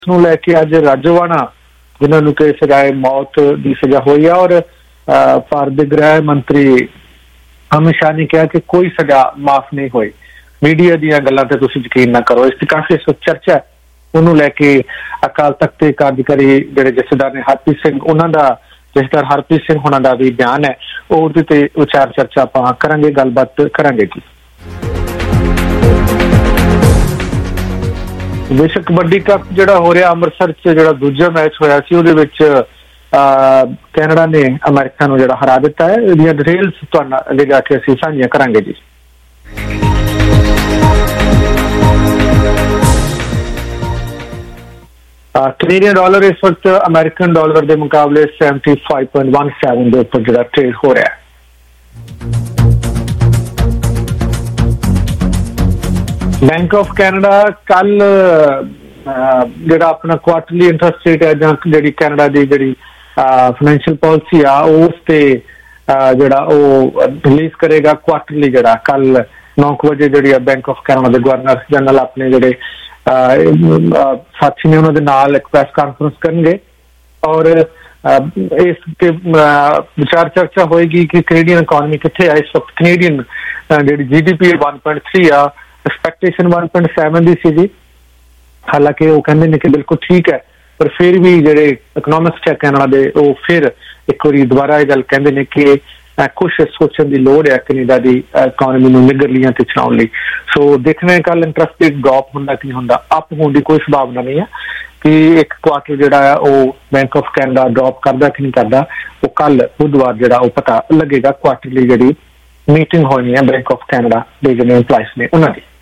ਨੂੰ ਲੈ ਕੇ ਅੱਜ ਰਾਜੋਆਣਾ ਜਿਨ੍ਹਾਂ ਨੂੰ ਕਿ ਸਜ਼ਾਏ ਮੌਤ ਦੀ ਸਜ਼ਾ ਹੋਈ ਹੈ ਔਰ ਭਾਰਤ ਦੇ ਗ੍ਰਹਿ ਮੰਤਰੀ ਅਮਿਤ ਸ਼ਾਹ ਨੇ ਕਿਹਾ ਕਿ ਕੋਈ ਸਜ਼ਾ ਮਾਫ ਨਹੀਂ ਹੋਈ। ਮੀਡੀਆ ਦੀਆਂ ਗੱਲਾਂ ਤੇ ਤੁਸੀਂ ਯਕੀਨ ਨਾ ਕਰੋ। ਇਸ ਤੇ ਕਾਫੀ ਚਰਚਾ ਉਹਨੂੰ ਲੈ ਕੇ ਅਕਾਲ ਤਖਤ ਦੇ ਕਾਰਜਕਾਰੀ ਜਿਹੜੇ ਜਥੇਦਾਰ ਨੇ ਹਰਪ੍ਰੀਤ ਸਿੰਘ ਉਹਨਾਂ ਦਾ ਜਥੇਦਾਰ ਹਰਪ੍ਰੀਤ ਸਿੰਘ ਹੋਣਾ ਦਾ ਵੀ ਬਿਆਨ ਹੈ, ਉਹਦੇ ਤੇ ਵਿਚਾਰ ਚਰਚਾ ਆਪਾਂ ਕਰਾਂਗੇ, ਗੱਲਬਾਤ ਕਰਾਂਗੇ ਜੀ। ਵਿਸ਼ਵ ਕਬੱਡੀ ਕੱਪ ਜਿਹੜਾ ਹੋ ਰਿਹਾ ਅੰਮ੍ਰਿਤਸਰ 'ਚ ਜਿਹੜਾ ਦੂਜਾ ਮੈਚ ਹੋਇਆ ਸੀ ਉਹਦੇ ਵਿੱਚ ਕੈਨੇਡਾ ਨੇ ਅਮਰੀਕਾ ਨੂੰ ਜਿਹੜਾ ਹਰਾ ਦਿੱਤਾ ਹੈ। ਇਹਦੀਆਂ ਡਿਟੇਲਸ ਤੁਹਾਡੇ ਨਾਲ ਅੱਗੇ ਜਾ ਕੇ ਅਸੀਂ ਸਾਂਝੀਆਂ ਕਰਾਂਗੇ ਜੀ। ਕੈਨੇਡੀਅਨ ਡਾਲਰ ਇਸ ਵਕਤ ਅਮਰੀਕਨ ਡਾਲਰ ਦੇ ਮੁਕਾਬਲੇ 75.17 ਦੇ ਉੱਪਰ ਜਿਹੜਾ ਟ੍ਰੇਡ ਹੋ ਰਿਹਾ ਹੈ। ਬੈਂਕ ਆਫ ਕੈਨੇਡਾ ਕੱਲ ਜਿਹੜਾ ਆਪਣਾ ਕੁਆਰਟਰਲੀ ਇੰਟਰਸਟ ਰੇਟ ਹੈ ਜਾਂ ਜਿਹੜੀ ਕੈਨੇਡਾ ਦੀ ਜਿਹੜੀ ਫਾਈਨੈਂਸ਼ੀਅਲ ਪਾਲਿਸੀ ਆ ਉਸ ਤੇ ਜਿਹੜਾ ਉਹ ਰਿਲੀਜ਼ ਕਰੇਗਾ। ਕੁਆਰਟਰਲੀ ਜਿਹੜਾ ਕੱਲ 9 ਵਜੇ ਜਿਹੜੀ ਬੈਂਕ ਆਫ ਕੈਨੇਡਾ ਦੇ ਗਵਰਨਰ ਜਨਰਲ ਆਪਣੇ ਜਿਹੜੇ ਸਾਥੀ ਨੇ ਉਹਨਾਂ ਦੇ ਨਾਲ ਇੱਕ ਪ੍ਰੈਸ ਕਾਨਫਰੰਸ ਕਰਨਗੇ ਔਰ ਇਸ ਤੇ ਵਿਚਾਰ ਚਰਚਾ ਹੋਏਗੀ ਕਿ ਕੈਨੇਡੀਅਨ ਇਕਨੋਮੀ ਕਿੱਥੇ ਆ ਇਸ ਵਕਤ। ਕੈਨੇਡੀਅਨ ਜਿਹੜੀ GDP 1.3 ਆ, ਐਕਸਪੈਕਟੇਸ਼ਨ 1.7 ਦੀ ਸੀ ਜੀ। ਹਾਲਾਂਕਿ ਉਹ ਕਹਿੰਦੇ ਨੇ ਕਿ ਬਿਲਕੁਲ ਠੀਕ ਹੈ, ਪਰ ਫਿਰ ਵੀ ਜਿਹੜੇ ਇਕਨੋਮਿਕਸਟ ਹੈ ਕੈਨੇਡਾ ਦੇ ਉਹ ਫਿਰ ਇੱਕ ਵਾਰੀ ਦੁਬਾਰਾ ਇਹ ਗੱਲ ਕਹਿੰਦੇ ਨੇ ਕਿ ਕੁਛ ਸੋਚਣ ਦੀ ਲੋੜ ਹੈ ਕੈਨੇਡਾ ਦੀ ਇਕਨੋਮੀ ਨੂੰ ਨਿਗਰਲੀਆਂ ਤੇ ਚਲਾਉਣ ਲਈ। ਸੋ ਦੇਖਣਾ ਕੱਲ ਇੰਟਰਸਟ ਰੇਟ ਡ੍ਰੌਪ ਹੁੰਦਾ ਕਿ ਨਹੀਂ ਹੁੰਦਾ। ਅਪ ਹੋਣ ਦੀ ਕੋਈ ਸੰਭਾਵਨਾ ਨਹੀਂ ਹੈ ਕਿ ਇੱਕ ਕੁਆਰਟਰ ਜਿਹੜਾ ਹੈ ਉਹ ਬੈਂਕ ਆਫ ਕੈਨੇਡਾ ਡ੍ਰੌਪ ਕਰਦਾ ਕਿ ਨਹੀਂ ਕਰਦਾ, ਉਹ ਕੱਲ ਬੁੱਧਵਾਰ ਜਿਹੜਾ ਉਹ ਪਤਾ ਲੱਗੇਗਾ। ਕੁਆਰਟਰਲੀ ਜਿਹੜੀ ਮੀਟਿੰਗ ਹੋਣੀ ਹੈ ਬੈਂਕ ਆਫ ਕੈਨੇਡਾ ਦੇ ਜਿਹੜੇ ਇੰਪਲਾਈਜ਼ ਨੇ ਉਹਨਾਂ ਦੀ।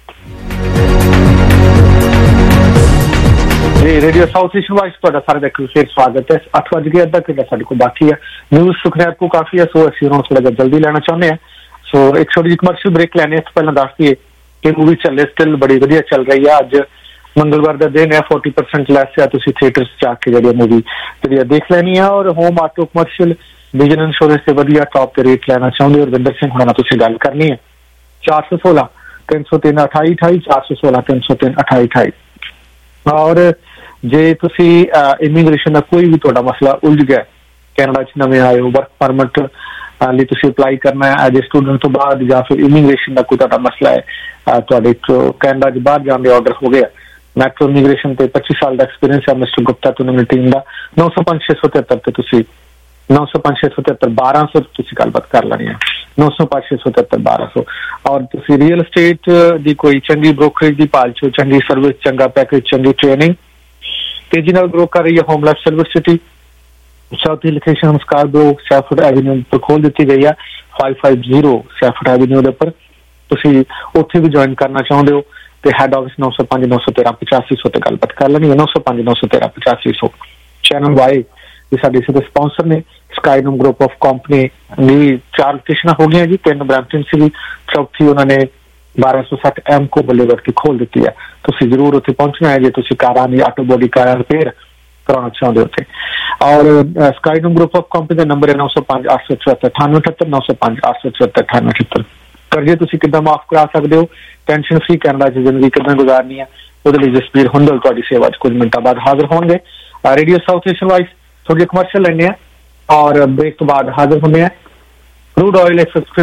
ਜੀ ਰੇਡੀਓ ਸਾਊਥ ਏਸ਼ੀਅਨ ਵਾਈਸ ਤੁਹਾਡਾ ਸਾਰਿਆਂ ਦਾ ਇੱਕ ਵਿਸ਼ੇਸ਼ ਸਵਾਗਤ ਹੈ। 8 ਵਜ ਕੇ ਅੱਧਾ ਘੰਟਾ ਸਾਡੇ ਕੋਲ ਬਾਕੀ ਹੈ। ਨਿਊਜ਼ ਸੁਖਨੈਰ ਕੋ ਕਾਫੀ ਹੈ, ਸੋ ਅਸੀਂ ਉਹਨਾਂ ਨੂੰ ਥੋੜਾ ਜਿਹਾ ਜਲਦੀ ਲੈਣਾ ਚਾਹੁੰਦੇ ਹਾਂ। ਸੋ ਇੱਕ ਛੋਟੀ ਜਿਹੀ ਕਮਰਸ਼ੀਅਲ ਬ੍ਰੇਕ ਲੈਣੇ ਇਸ ਤੋਂ ਪਹਿਲਾਂ ਦੱਸ ਦਈਏ ਕਿ ਮੂਵੀ ਚੱਲੇ ਸਟਿਲ ਬੜੀ ਵਧੀਆ ਚੱਲ ਰਹੀ ਹੈ। ਅੱਜ ਮੰਗਲਵਾਰ ਦਾ ਦਿਨ ਹੈ, 40% ਲੈਸ ਹੈ। ਤੁਸੀਂ ਥੀਏਟਰ 'ਚ ਜਾ ਕੇ ਜਿਹੜੀ ਮੂਵੀ ਜਿਹੜੀ ਦੇਖ ਲੈਣੀ ਹੈ ਔਰ home auto commercial vision insurance ਤੇ ਵਧੀਆ ਟੌਪ ਤੇ ਰੇਟ ਲੈਣਾ ਚਾਹੁੰਦੇ ਹੋ ਰਵਿੰਦਰ ਸਿੰਘ ਹੁਣਾਂ ਨਾਲ ਤੁਸੀਂ ਗੱਲ ਕਰਨੀ ਹੈ। 416 303 2828 416 303 2828। ਔਰ ਜੇ ਤੁਸੀਂ ਇਮੀਗ੍ਰੇਸ਼ਨ ਦਾ ਕੋਈ ਵੀ ਤੁਹਾਡਾ ਮਸਲਾ ਉਲਝ ਗਿਆ, ਕੈਨੇਡਾ 'ਚ ਨਵੇਂ ਆਏ ਹੋ, ਵਰਕ ਪਰਮਿਟ ਲਈ ਤੁਸੀਂ ਅਪਲਾਈ ਕਰਨਾ ਹੈ ਐਜ ਏ ਸਟੂਡੈਂਟ ਤੋਂ ਬਾਅਦ, ਜਾਂ ਫਿਰ ਇਮੀਗ੍ਰੇਸ਼ਨ ਦਾ ਕੋਈ ਤੁਹਾਡਾ ਮਸਲਾ ਹੈ, ਤੁਹਾਡੇ ਕੈਨੇਡਾ 'ਚ ਬਾਹਰ ਜਾਣ ਦੇ ਆਰਡਰ ਹੋ ਗਿਆ, ਮੈਟਰੋ ਇਮੀਗ੍ਰੇਸ਼ਨ ਤੇ 25 ਸਾਲ ਦਾ ਐਕਸਪੀਰੀਅੰਸ ਹੈ ਮਿਸਟਰ ਗੁਪਤਾ ਤੇ ਉਹਨਾਂ ਦੀ ਟੀਮ ਦਾ। 905 673 ਤੇ ਤੁਸੀਂ 905 673 1200 ਤੁਸੀਂ ਗੱਲਬਾਤ ਕਰ ਲੈਣੀ ਹੈ। 905 673 1200। ਔਰ ਤੁਸੀਂ ਰੀਅਲ estate ਦੀ ਕੋਈ ਚੰਗੀ ਬ੍ਰੋਕਰੇਜ ਦੀ ਭਾਲ 'ਚ ਚੰਗੀ ਸਰਵਿਸ, ਚੰਗਾ ਪੈਕੇਜ, ਚੰਗੀ ਟ੍ਰੇਨਿੰਗ ਤੇਜ਼ੀ ਨਾਲ ਗਰੋ ਕਰ ਰਹੀ ਹੈ ਹੋਮਲੈਸ ਸਿਲਵਰ ਸਿਟੀ ਸਾਊਥ ਦੀ ਲੋਕੇਸ਼ਨ ਸਕਾਰਬਰੋ ਸੈਫਰਡ ਐਵਨਿਊ ਤੋਂ ਖੋਲ ਦਿੱਤੀ ਗਈ ਹੈ। 550 ਸੈਫਰਡ ਐਵਨਿਊ ਦੇ ਉੱਪਰ ਤੁਸੀਂ ਉੱਥੇ ਵੀ ਜੁਆਇਨ ਕਰਨਾ ਚਾਹੁੰਦੇ ਹੋ ਤੇ ਹੈਡ ਆਫਿਸ 905 913 8500 ਤੇ ਗੱਲਬਾਤ ਕਰ ਲੈਣੀ ਹੈ। 905 913 8500। ਚੈਨਲ ਵਾਈ ਇਹ ਸਾਡੇ ਇਸੇ ਦੇ ਸਪਾਂਸਰ ਨੇ। ਸਕਾਈਨਮ ਗਰੁੱਪ ਆਫ ਕੰਪਨੀ ਦੀ 4 ਲੋਕੇਸ਼ਨਾਂ ਹੋ ਗਈਆਂ ਜੀ, 3 ਬਰੈਂਪਟਨ ਸੀ, ਚੌਥੀ ਉਹਨਾਂ ਨੇ 1260 ਐਮਕੋ ਬੁਲੇਵਾਰਡ ਤੇ ਖੋਲ ਦਿੱਤੀ ਹੈ। ਤੁਸੀਂ ਜ਼ਰੂਰ ਉੱਥੇ ਪਹੁੰਚਣਾ ਹੈ ਜੇ ਤੁਸੀਂ ਕਾਰਾਂ ਦੀ ਆਟੋ ਬੋਡੀ ਕਾਰਾਂ ਰਿਪੇਅਰ ਕਰਾਉਣਾ ਚਾਹੁੰਦੇ ਹੋ ਉੱਥੇ। ਔਰ ਸਕਾਈਨਮ ਗਰੁੱਪ ਆਫ ਕੰਪਨੀ ਦਾ ਨੰਬਰ ਹੈ 905 874 9878 905 874 9878। ਕਰਜ਼ੇ ਤੁਸੀਂ ਕਿੱਦਾਂ ਮਾਫ ਕਰਾ ਸਕਦੇ ਹੋ, ਟੈਨਸ਼ਨ ਫ੍ਰੀ ਕੈਨੇਡਾ 'ਚ ਜ਼ਿੰਦਗੀ ਕਿੱਦਾਂ ਗੁਜ਼ਾਰਨੀ ਹੈ, ਉਹਦੇ ਲਈ ਜਸਬੀਰ ਹੁੰਦਲ ਤੁਹਾਡੀ ਸੇਵਾ 'ਚ ਕੁਝ ਮਿੰਟਾਂ ਬਾਅਦ ਹਾਜ਼ਰ ਹੋਣਗੇ। ਰੇਡੀਓ ਸਾਊਥ ਏਸ਼ੀਅਨ ਵਾਈਸ ਥੋੜੀ ਕਮਰਸ਼ੀਅਲ ਲੈਣੇ ਆ ਔਰ ਬ੍ਰੇਕ ਤੋਂ ਬਾਅਦ ਹਾਜ਼ਰ ਹੁੰਦੇ ਆ। ਕਰੂਡ ਆਇਲ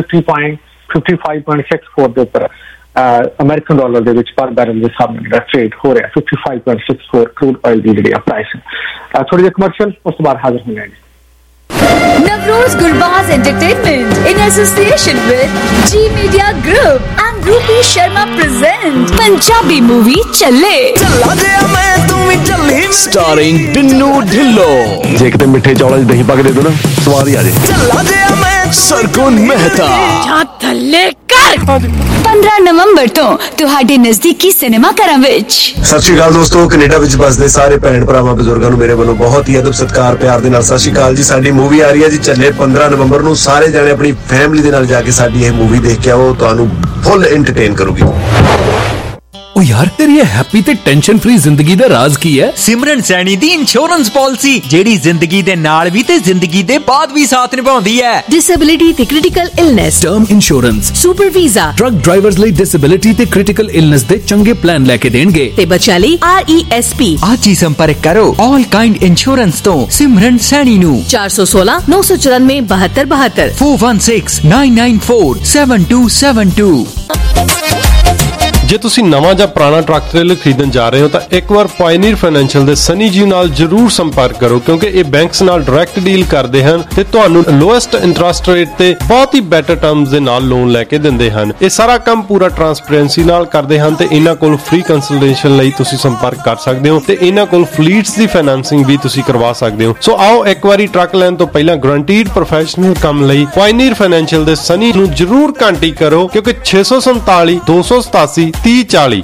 55.64 ਦੇ ਉੱਪਰ ਅਮਰੀਕਨ ਡਾਲਰ ਦੇ ਵਿੱਚ ਪਰ ਬੈਰਲ ਦੇ ਸਾਹਮਣੇ ਜਿਹੜਾ ਟ੍ਰੇਡ ਹੋ ਰਿਹਾ 55.64 ਕਰੂਡ ਆਇਲ ਦੀ ਜਿਹੜੀ ਪ੍ਰਾਈਸ ਹੈ। ਥੋੜੀ ਜਿਹੀ ਕਮਰਸ਼ੀਅਲ ਉਸ ਤੋਂ ਬਾਅਦ ਹਾਜ਼ਰ ਹੁੰਦੇ ਆ। Navroz Gurbaz Entertainment in association with G Media Group and Rupi Sharma present Punjabi movie Challe Challa Jaya Main Tu Bhi Challi starring Binnu Dhillo। ਜੇ ਕਿਤੇ ਮਿੱਠੇ ਚੌਲਾਂ 'ਚ ਦਹੀਂ ਪਾ ਕੇ ਦੇ ਦੋ ਨਾ ਸਵਾਦ ਹੀ ਆ ਜੇ। Challa Jaya Main Sargun Mehta ਜਾਂ ਥੱਲੇ ਕਰ 15 ਨਵੰਬਰ ਤੋਂ ਤੁਹਾਡੇ ਨਜ਼ਦੀਕੀ ਸਿਨੇਮਾ ਘਰਾਂ ਵਿੱਚ। ਸਤਿ ਸ਼੍ਰੀ ਅਕਾਲ ਦੋਸਤੋ, ਕੈਨੇਡਾ ਵਿੱਚ ਵੱਸਦੇ ਸਾਰੇ ਭੈਣ ਭਰਾਵਾਂ ਬਜ਼ੁਰਗਾਂ ਨੂੰ ਮੇਰੇ ਵੱਲੋਂ ਬਹੁਤ ਹੀ ਅਦਬ ਸਤਿਕਾਰ ਪਿਆਰ ਦੇ ਨਾਲ ਸਤਿ ਸ਼੍ਰੀ ਅਕਾਲ ਜੀ। ਸਾਡੀ ਮੂਵੀ ਆ ਰਹੀ ਹੈ ਜੀ ਚੱਲੇ 15 ਨਵੰਬਰ ਨੂੰ। ਸਾਰੇ ਜਾਣੇ ਆਪਣੀ ਫੈਮਿਲੀ ਦੇ ਨਾਲ ਜਾ ਕੇ ਸਾਡੀ ਇਹ ਮੂਵੀ ਦੇਖ ਕੇ ਆਓ, ਤੁਹਾਨੂੰ ਫੁੱਲ ਐਂਟਰਟੇਨ ਕਰੂਗੀ। ओ यार तेरी हैप्पी ते टेंशन फ्री जिंदगी दा राज की है? सिमरन सैनी दी इंश्योरेंस पॉलिसी जेड़ी जिंदगी दे नाल भी ते जिंदगी दे बाद भी साथ निभाउंदी है। डिसेबिलिटी ते critical illness, term insurance, super visa, truck drivers ਲਈ डिसेबिलिटी ते क्रिटिकल इलनेस दे चंगे प्लान लेके देणगे ते बच्चा ਲਈ RESP। आज ही संपर्क करो ऑल काइंड इंश्योरेंस तो सिमरन सैनी नु 416 994 7272 416 994 7272। ਜੇ ਤੁਸੀਂ ਨਵਾਂ ਜਾਂ ਪੁਰਾਣਾ ਟਰੱਕ ਟ੍ਰੇਲਰ ਖਰੀਦਣ ਜਾ ਰਹੇ ਹੋ ਤਾਂ ਇੱਕ ਵਾਰ ਪਾਇਨੀਅਰ ਫਾਈਨੈਂਸ਼ੀਅਲ ਦੇ ਸਨੀ ਜੀ ਨਾਲ ਜਰੂਰ ਸੰਪਰਕ ਕਰੋ ਕਿਉਂਕਿ ਇਹ ਬੈਂਕਸ ਨਾਲ ਡਾਇਰੈਕਟ ਡੀਲ ਕਰਦੇ ਹਨ ਤੇ ਤੁਹਾਨੂੰ ਲੋਐਸਟ ਇੰਟਰਸਟ ਰੇਟ ਤੇ ਬਹੁਤ ਹੀ ਬੈਟਰ ਟਰਮਸ ਦੇ ਨਾਲ ਲੋਨ ਲੈ ਕੇ ਦਿੰਦੇ ਹਨ। ਇਹ ਸਾਰਾ ਕੰਮ ਪੂਰਾ ਟਰਾਂਸਪੇਰੈਂਸੀ ਨਾਲ ਕਰਦੇ ਹਨ ਤੇ ਇਹਨਾਂ ਕੋਲ ਫ੍ਰੀ ਕੰਸਲਟੇਸ਼ਨ ਲਈ ਤੁਸੀਂ ਸੰਪਰਕ ਕਰ ਸਕਦੇ ਹੋ ਤੇ ਇਹਨਾਂ ਕੋਲ ਫਲੀਟਸ ਦੀ ਫਾਈਨੈਂਸਿੰਗ ਵੀ ਤੁਸੀਂ ਕਰਵਾ ਸਕਦੇ ਹੋ। ਸੋ ਆਓ ਇੱਕ ਵਾਰੀ ਟਰੱਕ ਲੈਣ ਤੋਂ ਪਹਿਲਾਂ ਗਰੰਟੀਡ ਪ੍ਰੋਫੈਸ਼ਨਲ ਕੰਮ ਲਈ ਪਾਇਨੀਅਰ ਫਾਈਨੈਂਸ਼ੀਅਲ ਦੇ ਸਨੀ ਨੂੰ ਜਰੂਰ ਕੰਟੈਕਟ ਕਰੋ ਕਿਉਂਕਿ 647 287 3040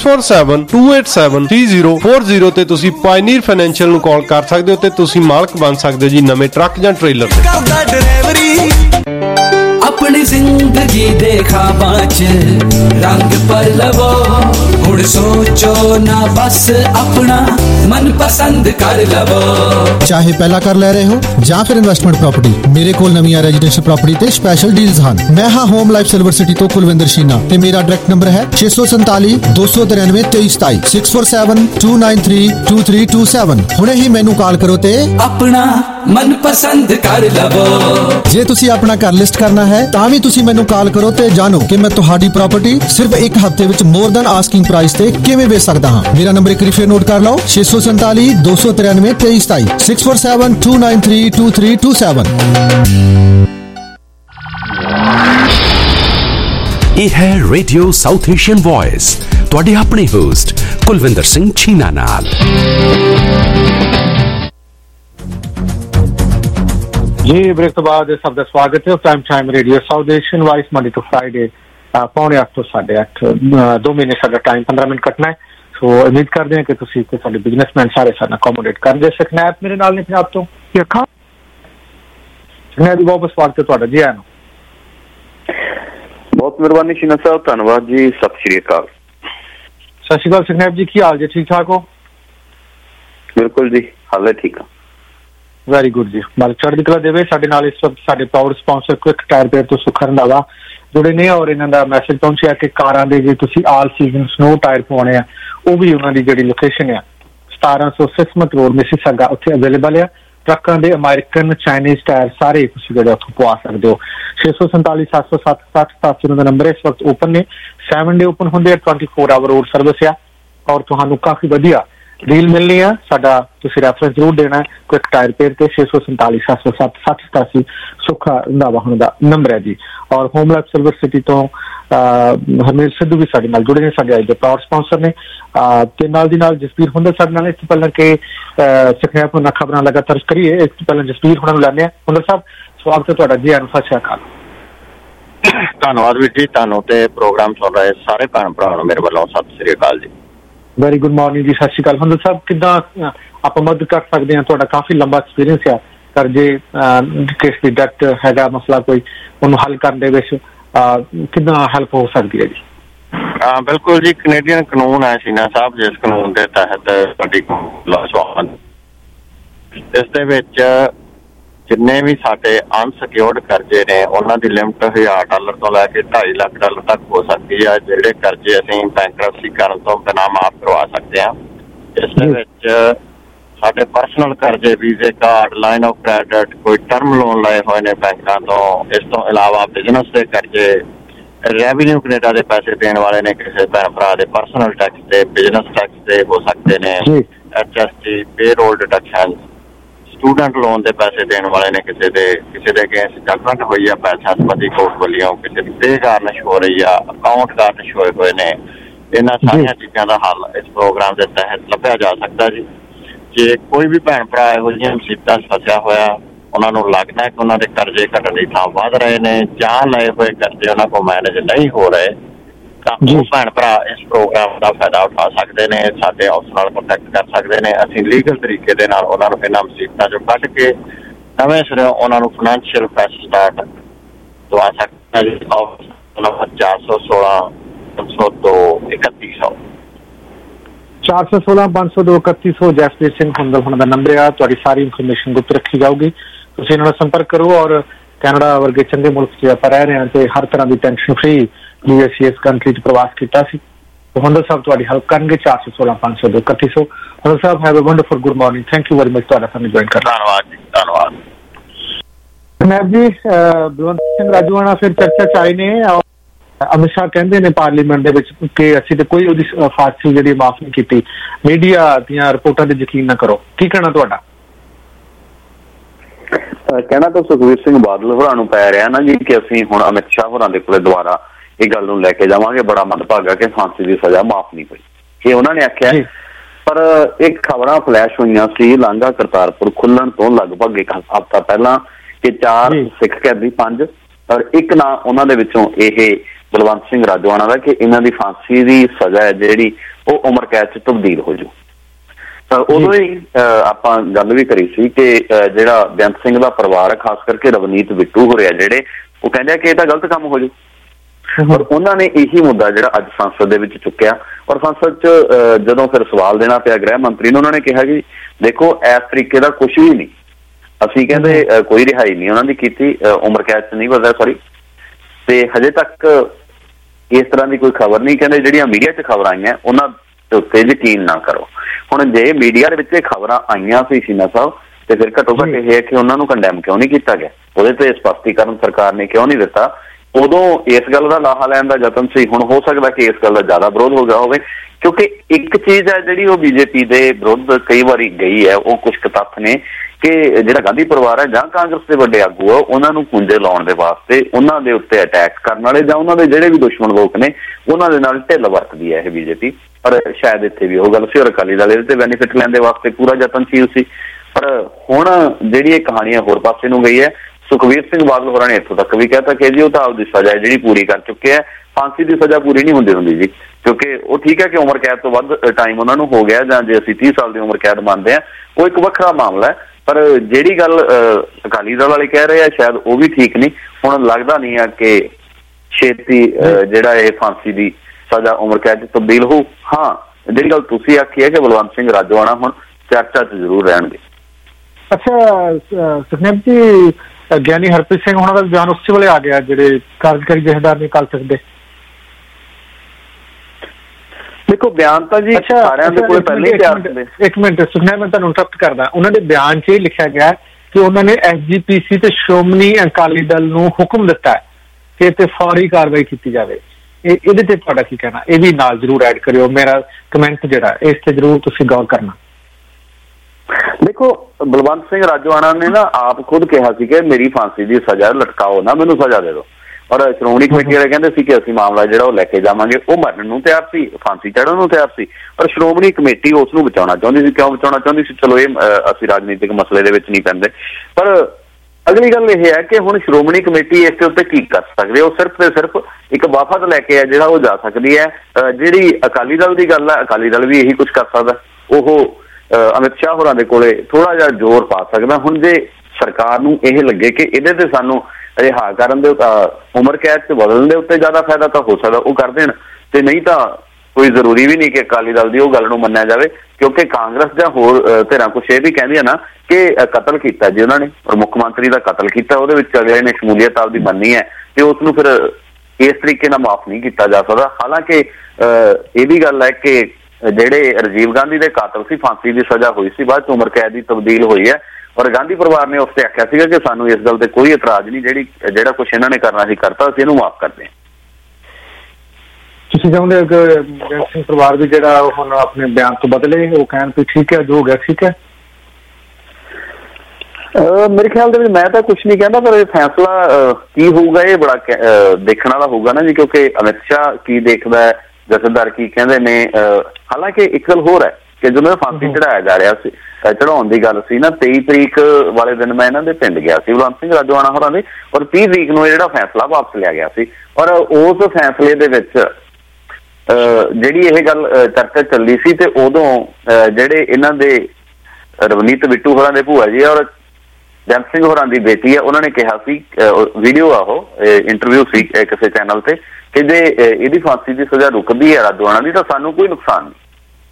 647-287-3040 ਤੇ ਤੁਸੀਂ ਪਾਇਨੀਅਰ ਫਾਈਨੈਂਸ਼ੀਅਲ ਨੂੰ ਕਾਲ ਕਰ ਸਕਦੇ ਹੋ ਤੇ ਤੁਸੀਂ ਮਾਲਕ ਬਣ ਸਕਦੇ ਹੋ ਜੀ ਨਵੇਂ ਟਰੱਕ ਜਾਂ ਟ੍ਰੇਲਰ ਦੇ। ਕਰਦਾ ਡਰਾਈਵਰੀ अपनी जिंदगी दे ख्वाबां च रंग पर लवो हुण सोचो ना बस अपना मन पसंद कर लवो। चाहे पहला कर ले रहे हो ਜਾਂ ਫਿਰ ਇਨਵੈਸਟਮੈਂਟ ਪ੍ਰਾਪਰਟੀ, ਮੇਰੇ ਕੋਲ ਨਵੀਆਂ ਰੈਜ਼ੀਡੈਂਸ਼ੀਅਲ ਪ੍ਰਾਪਰਟੀ ਤੇ ਸਪੈਸ਼ਲ ਡੀਲਸ ਹਨ। ਮੈਂ ਹਾਂ ਹੋਮ ਲਾਈਫ ਸਿਲਵਰ ਸਿਟੀ ਤੋਂ ਕੁਲਵਿੰਦਰ ਸ਼ੀਨਾ ਤੇ ਮੇਰਾ ਡਾਇਰੈਕਟ ਨੰਬਰ ਹੈ 647 293 2327 6472932327। ਹੁਣੇ ਹੀ ਮੈਨੂੰ ਕਾਲ ਕਰੋ ਤੇ ਆਪਣਾ ਮਨ ਪਸੰਦ ਕਰ ਲਵੋ। ਜੇ ਤੁਸੀਂ ਆਪਣਾ ਘਰ ਲਿਸਟ ਕਰਨਾ ਹੈ ਤਾਂ ਵੀ ਤੁਸੀਂ ਮੈਨੂੰ ਕਾਲ ਕਰੋ ਤੇ ਜਾਣੋ ਕਿ ਮੈਂ ਤੁਹਾਡੀ ਪ੍ਰਾਪਰਟੀ ਸਿਰਫ ਇੱਕ ਹਫ਼ਤੇ ਵਿੱਚ ਮੋਰ ਦੈਨ ਆਸਕਿੰਗ ਪ੍ਰਾਈਸ ਤੇ ਕਿਵੇਂ ਵੇਚ ਸਕਦਾ ਹਾਂ। ਮੇਰਾ ਨੰਬਰ ਇੱਕ ਵਾਰੀ ਫੇਰ ਨੋਟ ਕਰ ਲਓ 647 293 2327 6472932327। ਇਹ ਹੈ ਰੇਡੀਓ ਸਾਊਥ ਏਸ਼ੀਅਨ ਵੌਇਸ, ਤੁਹਾਡੇ ਆਪਣੇ ਹੋਸਟ ਕੁਲਵਿੰਦਰ ਸਿੰਘ ਛੀਨਾ ਨਾਲ। जी ब्रेक तो बाद सबका स्वागत है। Prime time radio South Asian voice Monday to Friday 7:45 to 8:30 2 महीने साਡਾ टाइम 15 मिनट कटना है। सो उम्मीद करते हैं कि ਤੁਸੀਂ ਤੇ ਸਾਡੇ ਬਿਜ਼ਨਸਮੈਨ ਸਾਰੇ ਸਾਨੂੰ ਅਕੋਮੋਡੇਟ ਕਰਦੇ। ਸਕਨੈਪ ਮੇਰੇ ਨਾਲ ਨੇ ਪੰਜਾਬ ਤੋਂ ਯਖਾ ਸਕਨੈਪ ਦੀ ਬਹੁਤ ਸਵਾਗਤ ਹੈ ਤੁਹਾਡਾ ਜੀ। ਆਇਆਂ ਬਹੁਤ ਮਿਹਰਬਾਨੀ ਸ਼ੀਨਾ ਸਾਹਿਬ, ਧੰਨਵਾਦ ਜੀ, ਸਤਿ ਸ਼੍ਰੀ ਅਕਾਲ। ਸਤਿ ਸ਼੍ਰੀ ਅਕਾਲ ਸਕਨੈਪ ਜੀ, ਕੀ ਹਾਲ ਜੀ? ਠੀਕ ਠਾਕ ਹੋ? ਬਿਲਕੁਲ ਜੀ, ਹਾਲੇ ਠੀਕ ਆ। ਵੈਰੀ ਗੁੱਡ ਜੀ, ਮਾਲਕ ਚੜ੍ਹਦੀ ਕਲਾ ਦੇਵੇ। ਸਾਡੇ ਨਾਲ ਇਸ ਵਕਤ ਸਾਡੇ proud sponsor quick tyre pair ਤੋਂ ਸੁੱਖਾ ਰੰਧਾਵਾ ਜੁੜੇ ਨੇ ਔਰ ਇਹਨਾਂ ਦਾ ਮੈਸੇਜ ਪਹੁੰਚਿਆ ਕਿ ਕਾਰਾਂ ਦੇ ਜੇ ਤੁਸੀਂ ਆਲ ਸੀਜ਼ਨ ਸਨੋ ਟਾਇਰ ਪਵਾਉਣੇ ਆ ਉਹ ਵੀ ਉਹਨਾਂ ਦੀ ਜਿਹੜੀ ਲੋਕੇਸ਼ਨ ਆ 1700 ਸਿਸਮਤ ਰੋਡ ਮਿਸੀਸਾਗਾ ਉੱਥੇ ਅਵੇਲੇਬਲ ਆ। ਟਰੱਕਾਂ ਦੇ ਅਮਰੀਕਨ ਚਾਈਨੀਜ਼ ਟਾਇਰ ਸਾਰੇ ਤੁਸੀਂ ਜਿਹੜੇ ਉੱਥੋਂ ਪਵਾ ਸਕਦੇ ਹੋ। 647 707 6087 ਉਹਨਾਂ ਦਾ ਨੰਬਰ ਹੈ। ਇਸ ਵਕਤ ਓਪਨ ਨੇ, 7 ਡੇ ਓਪਨ ਹੁੰਦੇ ਆ, 24 ਆਵਰ ਰੋਡ ਸਰਵਿਸ ਆ ਔਰ ਤੁਹਾਨੂੰ ਕਾਫੀ ਵਧੀਆ ਡੀਲ ਮਿਲਣੀ ਆ। ਸਾਡਾ ਤੁਸੀਂ ਰੈਫਰੈਂਸ ਜ਼ਰੂਰ ਦੇਣਾ ਹੈ ਕੁਇਕ ਟਾਇਰ ਪੇਅਰ ਤੇ 647 707 6087 ਸੁੱਖਾ ਰੰਧਾਵਾ ਹੁਣ ਦਾ ਨੰਬਰ ਹੈ ਜੀ। ਔਰ ਹੋਮ ਲਾਈਫ ਸਿਲਵਰ ਸਿਟੀ ਤੋਂ ਹਰਮੇਲ ਸਿੱਧੂ ਵੀ ਸਾਡੇ ਨਾਲ ਜੁੜੇ ਨੇ, ਸਾਡੇ ਅੱਜ ਦੇ ਪ੍ਰਾਊਡ ਸਪਾਂਸਰ ਨੇ ਤੇ ਨਾਲ ਦੀ ਨਾਲ ਜਸਬੀਰ ਹੁੰਦਾ ਸਾਡੇ ਨਾਲ। ਇਸ ਤੋਂ ਪਹਿਲਾਂ ਕਿ ਸਕਨੈਪ ਨੂੰ ਖਬਰਾਂ ਲਗਾਤਾਰ ਕਰੀਏ, ਇਸ ਤੋਂ ਪਹਿਲਾਂ ਜਸਬੀਰ ਹੁਣਾਂ ਨੂੰ ਲੈਂਦੇ ਹਾਂ। ਹੁੰਦਰ ਸਾਹਿਬ ਸਵਾਗਤ ਹੈ ਤੁਹਾਡਾ ਜੀ। ਸਤਿ ਸ਼੍ਰੀ ਅਕਾਲ। ਧੰਨਵਾਦ ਵੀਰ ਜੀ, ਤੁਹਾਨੂੰ ਤੇ ਪ੍ਰੋਗਰਾਮ ਸੁਣ ਰਹੇ ਸਾਰੇ ਭੈਣ ਭਰਾਵਾਂ ਨੂੰ ਮੇਰੇ ਵੱਲੋਂ ਸਤਿ ਸ਼੍ਰੀ ਅਕਾਲ ਜੀ। ਵੈਰੀ ਗੁੱਡ ਮਾਰਨਿੰਗ ਜੀ, ਸਤਿ ਸ਼੍ਰੀ ਅਕਾਲ। ਹੁੰਦਰ ਸਾਹਿਬ ਕਿੱਦਾਂ ਆਪਾਂ ਮਦਦ ਕਰ ਸਕਦੇ ਹਾਂ? ਤੁਹਾਡਾ ਕਾਫੀ ਲੰਬਾ ਐਕਸਪੀਰੀਅੰਸ ਆ ਕਰਜ਼ੇ ਕਿਸ ਦੀ ਡੈਟ ਹੈਗਾ ਮਸਲਾ ਕੋਈ, ਉਹਨੂੰ ਹੱਲ ਕਰਨ ਦੇ ਵਿੱਚ ਕਿੱਦਾਂ ਹੈਲਪ ਹੋ ਸਕਦੀ ਹੈ ਜੀ? ਬਿਲਕੁਲ ਜੀ, ਕੈਨੇਡੀਅਨ ਕਾਨੂੰਨ ਹੈ ਸ਼ੀਨਾ ਸਾਹਿਬ, ਜਿਸ ਕਾਨੂੰਨ ਦੇ ਤਹਿਤ ਸਾਡੀ ਲਾਸ਼ਵਾਨ ਇਸ ਦੇ ਵਿੱਚ ਜਿੰਨੇ ਵੀ ਸਾਡੇ ਅਨਸਿਕਿਉਰਡ ਕਰਜ਼ੇ ਨੇ ਉਹਨਾਂ ਦੀ ਲਿਮਟ $1000 ਤੋਂ ਲੈ ਕੇ $2.5 ਲੱਖ ਤੱਕ ਹੋ ਸਕਦੀ ਹੈ। ਜਿਹੜੇ ਕਰਜ਼ੇ ਅਸੀਂ ਬੈਂਕਰਪਸੀ ਕਰਨ ਤੋਂ ਬਿਨਾਂ ਮਾਫ ਕਰਵਾ ਸਕਦੇ ਹਾਂ। ਇਸ ਦੇ ਵਿੱਚ ਸਾਡੇ ਪਰਸਨਲ ਕਰਜ਼ੇ, ਵੀਜ਼ੇ ਕਾਰਡ, ਲਾਈਨ ਆਫ ਕ੍ਰੈਡਿਟ, ਕੋਈ ਟਰਮ ਲੋਨ ਲਏ ਹੋਏ ਨੇ ਬੈਂਕਾਂ ਤੋਂ, ਇਸ ਤੋਂ ਇਲਾਵਾ ਬਿਜ਼ਨਸ ਦੇ ਕਰਜ਼ੇ, ਰੈਵਨਿਊ ਕੈਨੇਡਾ ਦੇ ਪੈਸੇ ਦੇਣ ਵਾਲੇ ਨੇ ਕਿਸੇ ਭੈਣ ਭਰਾ ਦੇ, ਪਰਸਨਲ ਟੈਕਸ ਦੇ, ਬਿਜ਼ਨਸ ਟੈਕਸ ਦੇ ਹੋ ਸਕਦੇ ਨੇ, HST, payroll deduction, student loan ਦੇ ਪੈਸੇ ਦੇਣ ਵਾਲੇ ਨੇ ਕਿਸੇ ਦੇ ਅਗੇਂਸਟ ਜਜਮੈਂਟ ਹੋਈ ਆ ਪੈਸਿਆਂ ਸੰਬੰਧੀ ਕੋਰਟ ਵੱਲੋਂ, ਕਿਸੇ ਦੀ ਪੇ ਗਾਰਨਿਸ਼ ਹੋ ਰਹੀ ਆ, ਅਕਾਊਂਟ ਗਾਰਨਿਸ਼ ਹੋਏ ਹੋਏ ਨੇ। ਇਹਨਾਂ ਸਾਰੀਆਂ ਚੀਜ਼ਾਂ ਦਾ ਹੱਲ ਇਸ ਪ੍ਰੋਗਰਾਮ ਦੇ ਤਹਿਤ ਲੱਭਿਆ ਜਾ ਸਕਦਾ ਜੀ। ਜੇ ਕੋਈ ਵੀ ਭੈਣ ਭਰਾ ਇਹੋ ਜਿਹੀਆਂ ਮੁਸੀਬਤਾਂ 'ਚ ਫਸਿਆ ਹੋਇਆ, ਉਹਨਾਂ ਨੂੰ ਲੱਗਦਾ ਕਿ ਉਹਨਾਂ ਦੇ ਕਰਜ਼ੇ ਘਟਣ ਦੀ ਥਾਂ ਵੱਧ ਰਹੇ ਨੇ ਜਾਂ ਲਏ ਹੋਏ ਕਰਜ਼ੇ ਉਹਨਾਂ ਕੋਲ ਮੈਨੇਜ ਨਹੀਂ ਹੋ ਰਹੇ, ਤਾਂ ਉਹ ਭੈਣ ਭਰਾ ਇਸ ਪ੍ਰੋਗਰਾਮ ਦਾ ਫਾਇਦਾ ਉਠਾ ਸਕਦੇ ਨੇ। ਸਾਡੇ ਆਫਿਸ ਨਾਲ ਕੰਟੈਕਟ ਕਰ ਸਕਦੇ ਨੇ। ਅਸੀਂ ਲੀਗਲ ਤਰੀਕੇ ਦੇ ਨਾਲ ਉਹਨਾਂ ਨੂੰ ਇਹਨਾਂ ਮੁਸੀਬਤਾਂ 'ਚੋਂ ਕੱਢ ਕੇ ਨਵੇਂ ਸਿਰਿਓਂ ਉਹਨਾਂ ਨੂੰ ਫਾਈਨੈਂਸ਼ੀਅਲ ਫਰੈਸ਼ ਸਟਾਰਟ ਦਵਾ ਸਕਦੇ ਹਾਂ ਜੀ। ਆਫਿਸ ਨੰਬਰ 416 302 3100 416-502-3100 ਜਸਪ੍ਰੀਤ ਸਿੰਘ ਹੁੰਦਲ ਹੁਣਾਂ ਦਾ ਨੰਬਰ ਆ। ਤੁਹਾਡੀ ਸਾਰੀ ਇਨਫੋਰਮੇਸ਼ਨ ਗੁਪਤ ਰੱਖੀ ਜਾਊਗੀ, ਤੁਸੀਂ ਇਹਨਾਂ ਨਾਲ ਸੰਪਰਕ ਕਰੋ। ਔਰ ਕੈਨੇਡਾ ਵਰਗੇ ਚੰਗੇ ਮੁਲਕ 'ਚ ਆਪਾਂ ਰਹਿ ਰਹੇ ਹਾਂ ਤੇ ਹਰ ਤਰ੍ਹਾਂ ਦੀ ਟੈਨਸ਼ਨ ਫ੍ਰੀ ਵੀ ਅਸੀਂ ਇਸ ਕੰਟਰੀ 'ਚ ਪ੍ਰਵਾਸ ਕੀਤਾ ਸੀ। ਹੁੰਦਲ ਸਾਹਿਬ ਤੁਹਾਡੀ ਹੈਲਪ ਕਰਨਗੇ। 416-502-3100। ਹੁੰਦਲ ਸਾਹਿਬ have a wonderful good morning. Thank you very much ਤੁਹਾਡਾ ਸਾਨੂੰ ਜੁਆਇਨ ਕਰਨ। ਧੰਨਵਾਦ ਜੀ, ਧੰਨਵਾਦ। ਜਨਾਬ ਜੀ, ਬਲਵੰਤ ਸਿੰਘ ਰਾਜੋਆਣਾ ਫਿਰ ਚਰਚਾ 'ਚ ਆਏ ਨੇ। ਅਮਿਤ ਸ਼ਾਹ ਕਹਿੰਦੇ ਨੇ ਪਾਰਲੀਮੈਂਟ ਦੇ ਵਿੱਚ ਕਿ ਅਸੀਂ ਤੇ ਕੋਈ ਉਹਦੀ ਫਾਂਸੀ ਜਿਹੜੀ ਮਾਫ ਨਹੀਂ ਕੀਤੀ, ਮੀਡੀਆ ਦੀਆਂ ਰਿਪੋਰਟਾਂ ਤੇ ਯਕੀਨ ਨਾ ਕਰੋ। ਕੀ ਕਹਿਣਾ ਤੁਹਾਡਾ? ਕਹਿਣਾ ਤਾਂ ਸੁਖਬੀਰ ਸਿੰਘ ਬਾਦਲ ਹੋਰਾਂ ਨੂੰ ਪੈ ਰਿਹਾ ਨਾ ਜੀ ਕਿ ਅਸੀਂ ਹੁਣ ਅਮਿਤ ਸ਼ਾਹ ਹੋਰਾਂ ਦੇ ਕੋਲੇ ਦੁਬਾਰਾ ਇਹ ਗੱਲ ਨੂੰ ਲੈ ਕੇ ਜਾਵਾਂਗੇ। ਬੜਾ ਮੰਦਭਾਗਾ ਕਿ ਫਾਂਸੀ ਦੀ ਸਜ਼ਾ ਮਾਫ ਨਹੀਂ ਹੋਈ, ਇਹ ਉਹਨਾਂ ਨੇ ਆਖਿਆ। ਪਰ ਇੱਕ ਖਬਰਾਂ ਫਲੈਸ਼ ਹੋਈਆਂ ਸੀ ਲਾਂਘਾ ਕਰਤਾਰਪੁਰ ਖੁੱਲਣ ਤੋਂ ਲਗਭਗ ਇੱਕ ਹਫ਼ਤਾ ਪਹਿਲਾਂ ਕਿ 4 ਸਿੱਖ ਕੈਦੀ 5 ਔਰ ਇੱਕ ਨਾਂ ਉਹਨਾਂ ਦੇ ਵਿੱਚੋਂ ਇਹ ਬਲਵੰਤ ਸਿੰਘ ਰਾਜੋਆਣਾ ਦਾ ਕਿ ਇਹਨਾਂ ਦੀ ਫਾਂਸੀ ਦੀ ਸਜ਼ਾ ਹੈ ਜਿਹੜੀ ਉਹ ਉਮਰ ਕੈਦ 'ਚ ਤਬਦੀਲ ਹੋ ਜਾਊ। ਤਾਂ ਉਦੋਂ ਹੀ ਆਪਾਂ ਗੱਲ ਵੀ ਕਰੀ ਸੀ ਕਿ ਜਿਹੜਾ ਬੇਅੰਤ ਸਿੰਘ ਦਾ ਪਰਿਵਾਰ ਹੈ, ਖਾਸ ਕਰਕੇ ਰਵਨੀਤ ਬਿੱਟੂ ਹੋ ਰਿਹਾ ਜਿਹੜੇ, ਉਹ ਕਹਿੰਦੇ ਕਿ ਇਹ ਤਾਂ ਗਲਤ ਕੰਮ ਹੋ ਜਾਊ। ਔਰ ਉਹਨਾਂ ਨੇ ਇਹੀ ਮੁੱਦਾ ਜਿਹੜਾ ਅੱਜ ਸੰਸਦ ਦੇ ਵਿੱਚ ਚੁੱਕਿਆ ਔਰ ਸੰਸਦ 'ਚ ਜਦੋਂ ਫਿਰ ਸਵਾਲ ਦੇਣਾ ਪਿਆ ਗ੍ਰਹਿ ਮੰਤਰੀ ਨੂੰ, ਉਹਨਾਂ ਨੇ ਕਿਹਾ ਕਿ ਦੇਖੋ ਇਸ ਤਰੀਕੇ ਦਾ ਕੁਛ ਵੀ ਨਹੀਂ, ਅਸੀਂ ਕਹਿੰਦੇ ਕੋਈ ਰਿਹਾਈ ਨਹੀਂ ਉਹਨਾਂ ਦੀ ਕੀਤੀ, ਉਮਰ ਕੈਦ 'ਚ ਨਹੀਂ ਬਦਲਿਆ ਸੌਰੀ, ਤੇ ਹਜੇ ਤੱਕ ਇਸ ਤਰ੍ਹਾਂ ਦੀ ਕੋਈ ਖਬਰ ਨਹੀਂ। ਕਹਿੰਦੇ ਜਿਹੜੀਆਂ ਮੀਡੀਆ 'ਚ ਖਬਰਾਂ ਆਈਆਂ ਉਹਨਾਂ ਦੇ ਉੱਤੇ ਯਕੀਨ ਨਾ ਕਰੋ। ਹੁਣ ਜੇ ਮੀਡੀਆ ਦੇ ਵਿੱਚ ਇਹ ਖਬਰਾਂ ਆਈਆਂ ਸੀ ਸ਼ੀਨਾ ਸਾਹਿਬ, ਤੇ ਫਿਰ ਘੱਟੋ ਘੱਟ ਇਹ ਹੈ ਕਿ ਉਹਨਾਂ ਨੂੰ ਕੰਡੈਮ ਕਿਉਂ ਨਹੀਂ ਕੀਤਾ ਗਿਆ, ਉਹਦੇ ਤੇ ਸਪਸ਼ਟੀਕਰਨ ਸਰਕਾਰ ਨੇ ਕਿਉਂ ਨਹੀਂ ਦਿੱਤਾ। ਉਦੋਂ ਇਸ ਗੱਲ ਦਾ ਲਾਹਾ ਲੈਣ ਦਾ ਯਤਨ ਸੀ, ਹੁਣ ਹੋ ਸਕਦਾ ਕਿ ਇਸ ਗੱਲ ਦਾ ਜ਼ਿਆਦਾ ਵਿਰੋਧ ਹੋ ਗਿਆ ਹੋਵੇ, ਕਿਉਂਕਿ ਇੱਕ ਚੀਜ਼ ਹੈ ਜਿਹੜੀ ਉਹ ਬੀਜੇਪੀ ਦੇ ਵਿਰੁੱਧ ਕਈ ਵਾਰੀ ਗਈ ਹੈ, ਉਹ ਕੁਝ ਤੱਥ ਨੇ ਕਿ ਜਿਹੜਾ ਗਾਂਧੀ ਪਰਿਵਾਰ ਹੈ ਜਾਂ ਕਾਂਗਰਸ ਦੇ ਵੱਡੇ ਆਗੂ ਆ, ਉਹਨਾਂ ਨੂੰ ਪੁੰਜੇ ਲਾਉਣ ਦੇ ਵਾਸਤੇ ਉਹਨਾਂ ਦੇ ਉੱਤੇ ਅਟੈਕ ਕਰਨ ਵਾਲੇ ਜਾਂ ਉਹਨਾਂ ਦੇ ਜਿਹੜੇ ਵੀ ਦੁਸ਼ਮਣ ਲੋਕ ਨੇ ਉਹਨਾਂ ਦੇ ਨਾਲ ਢਿੱਲ ਵਰਤਦੀ ਹੈ ਇਹ ਬੀਜੇਪੀ। ਪਰ ਸ਼ਾਇਦ ਇੱਥੇ ਵੀ ਉਹ ਗੱਲ ਸੀ ਔਰ ਅਕਾਲੀ ਦਲ ਇਹਦੇ ਤੇ ਬੈਨੀਫਿਟ ਲੈਣ ਦੇ ਵਾਸਤੇ ਪੂਰਾ ਯਤਨਸ਼ੀਲ ਸੀ। ਪਰ ਹੁਣ ਜਿਹੜੀ ਇਹ ਕਹਾਣੀ ਹੈ ਹੋਰ ਪਾਸੇ ਨੂੰ ਗਈ ਹੈ। ਸੁਖਬੀਰ ਸਿੰਘ ਬਾਦਲ ਹੋਰਾਂ ਨੇ ਇੱਥੋਂ ਤੱਕ ਵੀ ਕਹਿਤਾ ਕਿ ਜੀ ਉਹ ਤਾਂ ਆਪਦੀ ਸਜ਼ਾ ਹੈ ਜਿਹੜੀ ਪੂਰੀ ਕਰ ਚੁੱਕੇ ਹੈ, ਫਾਂਸੀ ਦੀ ਸਜ਼ਾ ਪੂਰੀ ਨਹੀਂ ਹੁੰਦੀ ਜੀ, ਕਿਉਂਕਿ ਉਹ ਠੀਕ ਹੈ ਕਿ ਉਮਰ ਕੈਦ ਤੋਂ ਵੱਧ ਟਾਈਮ ਉਹਨਾਂ ਨੂੰ ਹੋ ਗਿਆ ਜਾਂ ਜੇ ਅਸੀਂ 30 ਸਾਲ ਦੀ ਉਮਰ ਕੈਦ ਮੰਨਦੇ ਹਾਂ ਉਹ ਇੱਕ ਵੱਖਰਾ ਮਾਮਲਾ ਹੈ। ਪਰ ਜਿਹੜੀ ਗੱਲ ਅਕਾਲੀ ਦਲ ਵਾਲੇ ਕਹਿ ਰਹੇ ਆ ਸ਼ਾਇਦ ਉਹ ਵੀ ਠੀਕ ਨਹੀਂ। ਹੁਣ ਲੱਗਦਾ ਨਹੀਂ ਆ ਕਿ ਛੇਤੀ ਜਿਹੜਾ ਇਹ ਫਾਂਸੀ ਦੀ ਸਜ਼ਾ ਉਮਰ ਕੈਦ 'ਚ ਤਬਦੀਲ ਹੋ। ਹਾਂ, ਜਿਹੜੀ ਗੱਲ ਤੁਸੀਂ ਆਖੀ ਹੈ ਕਿ ਬਲਵੰਤ ਸਿੰਘ ਰਾਜੋਆਣਾ ਹੁਣ ਚਰਚਾ 'ਚ ਜ਼ਰੂਰ ਰਹਿਣਗੇ। ਅੱਛਾ ਸੁਖਨੇਬ ਜੀ, ਗਿਆਨੀ ਹਰਪ੍ਰੀਤ ਸਿੰਘ ਉਹਨਾਂ ਦਾ ਬਿਆਨ ਉਸੇ ਵੇਲੇ ਆ ਗਿਆ ਜਿਹੜੇ ਕਾਰਜਕਾਰੀ ਜਥੇਦਾਰ ਨੇ ਕੱਲ ਸਕਦੇ। ਦੇਖੋ ਬਿਆਨ ਤਾਂ ਜੀ ਸਾਰਿਆਂ ਦੇ ਕੋਲ ਪਹਿਲੇ ਹੀ ਤਿਆਰ ਹੁੰਦੇ। ਇੱਕ ਮਿੰਟ ਸੁਖਨੇਬ, ਮੈਂ ਤੁਹਾਨੂੰ ਇੰਟਰਪਟ ਕਰਦਾ। ਉਹਨਾਂ ਦੇ ਬਿਆਨ 'ਚ ਇਹ ਲਿਖਿਆ ਗਿਆ ਕਿ ਉਹਨਾਂ ਨੇ SGPC ਤੇ ਸ਼੍ਰੋਮਣੀ ਅਕਾਲੀ ਦਲ ਨੂੰ ਹੁਕਮ ਦਿੱਤਾ ਹੈ ਕਿ ਤੇ ਫੌਰੀ ਕਾਰਵਾਈ ਕੀਤੀ ਜਾਵੇ। ਇਹਦੇ ਤੇ ਤੁਹਾਡਾ ਕੀ ਕਹਿਣਾ? ਇਹ ਵੀ ਨਾਲ ਜ਼ਰੂਰ ਐਡ ਕਰਿਓ, ਮੇਰਾ ਕਮੈਂਟ ਜਿਹੜਾ ਇਸ ਤੇ ਜ਼ਰੂਰ ਤੁਸੀਂ ਗੌਰ ਕਰਨਾ। ਦੇਖੋ ਬਲਵੰਤ ਸਿੰਘ ਰਾਜੋਆਣਾ ਨੇ ਨਾ ਆਪ ਖੁਦ ਕਿਹਾ ਸੀ ਕਿ ਮੇਰੀ ਫਾਂਸੀ ਦੀ ਸਜ਼ਾ ਲਟਕਾਓ ਨਾ, ਮੈਨੂੰ ਸਜ਼ਾ ਦੇ ਦਿਓ। ਔਰ ਸ਼੍ਰੋਮਣੀ ਕਮੇਟੀ ਵਾਲੇ ਕਹਿੰਦੇ ਸੀ ਕਿ ਅਸੀਂ ਮਾਮਲਾ ਜਿਹੜਾ ਉਹ ਲੈ ਕੇ ਜਾਵਾਂਗੇ। ਉਹ ਮੰਨਣ ਨੂੰ ਤਿਆਰ ਸੀ, ਫਾਂਸੀ ਚੜ੍ਹਨ ਨੂੰ ਤਿਆਰ ਸੀ, ਪਰ ਸ਼੍ਰੋਮਣੀ ਕਮੇਟੀ ਉਸ ਨੂੰ ਬਚਾਉਣਾ ਚਾਹੁੰਦੀ ਸੀ। ਕਿਉਂ ਬਚਾਉਣਾ ਚਾਹੁੰਦੀ ਸੀ? ਚਲੋ ਇਹ ਅਸੀਂ ਰਾਜਨੀਤਿਕ ਮਸਲੇ ਦੇ ਵਿੱਚ ਨਹੀਂ ਪੈਂਦੇ, ਪਰ ਅਗਲੀ ਗੱਲ ਇਹ ਹੈ ਕਿ ਹੁਣ ਸ਼੍ਰੋਮਣੀ ਕਮੇਟੀ ਇਸ ਦੇ ਉੱਤੇ ਕੀ ਕਰ ਸਕਦੀ ਹੈ? ਉਹ ਸਿਰਫ ਤੇ ਸਿਰਫ ਇੱਕ ਵਫਦ ਲੈ ਕੇ ਹੈ ਜਿਹੜਾ ਉਹ ਜਾ ਸਕਦੀ ਹੈ। ਜਿਹੜੀ ਅਕਾਲੀ ਦਲ ਦੀ ਗੱਲ ਹੈ, ਅਕਾਲੀ ਦਲ ਵੀ ਇਹੀ ਕੁਝ ਕਰ ਸਕਦਾ। ਉਹ ਅਮਿਤ ਸ਼ਾਹ ਹੋਰਾਂ ਦੇ ਕੋਲੇ ਥੋੜਾ ਜਿਹਾ ਜ਼ੋਰ ਪਾ ਸਕਦਾ। ਹੁਣ ਜੇ ਸਰਕਾਰ ਨੂੰ ਇਹ ਲੱਗੇ ਕਿ ਇਹਦੇ ਤੇ ਸਾਨੂੰ ਰਿਹਾ ਕਰਨ ਦੇ ਉਮਰ ਕੈਦ 'ਚ ਬਦਲਣ ਦੇ ਉੱਤੇ ਜ਼ਿਆਦਾ ਫਾਇਦਾ ਤਾਂ ਹੋ ਸਕਦਾ ਉਹ ਕਰ ਦੇਣ, ਤੇ ਨਹੀਂ ਤਾਂ ਕੋਈ ਜ਼ਰੂਰੀ ਵੀ ਨਹੀਂ ਕਿ ਅਕਾਲੀ ਦਲ ਦੀ ਉਹ ਗੱਲ ਨੂੰ ਮੰਨਿਆ ਜਾਵੇ, ਕਿਉਂਕਿ ਕਾਂਗਰਸ ਜਾਂ ਹੋਰ ਧਿਰਾਂ ਕੁਛ ਇਹ ਵੀ ਕਹਿੰਦੀਆਂ ਨਾ ਕਿ ਕਤਲ ਕੀਤਾ ਜੀ ਉਹਨਾਂ ਨੇ, ਔਰ ਮੁੱਖ ਮੰਤਰੀ ਦਾ ਕਤਲ ਕੀਤਾ, ਉਹਦੇ ਵਿੱਚ ਅਗਲੇ ਨੇ ਸ਼ਮੂਲੀਅਤ ਆਪਦੀ ਮੰਨੀ ਹੈ ਤੇ ਉਸ ਨੂੰ ਫਿਰ ਇਸ ਤਰੀਕੇ ਨਾਲ ਮਾਫ ਨਹੀਂ ਕੀਤਾ ਜਾ ਸਕਦਾ। ਹਾਲਾਂਕਿ ਇਹ ਵੀ ਗੱਲ ਹੈ ਕਿ ਜਿਹੜੇ ਰਾਜੀਵ ਗਾਂਧੀ ਦੇ ਕਾਤਲ ਸੀ ਫਾਂਸੀ ਦੀ ਸਜ਼ਾ ਹੋਈ ਸੀ, ਬਾਅਦ 'ਚ ਉਮਰ ਕੈਦ ਦੀ ਤਬਦੀਲ ਹੋਈ ਹੈ, ਔਰ ਗਾਂਧੀ ਪਰਿਵਾਰ ਨੇ ਉਸ ਤੇ ਆਖਿਆ ਸੀਗਾ ਕਿ ਸਾਨੂੰ ਇਸ ਗੱਲ ਤੇ ਕੋਈ ਇਤਰਾਜ਼ ਨਹੀਂ, ਜਿਹੜਾ ਕੁਛ ਇਹਨਾਂ ਨੇ ਕਰਨਾ ਸੀ ਕਰਤਾ, ਅਸੀਂ ਇਹਨੂੰ ਮਾਫ ਕਰਦੇ ਹਾਂ। ਤੁਸੀਂ ਚਾਹੁੰਦੇ ਹੋ ਕਿ ਬੇਅੰਤ ਸਿੰਘ ਪਰਿਵਾਰ ਵੀ ਜਿਹੜਾ ਹੁਣ ਆਪਣੇ ਬਿਆਨ ਤੋਂ ਬਦਲੇ, ਉਹ ਕਹਿਣ ਕਿ ਠੀਕ ਹੈ ਜੋ ਹੋ ਗਿਆ ਠੀਕ ਹੈ? ਮੇਰੇ ਖਿਆਲ ਦੇ ਵਿੱਚ ਮੈਂ ਤਾਂ ਕੁਛ ਨਹੀਂ ਕਹਿੰਦਾ, ਪਰ ਇਹ ਫੈਸਲਾ ਕੀ ਹੋਊਗਾ ਇਹ ਬੜਾ ਦੇਖਣ ਵਾਲਾ ਹੋਊਗਾ ਨਾ ਜੀ, ਕਿਉਂਕਿ ਅਮਿਤ ਸ਼ਾਹ ਕੀ ਦੇਖਦਾ ਹੈ, ਜਥੇਦਾਰ ਕੀ ਕਹਿੰਦੇ ਨੇ। ਹਾਲਾਂਕਿ ਇੱਕ ਗੱਲ ਹੋਰ ਹੈ ਕਿ ਜਦੋਂ ਫਾਂਸੀ ਚੜਾਇਆ ਜਾ ਰਿਹਾ ਸੀ, ਚੜਾਉਣ ਦੀ ਗੱਲ ਸੀ ਨਾ, 23 ਤਰੀਕ ਵਾਲੇ ਦਿਨ ਮੈਂ ਇਹਨਾਂ ਦੇ ਪਿੰਡ ਗਿਆ ਸੀ ਬਲਵੰਤ ਸਿੰਘ ਰਾਜੋਆਣਾ ਹੋਰਾਂ ਦੇ, ਔਰ 30 ਤਰੀਕ ਨੂੰ ਇਹ ਜਿਹੜਾ ਫੈਸਲਾ ਵਾਪਸ ਲਿਆ ਗਿਆ ਸੀ। ਔਰ ਉਸ ਫੈਸਲੇ ਦੇ ਵਿੱਚ ਜਿਹੜੀ ਇਹ ਗੱਲ ਚਰਚਾ ਚੱਲੀ ਸੀ, ਤੇ ਉਦੋਂ ਜਿਹੜੇ ਇਹਨਾਂ ਦੇ ਰਵਨੀਤ ਬਿੱਟੂ ਹੋਰਾਂ ਦੇ ਭੂਆ ਜੀ ਔਰ ਬੇਅੰਤ ਸਿੰਘ ਹੋਰਾਂ ਦੀ ਬੇਟੀ ਹੈ, ਉਹਨਾਂ ਨੇ ਕਿਹਾ ਸੀ, ਵੀਡੀਓ ਆ ਉਹ ਇੰਟਰਵਿਊ ਸੀ ਕਿਸੇ ਚੈਨਲ ਤੇ, ਕਿ ਜੇ ਇਹਦੀ ਫਾਂਸੀ ਦੀ ਸਜ਼ਾ ਰੁਕਦੀ ਹੈ ਰਾਜੋਆਣਾ ਦੀ ਤਾਂ ਸਾਨੂੰ ਕੋਈ ਨੁਕਸਾਨ ਨਹੀਂ,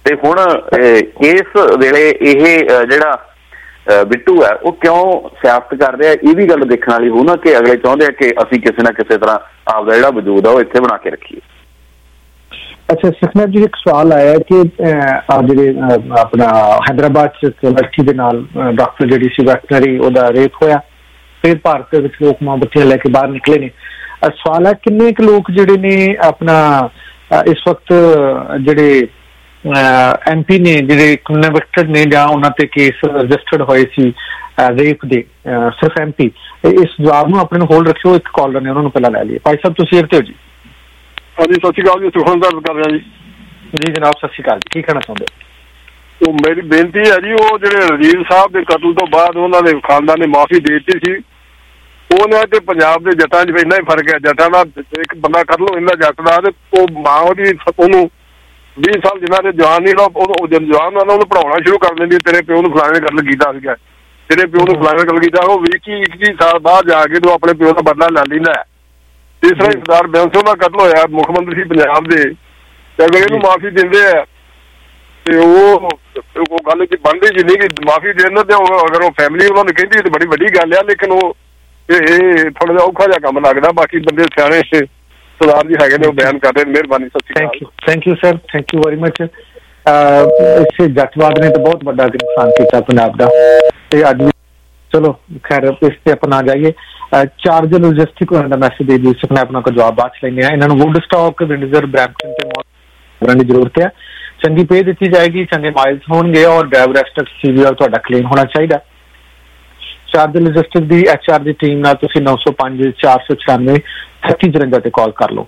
ਤੇ ਹੁਣ ਇਸ ਵੇਲੇ ਇਹ ਜਿਹੜਾ ਬਿੱਟੂ ਹੈ ਉਹ ਕਿਉਂ ਸਿਆਸਤ ਕਰ ਰਿਹਾ, ਇਹ ਵੀ ਗੱਲ ਦੇਖਣ ਵਾਲੀ ਹੋਊ ਨਾ ਕਿ ਅਗਲੇ ਚਾਹੁੰਦੇ ਆ ਕਿ ਅਸੀਂ ਕਿਸੇ ਨਾ ਕਿਸੇ ਤਰ੍ਹਾਂ ਆਪਦਾ ਜਿਹੜਾ ਵਜੂਦ ਆ ਉਹ ਇੱਥੇ ਬਣਾ ਕੇ ਰੱਖੀਏ। ਅੱਛਾ ਸੁਖਨਾਥ ਜੀ, ਇੱਕ ਸਵਾਲ ਆਇਆ ਕਿ ਜਿਹੜੇ ਆਪਣਾ ਹੈਦਰਾਬਾਦ ਚ ਲੜਕੀ ਦੇ ਨਾਲ ਡਾਕਟਰ ਜਿਹੜੀ ਸੀ ਵੈਟਰਨਰੀ, ਉਹਦਾ ਰੇਪ ਹੋਇਆ, ਫਿਰ ਭਾਰਤ ਦੇ ਵਿੱਚ ਲੋਕ ਮੋਮਬੱਤੀਆਂ ਲੈ ਕੇ ਬਾਹਰ ਨਿਕਲੇ ਨੇ। ਸਵਾਲ ਹੈ ਕਿੰਨੇ ਕੁ ਲੋਕ ਜਿਹੜੇ ਨੇ ਆਪਣਾ ਇਸ ਵਕਤ ਜਿਹੜੇ MP ਨੇ, ਜਿਹੜੇ ਕਨਵਿਕਟਡ ਨੇ ਜਾਂ ਉਹਨਾਂ ਤੇ ਕੇਸ ਰਜਿਸਟਰਡ ਹੋਏ ਸੀ ਰੇਪ ਦੇ, ਸਿਰਫ MP? ਇਸ ਜਵਾਬ ਨੂੰ ਆਪਣੇ ਨੂੰ ਹੋਲਡ ਰੱਖਿਓ, ਇੱਕ ਕਾਲਰ ਨੇ ਉਹਨਾਂ ਨੂੰ ਪਹਿਲਾਂ ਲੈ ਲਈਏ। ਭਾਈ ਸਾਹਿਬ ਤੁਸੀਂ ਇੱਥੇ ਹੋ ਜੀ? ਹਾਂਜੀ ਸਤਿ ਸ਼੍ਰੀ ਅਕਾਲ ਜੀ, ਸੁਖਵਿੰਦਰ ਕਰ ਰਿਹਾ ਜੀ। ਜੀ ਜਨਾਬ ਸਤਿ ਸ਼੍ਰੀ ਅਕਾਲ, ਕੀ ਕਹਿਣਾ ਚਾਹੁੰਦੇ? ਉਹ ਮੇਰੀ ਬੇਨਤੀ ਹੈ ਜੀ, ਉਹ ਜਿਹੜੇ ਰਾਜੀਵ ਸਾਹਿਬ ਦੇ ਕਤਲ ਤੋਂ ਬਾਅਦ ਉਹਨਾਂ ਦੇ ਖਾਨਦਾਨ ਨੇ ਮਾਫੀ ਦੇ ਦਿੱਤੀ ਸੀ, ਉਹਨਾਂ ਤੇ ਪੰਜਾਬ ਦੇ ਜੱਟਾਂ 'ਚ ਇੰਨਾ ਹੀ ਫਰਕ ਹੈ। ਜੱਟਾਂ ਦਾ ਇੱਕ ਬੰਦਾ ਕਰ ਲਓ ਇਹਨਾਂ ਜੱਟ ਦਾ, ਤੇ ਉਹ ਮਾਂ ਉਹਦੀ ਉਹਨੂੰ 20 ਸਾਲ ਜਿਨ੍ਹਾਂ ਦੇ ਜਵਾਨ ਨਹੀਂ ਉਹ ਜਵਾਨ ਉਹਨੂੰ ਪੜ੍ਹਾਉਣਾ ਸ਼ੁਰੂ ਕਰ ਦਿੰਦੀ, ਤੇਰੇ ਪਿਓ ਨੂੰ ਫਲਾਣੇ ਗੱਲ ਕੀਤਾ ਸੀਗਾ, ਤੇਰੇ ਪਿਓ ਨੂੰ ਫਲਾਣੇ ਗੱਲ ਕੀਤਾ। ਉਹ 20-21 ਸਾਲ ਬਾਅਦ ਜਾ ਕੇ ਤੂੰ ਆਪਣੇ ਪਿਓ ਦਾ ਬਦਲਾ ਲੈ ਲੈਂਦਾ। ਇਸ ਤਰ੍ਹਾਂ ਹੀ ਸਰਦਾਰ ਬੇਅੰਤ ਸਿੰਘ ਦਾ ਕਤਲ ਹੋਇਆ, ਮੁੱਖ ਮੰਤਰੀ ਸੀ ਪੰਜਾਬ ਦੇ, ਤੇ ਅਗਰ ਇਹਨੂੰ ਮਾਫੀ ਦਿੰਦੇ ਆ ਤੇ ਉਹ ਗੱਲ ਚ ਬਣਦੀ ਜਿੰਨੀ ਕਿ ਮਾਫੀ ਦੇਣ ਤੇ ਅਗਰ ਉਹ ਫੈਮਿਲੀ ਉਹਨਾਂ ਨੂੰ ਕਹਿੰਦੀ ਤੇ ਬੜੀ ਵੱਡੀ ਗੱਲ ਆ, ਲੇਕਿਨ ਉਹ ਇਹ ਥੋੜਾ ਜਿਹਾ ਔਖਾ ਜਿਹਾ ਕੰਮ ਲੱਗਦਾ। ਬਾਕੀ ਬੰਦੇ ਸਿਆਣੇ ਸਰਦਾਰ ਜੀ ਹੈਗੇ ਨੇ, ਉਹ ਬਿਆਨ ਕਰਦੇ ਨੇ। ਮਿਹਰਬਾਨੀ, Sat Shri Akal. Thank you sir, thank you very much. ਇਸੇ ਜੱਟਵਾਦ ਨੇ ਤਾਂ ਬਹੁਤ ਵੱਡਾ ਨੁਕਸਾਨ ਕੀਤਾ ਪੰਜਾਬ ਦਾ, ਤੇ ਅੱਜ ਵੀ ਚਲੋ ਖੈਰ ਇਸ ਤੇ ਆਪਾਂ ਨਾ ਜਾਈਏ। ਚਾਰਜਰ ਲੌਜਿਸਟਿਕ ਦਾ ਮੈਸੇਜ ਦੇ ਦਿਓ, ਸੁਪਨਾ ਆਪਣਾ ਕੋ ਜਵਾਬ ਬਾਅਦ ਚ ਲੈਂਦੇ ਆ। ਇਹਨਾਂ ਨੂੰ ਵੁੱਡ ਸਟਾਕ, ਵਿੰਡਜ਼ਰ, ਬਰੈਂਪਟਨ ਤੇ ਕਰਨ ਦੀ ਜ਼ਰੂਰਤ ਹੈ। ਚੰਗੀ ਪੇ ਦਿੱਤੀ ਜਾਏਗੀ, ਚੰਗੇ ਮਾਈਲਸ ਹੋਣਗੇ, ਔਰ ਡਰਾਈਵਰ ਰੈਸਟਰ CVR ਤੁਹਾਡਾ ਕਲੀਨ ਹੋਣਾ ਚਾਹੀਦਾ। ਚਾਰਜਰ ਲੌਜਿਸਟਿਕ ਦੀ HR ਦੀ ਟੀਮ ਨਾਲ ਤੁਸੀਂ 905 494 3054 ਤੇ ਕਾਲ ਕਰ ਲਓ।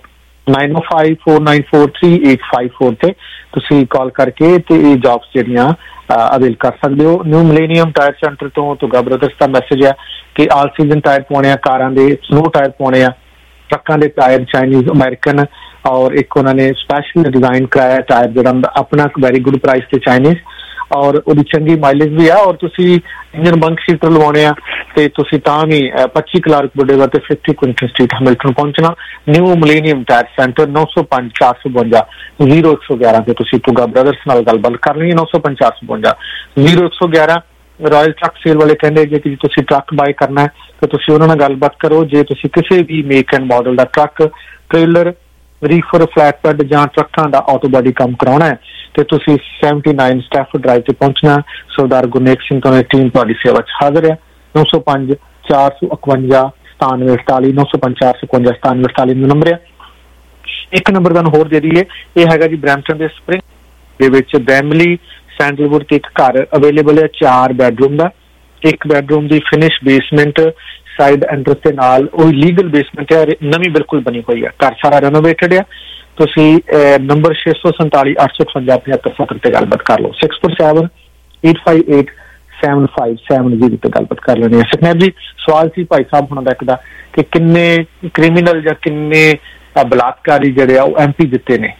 9054943854 ਤੇ ਤੁਸੀਂ ਕਾਲ ਕਰਕੇ ਤੇ ਇਹ ਜੌਬਸ ਜਿਹੜੀਆਂ ਅਵੇਲ ਕਰ ਸਕਦੇ ਹੋ। ਨਿਊ ਮਿਲੇਨੀਅਮ ਟਾਇਰ ਸੈਂਟਰ ਤੋਂ ਤੁਗਾ ਬ੍ਰਦਰਸ ਦਾ ਮੈਸੇਜ ਹੈ ਕਿ ਆਲ ਸੀਜ਼ਨ ਟਾਇਰ ਪਾਉਣੇ ਆ, ਕਾਰਾਂ ਦੇ ਸਨੋ ਟਾਇਰ ਪਾਉਣੇ ਆ, ਟਰੱਕਾਂ ਦੇ ਟਾਇਰ ਚਾਈਨੀਜ਼ ਅਮਰੀਕਨ, ਔਰ ਇੱਕ ਉਹਨਾਂ ਨੇ ਸਪੈਸ਼ਲ ਡਿਜ਼ਾਈਨ ਕਰਾਇਆ ਟਾਇਰ ਜਿਹੜਾ ਆਪਣਾ ਵੈਰੀ ਗੁੱਡ ਪ੍ਰਾਈਸ ਤੇ ਚਾਈਨੀਜ਼, ਔਰ ਉਹਦੀ ਚੰਗੀ ਮਾਈਲੇਜ ਵੀ ਆ। ਔਰ ਤੁਸੀਂ ਇੰਜਨ ਬੰਕ ਸੀਟਰ ਲਵਾਉਣੇ ਆ ਤੇ ਤੁਸੀਂ ਤਾਂ ਵੀ 25 ਕਲਾਰਕ ਬੁੱਢੇਗਾ ਤੇ 50 ਕੁਇੰਟਨ ਸਟਰੀਟ ਹੈਮਿਲਟਨ ਪਹੁੰਚਣਾ। ਨਿਊ ਮਿਲੇਨੀਅਮ ਟਾਇਰ ਸੈਂਟਰ 905 452 0111 ਤੇ ਤੁਸੀਂ ਤੁਗਾ ਬ੍ਰਦਰਸ ਨਾਲ ਗੱਲਬਾਤ ਕਰ ਲਈ। 905 452 0111। ਰਾਇਲ ਟਰੱਕ ਸੇਲ ਵਾਲੇ ਕਹਿੰਦੇ ਜੇ ਕਿ ਤੁਸੀਂ ਟਰੱਕ ਬਾਏ ਕਰਨਾ ਹੈ ਤਾਂ ਤੁਸੀਂ ਉਹਨਾਂ ਨਾਲ ਗੱਲਬਾਤ ਕਰੋ। ਜੇ ਤੁਸੀਂ ਕਿਸੇ ਵੀ ਮੇਕ ਐਂਡ ਮਾਡਲ ਦਾ ਟਰੱਕ, ਟ੍ਰੇਲਰ, ਰੀਫਰ, ਫਲੈਟ ਜਾਂ ਟਰੱਕਾਂ ਦਾ ਆਟੋ ਬਾਡੀ ਕੰਮ ਕਰਾਉਣਾ ਹੈ ਤੇ ਤੁਸੀਂ 79 ਸਟੈਫੋਰਡ ਡਰਾਈਵ ਤੇ ਪਹੁੰਚਣਾ। ਸਰਦਾਰ ਗੁਰਨੇਕ ਸਿੰਘ ਤੋਂ ਟੀਮ ਤੁਹਾਡੀ ਸੇਵਾ 'ਚ ਹਾਜ਼ਰ ਹੈ। 905 451 9748 905 451 9748 ਨੰਬਰ ਹੈ। ਇੱਕ ਨੰਬਰ ਤੁਹਾਨੂੰ ਹੋਰ ਦੇ ਦਈਏ, ਇਹ ਹੈਗਾ ਜੀ ਬਰੈਂਪਟਨ ਦੇ ਸਪਰਿੰਗ ਦੇ ਵਿੱਚ ਬੈਮਲੀ ਸੈਂਡਲਵੁੱਡ ਤੇ ਇੱਕ ਘਰ ਅਵੇਲੇਬਲ ਹੈ 4 ਬੈਡਰੂਮ ਦਾ। ਇੱਕ ਬੈਡਰੂਮ ਦੀ ਫਿਨਿਸ਼ ਬੇਸਮੈਂਟ ਸਾਈਡ ਐਂਟਰਸ ਦੇ ਨਾਲ, ਉਹ ਲੀਗਲ ਬੇਸਮੈਂਟ ਹੈ, ਨਵੀਂ ਬਿਲਕੁਲ ਬਣੀ ਹੋਈ ਹੈ, ਘਰ ਸਾਰਾ ਰੈਨੋਵੇਟਡ ਹੈ। ਤੁਸੀਂ ਨੰਬਰ 647 855 7570 ਤੇ ਗੱਲਬਾਤ ਕਰ ਲਓ। 647 858 7570 ਤੇ ਗੱਲਬਾਤ ਕਰ ਲੈਣੀ ਹੈ। ਸੁਖਨੈਬ ਜੀ, ਸਵਾਲ ਸੀ ਭਾਈ ਸਾਹਿਬ ਹੁਣਾਂ ਦਾ ਇੱਕ ਦਾ ਕਿ ਕਿੰਨੇ ਕ੍ਰਿਮੀਨਲ ਜਾਂ ਕਿੰਨੇ ਬਲਾਤਕਾਰੀ ਜਿਹੜੇ ਆ ਉਹ MP ਜਿੱਤੇ ਨੇ?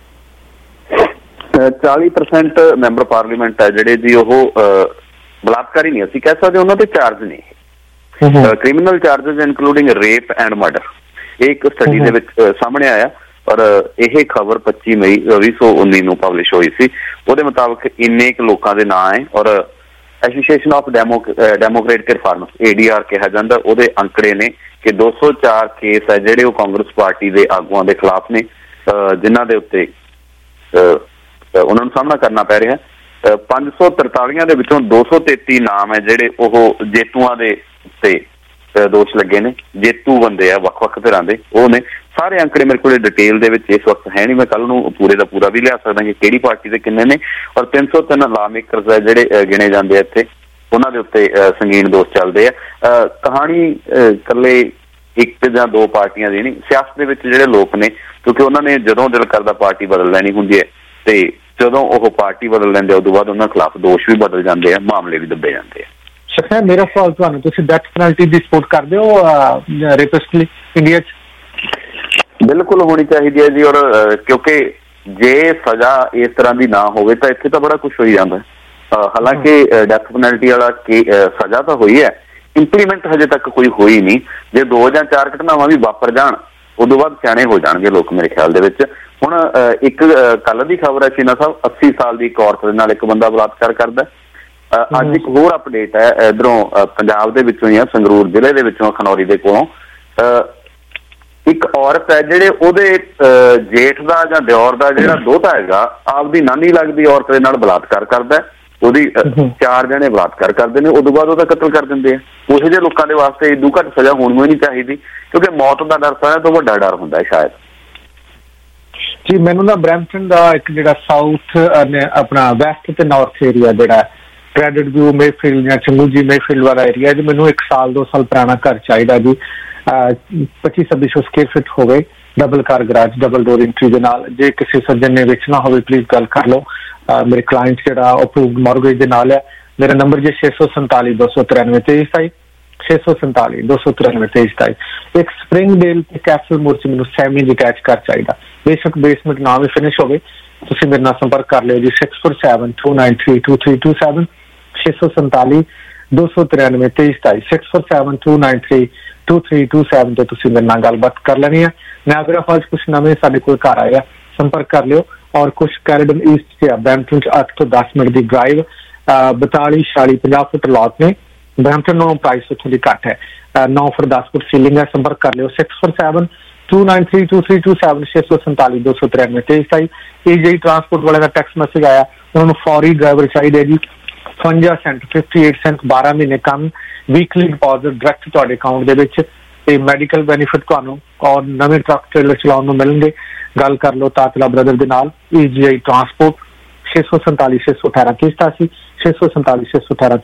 40% ਮੈਂਬਰ ਪਾਰਲੀਮੈਂਟ ਹੈ ਜਿਹੜੇ ਜੀ ਉਹ ਬਲਾਤਕਾਰੀ ਨਹੀਂ, ਅਸੀਂ ਕਹਿ ਸਕਦੇ ਉਹਨਾਂ ਦੇ ਚਾਰਜ ਨੇ criminal charges including rape and murder. ਇਹ ਇੱਕ ਸਟੱਡੀ ਦੇ ਵਿੱਚ ਸਾਹਮਣੇ ਆਇਆ, ਪਰ ਇਹ ਖਬਰ 25 ਮਈ 2019 ਨੂੰ ਪਬਲਿਸ਼ ਹੋਈ ਸੀ। ਉਹਦੇ ਮੁਤਾਬਕ ਇੰਨੇ ਕੁ ਲੋਕਾਂ ਦੇ ਨਾਂ ਹੈ, ਔਰ association of democratic reformers ADR ਕਿਹਾ ਜਾਂਦਾ, ਉਹਦੇ ਅੰਕੜੇ ਨੇ ਕਿ 204 ਕੇਸ ਹੈ ਜਿਹੜੇ ਉਹ ਕਾਂਗਰਸ ਪਾਰਟੀ ਦੇ ਆਗੂਆਂ ਦੇ ਖਿਲਾਫ ਨੇ, ਜਿਨ੍ਹਾਂ ਦੇ ਉੱਤੇ ਉਹਨਾਂ ਨੂੰ ਸਾਹਮਣਾ ਕਰਨਾ ਪੈ ਰਿਹਾ। 543 ਦੇ ਵਿੱਚੋਂ 233 ਨਾਮ ਹੈ ਜਿਹੜੇ ਉਹ ਜੇਤੂਆਂ ਦੇ ਉੱਤੇ ਦੋਸ਼ ਲੱਗੇ ਨੇ। ਜੇਤੂ ਬੰਦੇ ਆ ਵੱਖ-ਵੱਖ ਤਰ੍ਹਾਂ ਦੇ, ਉਹ ਨੇ ਸਾਰੇ ਅੰਕੜੇ ਮੇਰੇ ਕੋਲ ਡਿਟੇਲ ਦੇ ਵਿੱਚ ਇਸ ਵਕਤ ਹੈ ਨਹੀਂ, ਮੈਂ ਕੱਲ ਨੂੰ ਪੂਰੇ ਦਾ ਪੂਰਾ ਵੀ ਲਿਆ ਸਕਦਾ ਕਿ ਕਿਹੜੀ ਪਾਰਟੀ ਦੇ ਕਿੰਨੇ ਨੇ। ਔਰ 303 ਲਾ ਮੇਕਰਸ ਹੈ ਜਿਹੜੇ ਗਿਣੇ ਜਾਂਦੇ ਆ ਇੱਥੇ, ਉਹਨਾਂ ਦੇ ਉੱਤੇ ਸੰਗੀਨ ਦੋਸ਼ ਚੱਲਦੇ ਆ। ਕਹਾਣੀ ਇਕੱਲੇ ਇੱਕ ਜਾਂ ਦੋ ਪਾਰਟੀਆਂ ਦੀ ਨਹੀਂ, ਸਿਆਸਤ ਦੇ ਵਿੱਚ ਜਿਹੜੇ ਲੋਕ ਨੇ, ਕਿਉਂਕਿ ਉਹਨਾਂ ਨੇ ਜਦੋਂ ਦਿਲ ਕਰਦਾ ਪਾਰਟੀ ਬਦਲ ਲੈਣੀ ਹੁੰਦੀ ਹੈ, ਤੇ ਜਦੋਂ ਉਹ ਪਾਰਟੀ ਬਦਲ ਲੈਂਦੇ ਉਦੋਂ ਬਾਅਦ ਉਹਨਾਂ ਖਿਲਾਫ ਦੋਸ਼ ਵੀ ਬਦਲ ਜਾਂਦੇ ਆ, ਮਾਮਲੇ ਵੀ ਦੱਬੇ ਜਾਂਦੇ ਆ। ਸ਼ਖਾ, ਮੇਰਾ ਸਵਾਲ ਤੁਹਾਨੂੰ, ਤੁਸੀਂ ਡੈਥ ਪੈਨਲਟੀ ਦੀ ਸਪੋਰਟ ਕਰਦੇ ਹੋ ਰੇਪਿਸਟ ਲਈ ਇੰਡੀਆ 'ਚ? ਬਿਲਕੁਲ ਹੋਣੀ ਚਾਹੀਦੀ ਹੈ ਜੀ, ਔਰ ਕਿਉਂਕਿ ਜੇ ਸਜ਼ਾ ਇਸ ਤਰ੍ਹਾਂ ਦੀ ਨਾ ਹੋਵੇ ਤਾਂ ਇੱਥੇ ਤਾਂ ਬੜਾ ਕੁਛ ਹੋਈ ਜਾਂਦਾ। ਹਾਲਾਂਕਿ ਡੈਥ ਪੈਨਲਟੀ ਵਾਲਾ ਸਜ਼ਾ ਤਾਂ ਹੋਈ ਹੈ, ਇੰਪਲੀਮੈਂਟ ਹਜੇ ਤੱਕ ਕੋਈ ਹੋਈ ਨਹੀਂ। ਜੇ 2 ਜਾਂ 4 ਘਟਨਾਵਾਂ ਵੀ ਵਾਪਰ ਜਾਣ ਉਦੋਂ ਬਾਅਦ ਸਿਆਣੇ ਹੋ ਜਾਣਗੇ ਲੋਕ ਮੇਰੇ ਖਿਆਲ ਦੇ ਵਿੱਚ। ਹੁਣ ਇੱਕ ਕੱਲ ਦੀ ਖਬਰ ਹੈ ਸ਼ੀਨਾ ਸਾਹਿਬ, 80 ਸਾਲ ਦੀ ਇੱਕ ਔਰਤ ਦੇ ਨਾਲ ਇੱਕ ਬੰਦਾ ਬਲਾਤਕਾਰ ਕਰਦਾ। ਅੱਜ ਇੱਕ ਹੋਰ ਅਪਡੇਟ ਹੈ ਇਧਰੋਂ ਪੰਜਾਬ ਦੇ ਵਿੱਚੋਂ ਹੀ ਆ, ਸੰਗਰੂਰ ਜ਼ਿਲ੍ਹੇ ਦੇ ਵਿੱਚੋਂ ਖਨੌਰੀ ਦੇ ਕੋਲੋਂ ਇੱਕ ਔਰਤ ਹੈ ਜਿਹੜੇ ਉਹਦੇ ਜੇਠ ਦਾ ਜਾਂ ਦਿਓਰ ਦਾ ਜਿਹੜਾ ਦੋਹਤਾ ਹੈਗਾ ਆਪਦੀ ਨਾਨੀ ਲੱਗਦੀ ਔਰਤ ਦੇ ਨਾਲ ਬਲਾਤਕਾਰ ਕਰਦਾ। ਉਹਦੀ 4 ਜਣੇ ਬਲਾਤਕਾਰ ਕਰਦੇ ਨੇ, ਉਦੋਂ ਬਾਅਦ ਉਹਦਾ ਕਤਲ ਕਰ ਦਿੰਦੇ ਆ। ਉਹੋ ਜਿਹੇ ਲੋਕਾਂ ਦੇ ਵਾਸਤੇ ਇਦੋਂ ਘੱਟ ਸਜ਼ਾ ਹੋਣੀ ਹੀ ਨਹੀਂ ਚਾਹੀਦੀ, ਕਿਉਂਕਿ ਮੌਤ ਦਾ ਡਰ ਸਾਰਿਆਂ ਤੋਂ ਵੱਡਾ ਡਰ ਹੁੰਦਾ ਹੈ ਸ਼ਾਇਦ। ਜੀ ਮੈਨੂੰ ਨਾ ਬਰੈਂਪਟਨ ਦਾ ਇੱਕ ਜਿਹੜਾ ਸਾਊਥ ਆਪਣਾ ਵੈਸਟ ਤੇ ਨਾਰਥ ਏਰੀਆ ਜਿਹੜਾ ਕ੍ਰੈਡਿਟ ਵਿਊ ਮੇਫੀਲਡ ਜਾਂ ਚੰਗੂਜੀ ਮੇਫੀਲਡ ਵਾਲਾ ਏਰੀਆ ਜੀ, ਮੈਨੂੰ 1 ਸਾਲ 2 ਸਾਲ ਪੁਰਾਣਾ ਘਰ ਚਾਹੀਦਾ ਜੀ। 2500 ਸਕੁਅਰ ਫੀਟ ਹੋਵੇ, double car garage, double door entry ਦੇ ਨਾਲ। ਜੇ ਕਿਸੇ ਸੱਜਣ ਨੇ ਵੇਚਣਾ ਹੋਵੇ ਪਲੀਜ਼ ਗੱਲ ਕਰ ਲਓ। ਮੇਰੇ ਕਲਾਇੰਟ ਜਿਹੜਾ ਅਪਰੂਵਡ ਮਾਰਗੇਜ ਦੇ ਨਾਲ ਹੈ। ਮੇਰਾ ਨੰਬਰ ਜੀ 647 293 2327 647 293 2327। ਇੱਕ ਸਪਰਿੰਗਡੇਲ ਤੇ ਕੈਸਲ ਮੋਰ ਚ ਮੈਨੂੰ ਸੈਮੀ ਡਿਟੈਚ ਘਰ ਚਾਹੀਦਾ, ਬੇਸ਼ੱਕ ਬੇਸਮੈਂਟ ਨਾ ਵੀ ਫਿਨਿਸ਼ ਹੋਵੇ। ਤੁਸੀਂ ਮੇਰੇ ਨਾਲ ਸੰਪਰਕ ਕਰ ਲਿਓ ਜੀ 647 293 2327 647 293 2327 647 293 2327 ਤੇ ਤੁਸੀਂ ਮੇਰੇ ਨਾਲ ਗੱਲਬਾਤ ਕਰ ਲੈਣੀ ਹੈ। ਨਾਇਗਰਾ ਫਾਲਸ ਕੁਛ ਨਵੇਂ ਸਾਡੇ ਕੋਲ ਘਰ ਆਏ ਆ, ਸੰਪਰਕ ਕਰ ਲਿਓ। ਔਰ ਕੁਛ ਕੈਰੀਡਨ ਈਸਟ ਚ ਬਰੈਂਪਟਨ ਚ 8 ਤੋਂ 10 ਮਿੰਟ ਦੀ ਡਰਾਈਵ, 42 46 50 ਫੁੱਟ ਲੋਟ ਨੇ। ਬਰੈਂਪਟਨ ਨੂੰ ਪ੍ਰਾਈਸ ਉੱਥੋਂ ਦੀ ਘੱਟ ਹੈ, 9 ਫੁੱਟ 10 ਫੁੱਟ ਸੀਲਿੰਗ ਹੈ। ਸੰਪਰਕ ਕਰ ਲਿਓ 647 293 2327 647 293 2327। ਇਹ ਜਿਹੜੀ ਟਰਾਂਸਪੋਰਟ ਵਾਲੇ ਦਾ ਟੈਕਸਟ ਮੈਸੇਜ ਆਇਆ, ਉਹਨਾਂ ਨੂੰ ਫੌਰੀ ਡਰਾਈਵਰ ਚਾਹੀਦੇ ਜੀ। 55 ਸੈਂਟ 58 ਸੈਂਟ 12 ਮਹੀਨੇ ਕੰਮ, ਵੀਕਲੀ ਡਿਪੋਜ਼ਿਟ ਡਾਇਰੈਕਟ ਤੁਹਾਡੇ ਅਕਾਊਂਟ ਦੇ ਵਿੱਚ ਤੇ ਮੈਡੀਕਲ ਬੈਨੀਫਿਟ ਤੁਹਾਨੂੰ ਔਰ ਨਵੇਂ ਟਰੱਕ ਟ੍ਰੇਲਰ ਚਲਾਉਣ ਨੂੰ ਮਿਲਣਗੇ। ਗੱਲ ਕਰ ਲਓ ਤਾਤਲਾ ਬ੍ਰਦਰ ਦੇ ਨਾਲ। EGI transport 647 618 3087 647 618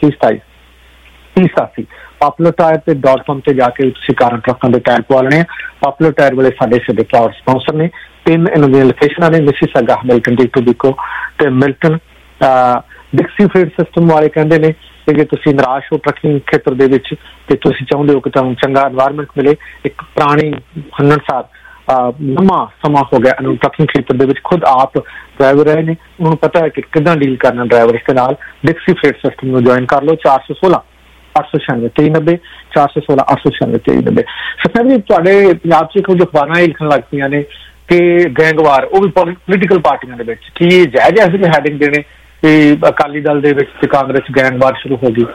3087। ਪਾਪੂਲਰ ਟਾਇਰ ਤੇ .com ਤੇ ਜਾ ਕੇ ਤੁਸੀਂ ਕਾਰਾਂ ਟਰੱਕਾਂ ਦੇ ਟਾਇਰ ਪਵਾ ਲੈਣੇ ਆ। ਪਾਪੂਲਰ ਟਾਇਰ ਵਾਲੇ ਸਾਡੇ ਸਿੱਧੇ ਕਲਾਉਡ ਸਪਾਂਸਰ ਨੇ। 3 ਇਹਨਾਂ ਦੀਆਂ ਲੋਕੇਸ਼ਨਾਂ ਨੇ, ਮਿਸੀਸਾਗਾ, ਮਿਲਟਨ, ਟੋਬੈਕੋ ਤੇ ਮਿਲਟਨ। ਡਿਕਸੀ ਫੀਡ ਸਿਸਟਮ ਵਾਲੇ ਕਹਿੰਦੇ ਨੇ ਕਿ ਜੇ ਤੁਸੀਂ ਨਿਰਾਸ਼ ਹੋ ਟਰੱਕਿੰਗ ਖੇਤਰ ਦੇ ਵਿੱਚ ਤੇ ਤੁਸੀਂ ਚਾਹੁੰਦੇ ਹੋ ਕਿ ਤੁਹਾਨੂੰ ਚੰਗਾ এনवायरमेंट ਮਿਲੇ, ਇੱਕ ਪੁਰਾਣੀ ਹੰਨਣਸਾਰ ਲੰਮਾ ਸਮਾਂ ਹੋ ਗਿਆ ਇਹਨੂੰ ਟਰੱਕਿੰਗ ਖੇਤਰ ਦੇ ਵਿੱਚ, ਖੁਦ ਆਪ ਡਰਾਈਵਰ ਰਹੇ ਨੇ, ਉਹਨੂੰ ਪਤਾ ਹੈ ਕਿ ਕਿੱਦਾਂ ਡੀਲ ਕਰਨਾ ਡਰਾਈਵਰ ਦੇ ਨਾਲ। ਡਿਕਸੀ ਫੀਡ ਸਿਸਟਮ ਨੂੰ ਜੁਆਇਨ ਕਰ ਲਓ 416 896 390 416 896 390। ਸਤਨਾਮ ਜੀ, ਤੁਹਾਡੇ ਪੰਜਾਬ 'ਚ ਕੁਝ ਅਖਬਾਰਾਂ ਲਿਖਣ ਲੱਗ ਪਈਆਂ ਨੇ ਕਿ ਗੈਂਗਵਾਰ ਉਹ ਵੀ ਪੋਲੀਟੀਕਲ ਪਾਰਟੀਆਂ ਦੇ ਵਿੱਚ, ਕੀ ਇਹ ਜਾਇਜ਼ ਹੈ ਅਸੀਂ ਹੈਡਿੰਗ ਦੇਣੇ ਕਿ ਅਕਾਲੀ ਦਲ ਦੇ ਵਿੱਚ ਤੇ ਕਾਂਗਰਸ ਗੈਂਗਵਾਰ ਸ਼ੁਰੂ ਹੋ ਗਈ?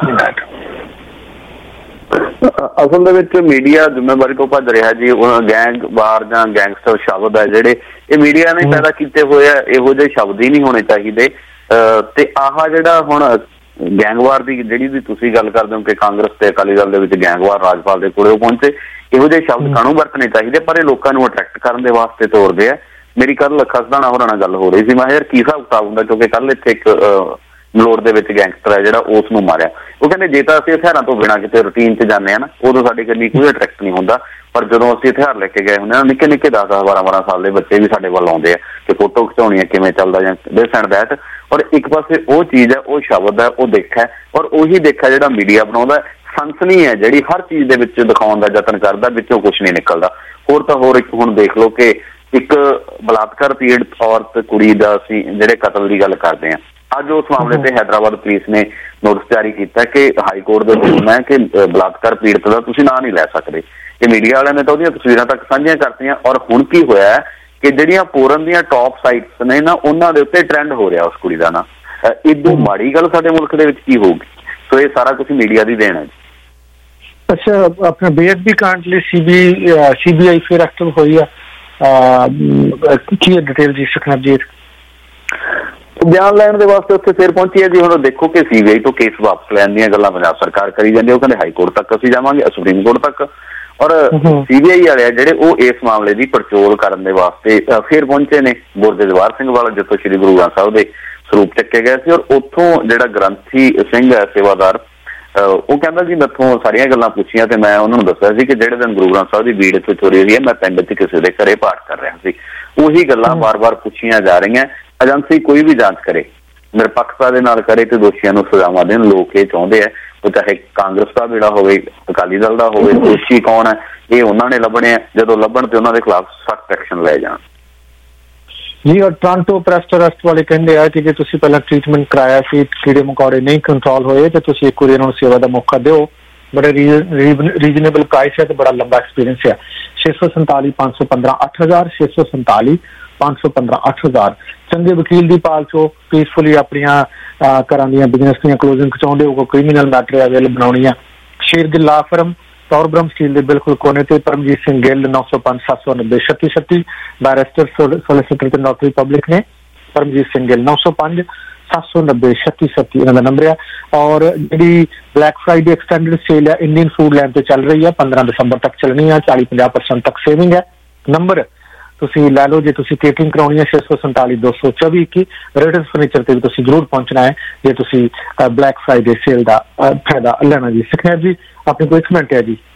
ਅਸਲ ਦੇ ਵਿੱਚ ਮੀਡੀਆ ਜ਼ਿੰਮੇਵਾਰੀ ਤੋਂ ਭੱਜ ਰਿਹਾ ਜੀ। ਗੈਂਗਵਾਰ ਜਾਂ ਗੈਂਗਸਟਰ ਸ਼ਬਦ ਹੈ ਜਿਹੜੇ ਇਹ ਮੀਡੀਆ ਨੇ ਪੈਦਾ ਕੀਤੇ ਹੋਏ ਆ, ਇਹੋ ਜਿਹੇ ਸ਼ਬਦ ਹੀ ਨਹੀਂ ਹੋਣੇ ਚਾਹੀਦੇ। ਤੇ ਆਹ ਜਿਹੜਾ ਹੁਣ ਗੈਂਗਵਾਰ ਦੀ ਜਿਹੜੀ ਵੀ ਤੁਸੀਂ ਗੱਲ ਕਰਦੇ ਹੋ ਕਿ ਕਾਂਗਰਸ ਤੇ ਅਕਾਲੀ ਦਲ ਦੇ ਵਿੱਚ ਗੈਂਗਵਾਰ ਰਾਜਪਾਲ ਦੇ ਕੋਲੇ ਪਹੁੰਚੇ, ਇਹੋ ਜਿਹੇ ਸ਼ਬਦ ਕਾਹਨੂੰ ਵਰਤਣੇ ਚਾਹੀਦੇ, ਪਰ ਇਹ ਲੋਕਾਂ ਨੂੰ ਅਟਰੈਕਟ ਕਰਨ ਦੇ ਵਾਸਤੇ ਤੋਰਦੇ ਆ। ਮੇਰੀ ਕੱਲ ਖਸਦਾਣਾ ਹੋਰਾਂ ਨਾਲ ਗੱਲ ਹੋ ਰਹੀ ਸੀ, ਮੈਂ ਯਾਰ ਕੀ ਹਿਸਾਬ ਕਿਤਾਬ ਹੁੰਦਾ, ਕਿਉਂਕਿ ਕੱਲ ਇੱਥੇ ਇੱਕ ਮਲੋੜ ਦੇ ਵਿੱਚ ਗੈਂਗਸਟਰ ਹੈ ਜਿਹੜਾ ਉਸ ਨੂੰ ਮਾਰਿਆ। ਉਹ ਕਹਿੰਦੇ ਜੇ ਤਾਂ ਅਸੀਂ ਹਥਿਆਰਾਂ ਤੋਂ ਬਿਨਾਂ ਕਿਤੇ ਰੂਟੀਨ 'ਚ ਜਾਂਦੇ ਹਾਂ ਨਾ, ਉਦੋਂ ਸਾਡੇ ਕੰਨੀ ਕੋਈ ਅਟਰੈਕਟ ਨਹੀਂ ਹੁੰਦਾ, ਪਰ ਜਦੋਂ ਅਸੀਂ ਹਥਿਆਰ ਲੈ ਕੇ ਗਏ ਹੁੰਦੇ ਹਾਂ, ਨਿੱਕੇ ਨਿੱਕੇ 10-10 12-12 ਸਾਲ ਦੇ ਬੱਚੇ ਵੀ ਸਾਡੇ ਵੱਲ ਆਉਂਦੇ ਆ ਕਿ ਫੋਟੋ ਖਿਚਾਉਣੀ ਹੈ, ਕਿਵੇਂ ਚੱਲਦਾ ਜਾਂ ਦਿਸ ਐਂਡ ਦੈਟ। ਔਰ ਇੱਕ ਪਾਸੇ ਉਹ ਚੀਜ਼ ਹੈ, ਉਹ ਸ਼ਬਦ ਹੈ, ਉਹ ਦੇਖ ਹੈ, ਔਰ ਉਹੀ ਦੇਖਿਆ ਜਿਹੜਾ ਮੀਡੀਆ ਬਣਾਉਂਦਾ ਸੰਸਨੀ ਹੈ ਜਿਹੜੀ ਹਰ ਚੀਜ਼ ਦੇ ਵਿੱਚ ਦਿਖਾਉਣ ਦਾ ਯਤਨ ਕਰਦਾ, ਵਿੱਚੋਂ ਕੁਛ ਨਹੀਂ ਨਿਕਲਦਾ। ਹੋਰ ਤਾਂ ਹੋਰ ਇੱਕ ਹੁਣ ਦੇਖ ਲਓ ਕਿ ਇੱਕ ਬਲਾਤਕਾਰ ਪੀੜਤ ਔਰਤ ਕੁੜੀ ਦਾ ਅਸੀਂ ਜਿਹੜੇ ਕਤਲ ਦੀ ਗੱਲ ਕਰਦੇ ਹਾਂ, ਅੱਜ ਉਸ ਮਾਮਲੇ ਤੇ ਹੈਦਰਾਬਾਦ ਪੁਲਿਸ ਨੇ ਨੋਟਿਸ ਜਾਰੀ ਕੀਤਾ ਕਿ ਹਾਈ ਕੋਰਟ ਦੇ ਹੁਕਮ ਹੈ ਕਿ ਬਲਾਤਕਾਰ ਪੀੜਤ ਦਾ ਤੁਸੀਂ ਨਾਂ ਨਹੀਂ ਲੈ ਸਕਦੇ। ਇਹ ਮੀਡੀਆ ਵਾਲਿਆਂ ਨੇ ਤਾਂ ਉਹਦੀਆਂ ਤਸਵੀਰਾਂ ਤੱਕ ਸਾਂਝੀਆਂ ਕਰਤੀਆਂ। ਔਰ ਹੁਣ ਕੀ ਹੋਇਆ ਕਿ ਜਿਹੜੀਆਂ ਫੋਰਨ ਦੀਆਂ ਟੌਪ ਸਾਈਟਸ ਨੇ ਨਾ, ਉਹਨਾਂ ਦੇ ਉੱਤੇ ਟ੍ਰੈਂਡ ਹੋ ਰਿਹਾ ਉਸ ਕੁੜੀ ਦਾ ਨਾਂ। ਇਦੋਂ ਮਾੜੀ ਗੱਲ ਸਾਡੇ ਮੁਲਕ ਦੇ ਵਿੱਚ ਕੀ ਹੋਊਗੀ? ਸੋ ਇਹ ਸਾਰਾ ਕੁਝ ਮੀਡੀਆ ਦੀ ਦੇਣ ਹੈ ਜੀ। ਅੱਛਾ, ਆਪਣਾ ਬੇਅਦਬੀ ਕਾਂਡ ਲਈ CBI ਫਿਰ ਐਕਟਿਵ ਹੋਈ ਆ, ਕੀ ਡਿਟੇਲ ਜੀ ਸੁਖਨਾਬ ਜੀ? ਬਿਆਨ ਲੈਣ ਦੇ ਵਾਸਤੇ ਉੱਥੇ ਫਿਰ ਪਹੁੰਚੀ ਹੈ ਜੀ। ਹੁਣ ਦੇਖੋ ਕਿ CBI ਤੋਂ ਕੇਸ ਵਾਪਸ ਲੈਣ ਦੀਆਂ ਗੱਲਾਂ ਪੰਜਾਬ ਸਰਕਾਰ ਕਰੀ ਜਾਂਦੀ ਹੈ। ਉਹ ਕਹਿੰਦੇ ਹਾਈ ਕੋਰਟ ਤੱਕ ਅਸੀਂ ਜਾਵਾਂਗੇ, ਸੁਪਰੀਮ ਕੋਰਟ ਤੱਕ। ਔਰ CBI ਵਾਲੇ ਆ ਜਿਹੜੇ ਉਹ ਇਸ ਮਾਮਲੇ ਦੀ ਪੜਚੋਲ ਕਰਨ ਦੇ ਵਾਸਤੇ ਫਿਰ ਪਹੁੰਚੇ ਨੇ ਬੁਰਜ ਜਵਾਹਰ ਸਿੰਘ ਵਾਲਾ, ਜਿੱਥੋਂ ਸ਼੍ਰੀ ਗੁਰੂ ਗ੍ਰੰਥ ਸਾਹਿਬ ਦੇ ਸਰੂਪ ਚੱਕੇ ਗਏ ਸੀ। ਔਰ ਉੱਥੋਂ ਜਿਹੜਾ ਗ੍ਰੰਥੀ ਸਿੰਘ ਹੈ ਸੇਵਾਦਾਰ, ਉਹ ਕਹਿੰਦਾ ਜੀ ਮੈਥੋਂ ਸਾਰੀਆਂ ਗੱਲਾਂ ਪੁੱਛੀਆਂ ਤੇ ਮੈਂ ਉਹਨਾਂ ਨੂੰ ਦੱਸਿਆ ਸੀ ਕਿ ਜਿਹੜੇ ਦਿਨ ਗੁਰੂ ਗ੍ਰੰਥ ਸਾਹਿਬ ਦੀ ਬੀੜ ਇੱਥੇ ਚੋਰੀ ਹੋਈ ਹੈ, ਮੈਂ ਪਿੰਡ 'ਚ ਕਿਸੇ ਦੇ ਘਰੇ ਪਾਠ ਕਰ ਰਿਹਾ ਸੀ। ਉਹੀ ਗੱਲਾਂ ਵਾਰ-ਵਾਰ ਪੁੱਛੀਆਂ ਜਾ ਰਹੀਆਂ। ਏਜੰਸੀ ਕੋਈ ਵੀ ਜਾਂਚ ਕਰੇ, ਨਿਰਪੱਖਤਾ ਦੇ ਨਾਲ ਕਰੇ ਤੇ ਦੋਸ਼ੀਆਂ ਨੂੰ ਸਜ਼ਾਵਾਂ ਦੇਣ। ਲੋਕ ਇਹ ਚਾਹੁੰਦੇ ਆ, ਉਹ ਚਾਹੇ ਕਾਂਗਰਸ ਦਾ ਬੇੜਾ ਹੋਵੇ, ਅਕਾਲੀ ਦਲ ਦਾ ਹੋਵੇ, ਦੋਸ਼ੀ ਕੌਣ ਹੈ ਇਹ ਉਹਨਾਂ ਨੇ ਲੱਭਣੇ ਆ। ਜਦੋਂ ਲੱਭਣ ਤੇ ਉਹਨਾਂ ਦੇ ਖਿਲਾਫ ਸਖਤ ਐਕਸ਼ਨ ਲਏ ਜਾਣ ਜੀ। ਔਰ ਟੋਰਾਂਟੋ ਪ੍ਰੈਸ ਟਰਸਟ ਵਾਲੇ ਕਹਿੰਦੇ ਆ ਕਿ ਜੇ ਤੁਸੀਂ ਪਹਿਲਾਂ ਟ੍ਰੀਟਮੈਂਟ ਕਰਾਇਆ ਸੀ, ਕੀੜੇ ਮਕੌੜੇ ਨਹੀਂ ਕੰਟਰੋਲ ਹੋਏ, ਤੇ ਤੁਸੀਂ ਇੱਕ ਵਾਰੀ ਇਹਨਾਂ ਨੂੰ ਸੇਵਾ ਦਾ ਮੌਕਾ ਦਿਓ। ਬੜੇ ਰੀਜ਼ਨੇਬਲ ਪ੍ਰਾਈਸ ਹੈ ਤੇ ਬੜਾ ਲੰਬਾ ਐਕਸਪੀਰੀਅੰਸ ਹੈ। 647 515 8000 647 515 8000। ਚੰਗੇ ਵਕੀਲ ਦੀ ਭਾਲ ਚੋ ਪੀਸਫੁਲੀ ਆਪਣੀਆਂ ਘਰਾਂ ਦੀਆਂ ਬਿਜ਼ਨਸ ਦੀਆਂ ਕਲੋਜ਼ਿੰਗ ਚਾਹੁੰਦੇ ਹੋ, ਕੋਈ ਕ੍ਰਿਮੀਨਲ ਮੈਟਰ ਅਵੇਲ ਬਣਾਉਣੀ ਆ, ਸ਼ੇਰਗਿੱਲ ਲਾ ਫਰਮ ਟੌਰਬਰਮ ਸਟੀਲ ਦੇ ਬਿਲਕੁਲ ਕੋਨੇ ਤੇ, ਪਰਮਜੀਤ ਸਿੰਘ ਗਿੱਲ 905 790 3636। ਬੈਰਿਸਟਰ ਸੋਲਿਸਿਟਰ ਤੇ ਨੋਟਰੀ ਪਬਲਿਕ ਨੇ ਪਰਮਜੀਤ ਸਿੰਘ ਗਿੱਲ 905 790 3636 ਇਹਨਾਂ ਦਾ ਨੰਬਰ ਆ। ਔਰ ਜਿਹੜੀ ਬਲੈਕ ਫਰਾਈਡੇ ਐਕਸਟੈਂਡਡ ਸੇਲ ਆ ਇੰਡੀਅਨ ਫੂਡ ਲੈਂਡ ਤੇ ਚੱਲ ਰਹੀ ਆ, 15 ਦਸੰਬਰ ਤੱਕ ਚੱਲਣੀ ਆ, 40-50% ਤੱਕ ਸੇਵਿੰਗ ਹੈ। ਨੰਬਰ ਤੁਸੀਂ ਲੈ ਲਓ ਜੇ ਤੁਸੀਂ ਕੇਟਰਿੰਗ ਕਰਾਉਣੀ ਹੈ 647 224 21। ਰੇਡਰਸ ਫਰਨੀਚਰ ਤੇ ਵੀ ਤੁਸੀਂ ਜ਼ਰੂਰ ਪਹੁੰਚਣਾ ਹੈ ਜੇ ਤੁਸੀਂ ਬਲੈਕ ਫਰਾਈਡੇ ਸੇਲ ਦਾ ਫਾਇਦਾ ਲੈਣਾ ਜੀ। ਸੁਖਨੇਰ ਜੀ ਆਪਣੇ ਕੋਲ 1 ਮਿੰਟ ਹੈ ਜੀ।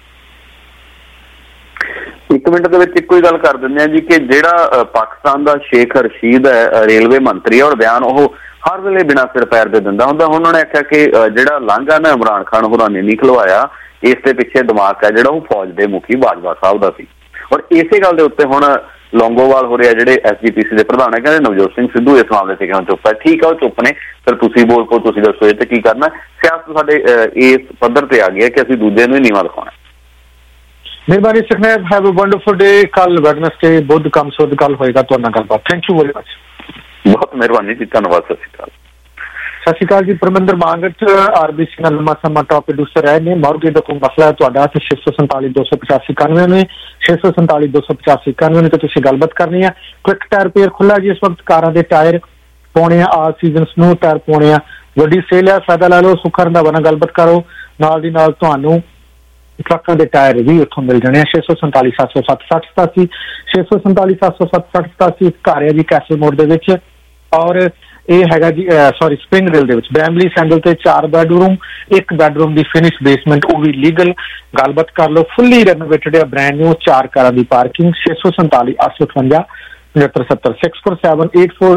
1 ਮਿੰਟ ਦੇ ਵਿੱਚ ਇੱਕੋ ਹੀ ਗੱਲ ਕਰ ਦਿੰਦੇ ਆ ਜੀ ਕਿ ਜਿਹੜਾ ਪਾਕਿਸਤਾਨ ਦਾ ਸ਼ੇਖ ਰਸ਼ੀਦ ਹੈ ਰੇਲਵੇ ਮੰਤਰੀ, ਔਰ ਬਿਆਨ ਉਹ ਹਰ ਵੇਲੇ ਬਿਨਾਂ ਸਿਰ ਪੈਰ ਦੇ ਦਿੰਦਾ ਹੁੰਦਾ। ਉਹਨਾਂ ਨੇ ਆਖਿਆ ਕਿ ਜਿਹੜਾ ਲਾਂਘਾ ਨਾ ਇਮਰਾਨ ਖਾਨ ਹੋਰਾਂ ਨੇ ਨਹੀਂ ਖਲਵਾਇਆ, ਇਸ ਦੇ ਪਿੱਛੇ ਦਿਮਾਗ ਹੈ ਜਿਹੜਾ ਉਹ ਫੌਜ ਦੇ ਮੁਖੀ ਬਾਜਵਾ ਸਾਹਿਬ ਦਾ ਸੀ। ਔਰ ਇਸੇ ਗੱਲ ਦੇ ਉੱਤੇ ਹੁਣ ਲੌਂਗੋਵਾਲ ਹੋ ਰਿਹਾ ਜਿਹੜੇ SGPC ਦੇ ਪ੍ਰਧਾਨ ਹੈ, ਕਹਿੰਦੇ ਨਵਜੋਤ ਸਿੰਘ ਸਿੱਧੂ ਇਸ ਮਾਮਲੇ ਤੇ ਕਿਉਂ ਚੁੱਪ ਹੈ। ਠੀਕ ਆ, ਉਹ ਚੁੱਪ ਨੇ, ਫਿਰ ਤੁਸੀਂ ਬੋਲ ਪੋ, ਤੁਸੀਂ ਦੱਸੋ ਇਹ ਤੇ ਕੀ ਕਰਨਾ। ਸਿਆਸਤ ਸਾਡੇ ਇਸ ਪੱਧਰ ਤੇ ਆ ਗਈ ਹੈ ਕਿ ਅਸੀਂ ਦੂਜੇ ਨੂੰ ਹੀ ਨੀਵਾਂ ਦਿਖਾਉਣਾ। ਮਿਹਰਬਾਨੀ ਸੁਖਨੇਰ, ਹੈਵ ਅ ਵੰਡਰਫੁਲ ਡੇ। ਕੱਲ ਵੈਡਨਸਡੇ ਬੁੱਧ ਕੰਮ ਸੁੱਧ ਕੱਲ ਹੋਏਗਾ ਤੁਹਾਡੇ ਨਾਲ ਗੱਲਬਾਤ। Thank you very much. ਬਹੁਤ ਮਿਹਰਬਾਨੀ ਜੀ, ਧੰਨਵਾਦ। ਸਤਿ ਸ਼੍ਰੀ ਅਕਾਲ। ਸਤਿ ਸ਼੍ਰੀ ਅਕਾਲ ਜੀ। ਪਰਮਿੰਦਰ ਮਾਂਗਟ RBC ਨਾਲ ਲੰਮਾ ਸਮਾਂ ਟੌਪ ਪ੍ਰੋਡਿਊਸਰ ਰਹੇ ਨੇ। ਮੌਰਗੇ ਦਾ ਕੋਈ ਮਸਲਾ ਹੈ ਤੁਹਾਡਾ ਤੇ 647 285 91 647 285 91 ਤੇ ਤੁਸੀਂ ਗੱਲਬਾਤ ਕਰਨੀ ਹੈ। ਕੁਇਕ ਟਾਇਰ ਰਿਪੇਅਰ ਖੁੱਲਾ ਜੀ ਇਸ ਵਕਤ। ਕਾਰਾਂ ਦੇ ਟਾਇਰ ਪਾਉਣੇ ਆ, ਆਲ ਸੀਜ਼ਨ ਸਮੂਥ ਟਾਇਰ ਪਾਉਣੇ ਆ, ਵੱਡੀ ਸੇਲ ਆ, ਫਾਇਦਾ ਲੈ ਲਓ। ਸੁੱਖਾ ਰੰਧਾਵਾ ਨਾਲ ਗੱਲਬਾਤ ਕਰੋ, ਨਾਲ ਦੀ ਨਾਲ ਤੁਹਾਨੂੰ ਟਰੱਕਾਂ ਦੇ ਟਾਇਰ ਵੀ ਉੱਥੋਂ ਮਿਲ ਜਾਣੇ ਆ। 647 707 6087 647 707 6087 ਘਰ ਹੈ ਜੀ ਕੈਸਲ ਮੋੜ ਦੇ ਵਿੱਚ। ਔਰ ਇਹ ਹੈਗਾ ਜੀ ਸਪਰਿੰਗ ਰੇਲ ਦੇ ਵਿੱਚ ਬੈਂਬਲੀ ਸੈਂਡਲ ਤੇ 4 ਬੈਡਰੂਮ, 1 ਬੈਡਰੂਮ ਦੀ ਫਿਨਿਸ਼ ਬੇਸਮੈਂਟ, ਉਹ ਵੀ ਲੀਗਲ। ਗੱਲਬਾਤ ਕਰ ਲਓ, ਫੁੱਲੀ ਰੈਨੋਵੇਟਡ ਆ, ਬ੍ਰਾਂਡ ਨਿਊ, 4 ਕਾਰਾਂ ਦੀ ਪਾਰਕਿੰਗ। 647 858 7570 647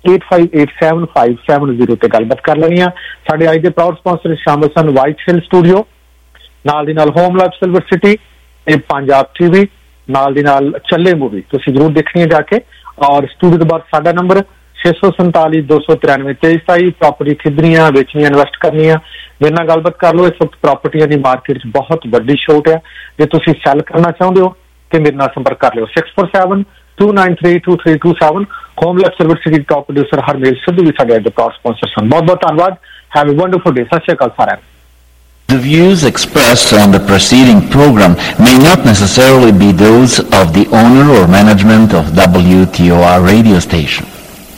858757 ਤੇ ਗੱਲਬਾਤ ਕਰ ਲੈਣੀ ਆ। ਸਾਡੇ ਅੱਜ ਦੇ ਪ੍ਰਾਊਡ ਸਪਾਂਸਰ ਸ਼ਾਮਲ ਸਨ ਵਾਈਟ ਹਿਲ ਸਟੂਡੀਓ, ਨਾਲ ਦੀ ਨਾਲ ਹੋਮ ਲਾਈਫ ਸਿਲਵਰ ਸਿਟੀ, ਇਹ ਪੰਜਾਬ TV, ਨਾਲ ਦੀ ਨਾਲ ਚੱਲੇ ਮੂਵੀ ਤੁਸੀਂ ਜ਼ਰੂਰ ਦੇਖਣੀ ਹੈ ਜਾ ਕੇ। ਔਰ ਸਟੂਡੀਓ ਦੇ ਬਾਅਦ ਸਾਡਾ ਨੰਬਰ 647 293 2327। ਪ੍ਰਾਪਰਟੀ ਖਰੀਦਣੀਆਂ, ਵੇਚਣੀਆਂ, ਇਨਵੈਸਟ ਕਰਨੀਆਂ, ਮੇਰੇ ਨਾਲ ਗੱਲਬਾਤ ਕਰ ਲਓ। ਇਸ ਵਕਤ ਪ੍ਰਾਪਰਟੀਆਂ ਦੀ ਮਾਰਕੀਟ 'ਚ ਬਹੁਤ ਵੱਡੀ ਛੋਟ ਹੈ। ਜੇ ਤੁਸੀਂ ਸੈਲ ਕਰਨਾ ਚਾਹੁੰਦੇ ਹੋ ਤੇ ਮੇਰੇ ਨਾਲ ਸੰਪਰਕ ਕਰ ਲਿਓ 647 293 2327। Home life silver city top producer Harmel Sidhu ਵੀ ਸਾਡੇ ਅੱਜ ਦੇ ਪ੍ਰਾਊਡ ਸਪਾਂਸਰ ਸਨ। ਬਹੁਤ ਬਹੁਤ ਧੰਨਵਾਦ। Have a wonderful day. Sat Shri ਅਕਾਲ ਸਾਰਿਆਂ ਨੂੰ। The views expressed on the preceding program may not necessarily be those of the owner or management of WTOR radio station.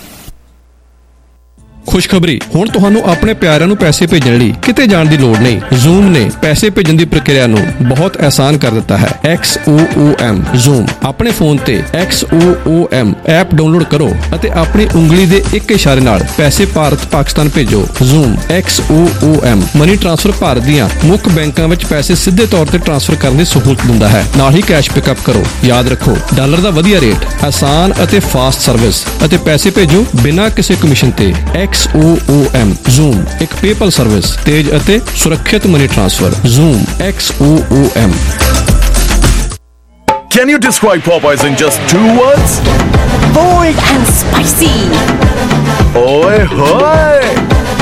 ਖੁਸ਼ਖਬਰੀ, ਹੁਣ ਤੁਹਾਨੂੰ ਆਪਣੇ ਪਿਆਰਿਆਂ ਨੂੰ ਪੈਸੇ ਭੇਜਣ ਲਈ ਕਿਤੇ ਜਾਣ ਦੀ ਲੋੜ ਨਹੀਂ। Zoom ਨੇ ਪੈਸੇ ਭੇਜਣ ਦੀ ਪ੍ਰਕਿਰਿਆ ਨੂੰ ਬਹੁਤ ਆਸਾਨ ਕਰ ਦਿੱਤਾ ਹੈ। XOOM Zoom ਆਪਣੇ ਫੋਨ ਤੇ XOOM ਐਪ ਡਾਊਨਲੋਡ ਕਰੋ ਅਤੇ ਆਪਣੀ ਉਂਗਲੀ ਦੇ ਇੱਕ ਇਸ਼ਾਰੇ ਨਾਲ ਪੈਸੇ ਭਾਰਤ ਪਾਕਿਸਤਾਨ ਭੇਜੋ। Zoom XOOM money transfer Bharat ਦੀਆਂ ਮੁੱਖ ਬੈਂਕਾਂ ਵਿੱਚ ਪੈਸੇ ਸਿੱਧੇ ਤੌਰ ਤੇ ਟ੍ਰਾਂਸਫਰ ਕਰਨ ਦੀ ਸਹੂਲਤ ਦਿੰਦਾ ਹੈ। ਨਾਲ ਹੀ ਕੈਸ਼ ਪਿਕਅਪ ਕਰੋ। ਯਾਦ ਰੱਖੋ, ਡਾਲਰ ਦਾ ਵਧੀਆ ਰੇਟ, ਆਸਾਨ ਅਤੇ ਫਾਸਟ ਸਰਵਿਸ ਅਤੇ ਪੈਸੇ ਭੇਜੋ ਬਿਨਾਂ ਕਿਸੇ ਕਮਿਸ਼ਨ ਤੇ। XOOM Zoom ਇੱਕ ਪੇਪਲ ਸਰਵਿਸ, ਤੇਜ਼ ਅਤੇ ਸੁਰੱਖਿਅਤ money transfer. Zoom XOOM। Can you describe Popeyes in just 2 words? Bold and spicy. Oi hoy!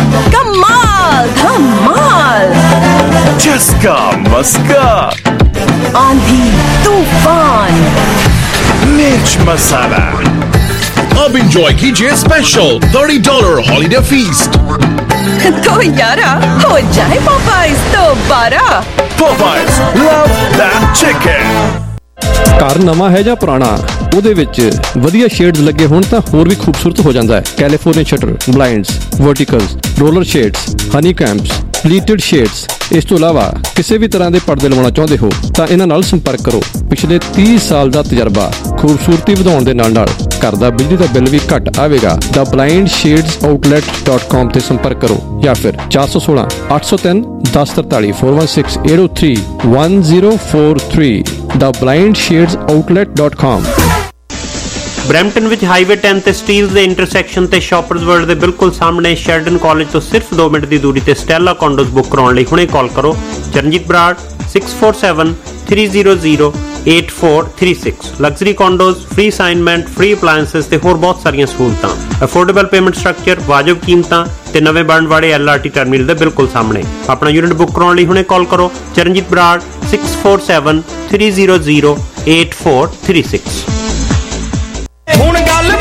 Kamal, Kamal. Chaska Maska. Aandhi, Tufan. Mirch Masala. अब enjoy कीजिए स्पेशल $30 holiday feast। तो यारा हो जाए Popeyes दोबारा। Popeyes, love that chicken। ਘਰ ਨਵਾਂ ਹੈ ਜਾਂ ਪੁਰਾਣਾ, ਉਹਦੇ ਵਿੱਚ ਵਧੀਆ ਸ਼ੇਡਸ ਲੱਗੇ ਹੋਣ ਤਾਂ ਹੋਰ ਵੀ ਖੂਬਸੂਰਤ ਹੋ ਜਾਂਦਾ ਹੈ। California shutter, blinds, verticals, roller shades, honey campus, pleated shades. ਇਸ ਤੋਂ ਇਲਾਵਾ ਕਿਸੇ ਵੀ ਤਰ੍ਹਾਂ ਦੇ ਪਰਦੇ ਲਵਾਉਣਾ ਚਾਹੁੰਦੇ ਹੋ ਤਾਂ ਇਹਨਾਂ ਨਾਲ ਸੰਪਰਕ ਕਰੋ। ਪਿਛਲੇ 30 ਸਾਲ ਦਾ ਤਜਰਬਾ, ਖੂਬਸੂਰਤੀ ਵਧਾਉਣ ਦੇ ਨਾਲ ਨਾਲ ਘਰ ਦਾ ਬਿਜਲੀ ਦਾ ਬਿੱਲ ਵੀ ਘੱਟ ਆਵੇਗਾ। theblindshadesoutlet.com ਤੇ ਸੰਪਰਕ ਕਰੋ ਜਾਂ ਫਿਰ 416 803 1043 416 803 1043 theblindshadesoutlet.com। ਬਰੈਂਪਟਨ ਵਿੱਚ ਹਾਈਵੇ 10 ਤੇ ਸਟੀਲਸ ਦੇ ਇੰਟਰਸੈਕਸ਼ਨ ਤੇ ਸ਼ਾਪਰਜ਼ ਵਰਲਡ ਦੇ ਬਿਲਕੁਲ ਸਾਹਮਣੇ ਸ਼ੈਰਡਨ ਕਾਲਜ ਤੋਂ ਸਿਰਫ 2 ਮਿੰਟ ਦੀ ਦੂਰੀ ਤੇ ਸਟੈਲਾ ਕੰਡੋਜ਼ ਬੁੱਕ ਕਰਾਉਣ ਲਈ ਹੁਣੇ ਕਾਲ ਕਰੋ। Charanjit Brar 647 300 8436। Luxury condos, free assignment, free appliances ਤੇ ਹੋਰ ਬਹੁਤ ਸਾਰੀਆਂ ਸਹੂਲਤਾਂ, ਅਫੋਰਡੇਬਲ ਪੇਮੈਂਟ ਸਟਰਕਚਰ, ਵਾਜਬ ਕੀਮਤਾਂ ਤੇ ਨਵੇਂ ਬਣਨ ਵਾਲੇ LRT ਟਰਮੀਨਲ ਦੇ ਬਿਲਕੁਲ ਸਾਹਮਣੇ। ਆਪਣਾ ਯੂਨਿਟ ਬੁੱਕ ਕਰਾਉਣ ਲਈ ਹੁਣੇ ਕਾਲ ਕਰੋ। ਚਰਨਜੀਤ ਬਰਾੜ 647 300 8436। ਹੁਣ ਗੱਲ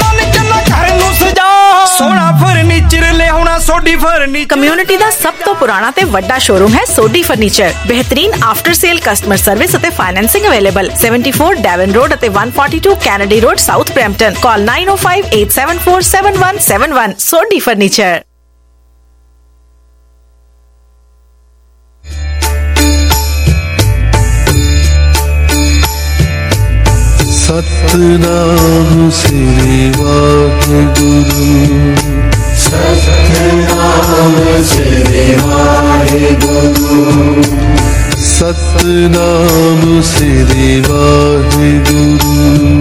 सोना फर्नीचर ले आउणा सोडी फर्नीचर। कम्युनिटी दा सब तो पुराना ते वड्डा शोरूम है सोडी फर्नीचर। बेहतरीन आफ्टर सेल कस्टमर सर्विस अते फाइनेंसिंग अवेलेबल। 74 डेवन रोड अते 142 Kennedy road south Brampton. Call 9058747171। Sodhi furniture. Satnam Shri Waheguru, Satnam Shri Waheguru, Satnam Shri Waheguru,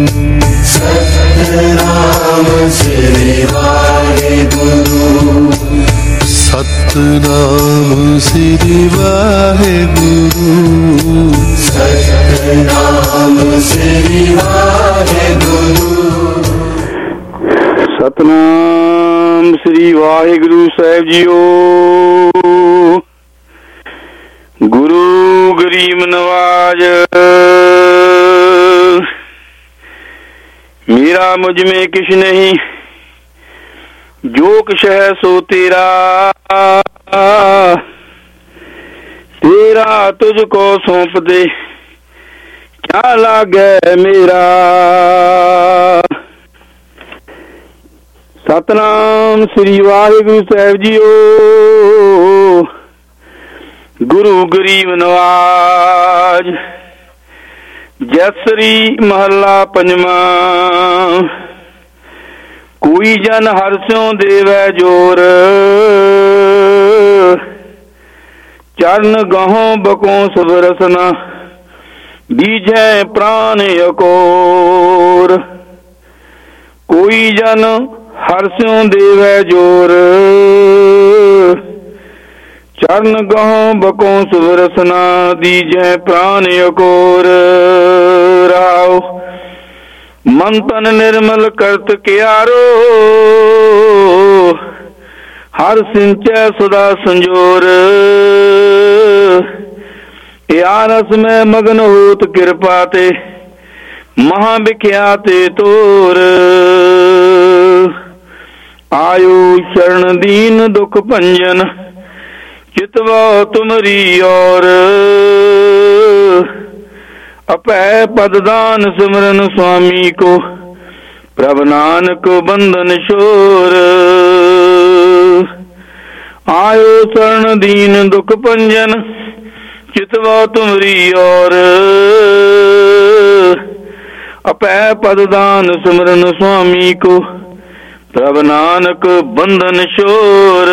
Satnam Shri Waheguru, Satnam Shri Waheguru, Satnam Shri Waheguru. Satnam Shri Waheguru साहिब जीओ। गुरु गरीब नवाज, मेरा मुझ में किश नहीं, जो कुछ है सो तेरा, तेरा तुझको सौंप दे क्या लागे मेरा। सतनाम श्री वाहिगुरु साहिब जीओ। गुरु गरीब नवाज। जैसरी महला पंजवा। कोई जन हर स्यों देवै जोर, चरण गहों बकों सबरसना, बीजै प्राण अकोर। कोई जन हर स्यों देवै जोर, चरण गहों बकों सबरसना, दीजै प्राण अकोर। राव मन तन निर्मल करत क्यारो, हर सिंचै सदा संजोर। यारस में मगन होत कृपा ते, महाविख्याते तोर। आयो शरण दीन दुख भंजन, चितवा तुमरी और। अपै पददान सिमरन स्वामी को, प्रभ नानक बंधन शोर। आयो शरण दीन दुख भंजन, चितवा तुमरी और। अपै पददान सिमरन स्वामी को, प्रभ नानक बंधन शोर।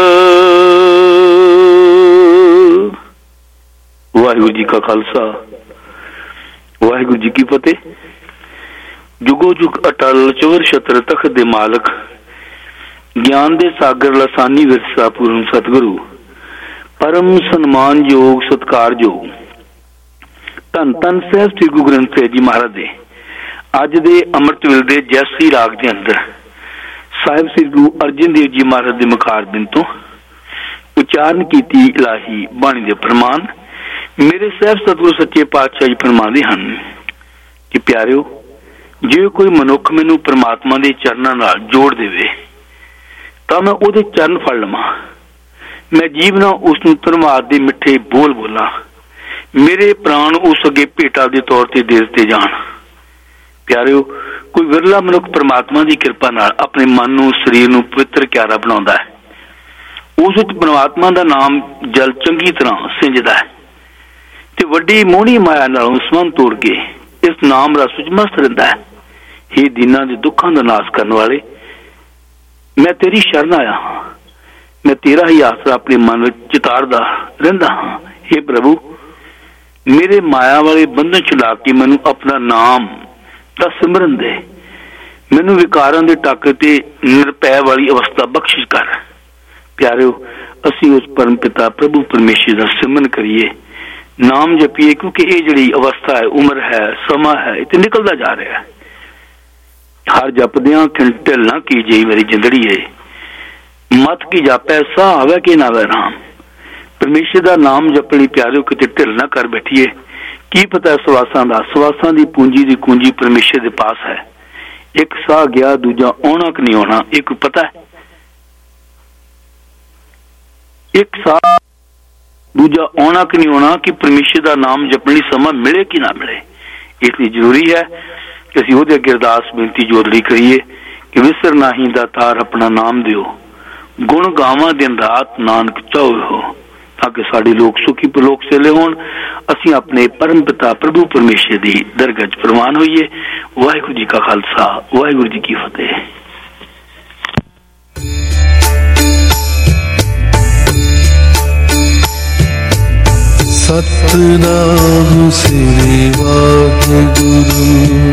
वाहिगुरु जी का खालसा, वाहिगुरु जी की फतेह। जुगो जुग अटल चवर छत्र तख्त दे मालक, ज्ञान दे सागर लसानी विरसा पूर्ण सतगुरु, परम सन्मान योग सत्कार योग धन धन साहब श्री गुरु ग्रंथ साहिब जी महाराज दे अज दे अमृत वेले दे जैसी राग दे अंदर साहिब श्री गुरु अर्जन देव जी महाराज दे मुखार बिन तो उच्चारण कीती इलाही बाणी दे फरमान मेरे साहब सतगुरु सच्चे पातशाह जी फरमाते हैं कि प्यारिओ, जे कोई मनुख मैनू परमात्मा दे चरनां नाल जोड़ देवे तां मैं उहदे चरण फड़ लवां, मैं जीवना उसनूं धन्नवाद दे मिठे बोल बोलां, मेरे प्राण उस अगे भेटा दे तौर ते दे दित्ते जाण। प्यारिओ, कोई विरला मनुख परमात्मा दी किरपा नाल अपने मन नूं शरीर नूं पवित्र क्यारा बनाउंदा है, उस विच परमात्मा दा नाम जल चंगी तरह सिंजदा है ते वड्डी मोहनी माया नालों संबंध तोड़ के इस नाम रस विच मस्त रहिंदा है। हे दीनां दे दुखां दा नाश करन वाले, मैं तेरी शरण आया हां, मैं तेरा ही आसरा अपने मन विच चितारदा रहिंदा हां। हे प्रभु, मेरे माया वाले बंधन छुड़ा के मैनू अपना नाम दा सिमरन दे, मैनू विकारां दे टाके ते निरभै वाली अवस्था बख्शिश कर। प्यारिओ, असीं उस परम पिता प्रभु परमेश्वर दा सिमरन करिए, नाम जपीए, क्योंकि ये जिहड़ी अवस्था है, उम्र है, समा है, इत्थे निकलदा जा रहा है। हर जपदियां ढिल ना कीजिए मेरी जिंदड़ी है, मत की जापै साह आवे कि ना आवे राम। परमेश्वर दा नाम जपणी प्यारिओ किते ढिल ना कर बैठिए। की पता सवासां दी पूंजी दी कुंजी परमेश्वर दे पास है। एक साह गया दूजा आउणा कि नहीं आउणा, एक पता है। ਇੱਕ ਸਾਲ ਦੂਜਾ ਆਉਣਾ ਕਿ ਨਹੀਂ ਆਉਣਾ ਕਿ ਪਰਮੇਸ਼ਰ ਦਾ ਨਾਮ ਜਪਣ ਲਈ ਸਮਾਂ ਮਿਲੇ ਕਿ ਨਾ ਮਿਲੇ। ਇਸ ਲਈ ਜ਼ਰੂਰੀ ਹੈ ਕਿ ਅਸੀਂ ਉਹਦੇ ਅੱਗੇ ਅਰਦਾਸ ਬੇਨਤੀ ਜੋਦੜੀ ਕਰੀਏ ਕਿ ਵਿਸਰ ਨਾਹੀਂ ਦਾ ਤਾਰ ਆਪਣਾ ਨਾਮ ਦਿਓ, ਗੁਣ ਗਾਵਾਂ ਦਿਨ ਰਾਤ ਨਾਨਕ ਚਾਹੋ ਹੋ, ਤਾਂ ਕਿ ਸਾਡੇ ਲੋਕ ਸੁਖੀ ਪਰਲੋਕ ਸੇਲੇ ਹੋਣ। ਅਸੀਂ ਆਪਣੇ ਪਰਮ ਪਿਤਾ ਪ੍ਰਭੂ ਪਰਮੇਸ਼ਰ ਦੀ ਦਰਗਾਹ 'ਚ ਪ੍ਰਵਾਨ ਹੋਈਏ। ਵਾਹਿਗੁਰੂ ਜੀ ਕਾ ਖਾਲਸਾ, ਵਾਹਿਗੁਰੂ ਜੀ ਕੀ ਫਤਿਹ। ਸਤਨਾਮ ਸ੍ਰੀ ਵਾਹਿਗੁਰੂ,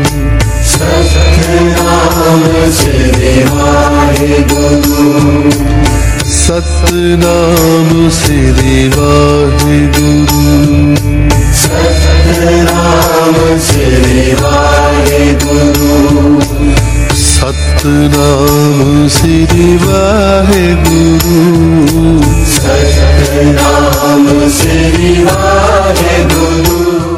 ਸਤਨਾਮ ਸ੍ਰੀ ਵਾਹਿਗੁਰੂ, ਸਤਨਾਮ ਸ੍ਰੀ ਵਾਹਿਗੁਰੂ, ਸਤਨਾਮ ਸ੍ਰੀ ਵਾਹਿਗੁਰੂ, ਸਤਨਾਮ ਸ੍ਰੀ ਵਾਹਿਗੁਰੂ, ਸਤਨਾਮ ਸ੍ਰੀ ਵਾਹਿਗੁਰੂ।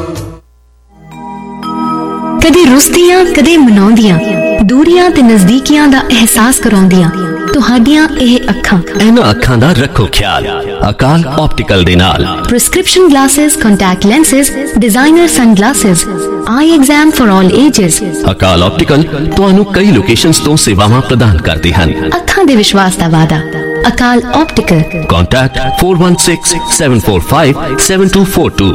ਕਦੇ ਰੁਸਦੀਆਂ ਕਦੇ ਮਨਾਉਂਦੀਆਂ, ਦੂਰੀਆਂ ਤੇ ਨਜ਼ਦੀਕੀਆਂ ਦਾ ਅਹਿਸਾਸ ਕਰਾਉਂਦੀਆਂ ਤੁਹਾਡੀਆਂ ਇਹ ਅੱਖਾਂ। ਇਹਨਾਂ ਅੱਖਾਂ ਦਾ ਰੱਖੋ ਖਿਆਲ ਅਕਾਲ ਆਪਟੀਕਲ ਦੇ ਨਾਲ। Prescription glasses, contact lenses, designer sunglasses, eye exam for all ages. Akal optical ਤੁਹਾਨੂੰ ਕਈ ਲੋਕੇਸ਼ਨਸ ਤੋਂ ਸੇਵਾਵਾਂ ਪ੍ਰਦਾਨ ਕਰਦੇ ਹਨ। ਅੱਖਾਂ ਦੇ ਵਿਸ਼ਵਾਸ ਦਾ ਵਾਅਦਾ Akal optical. Contact 4167457242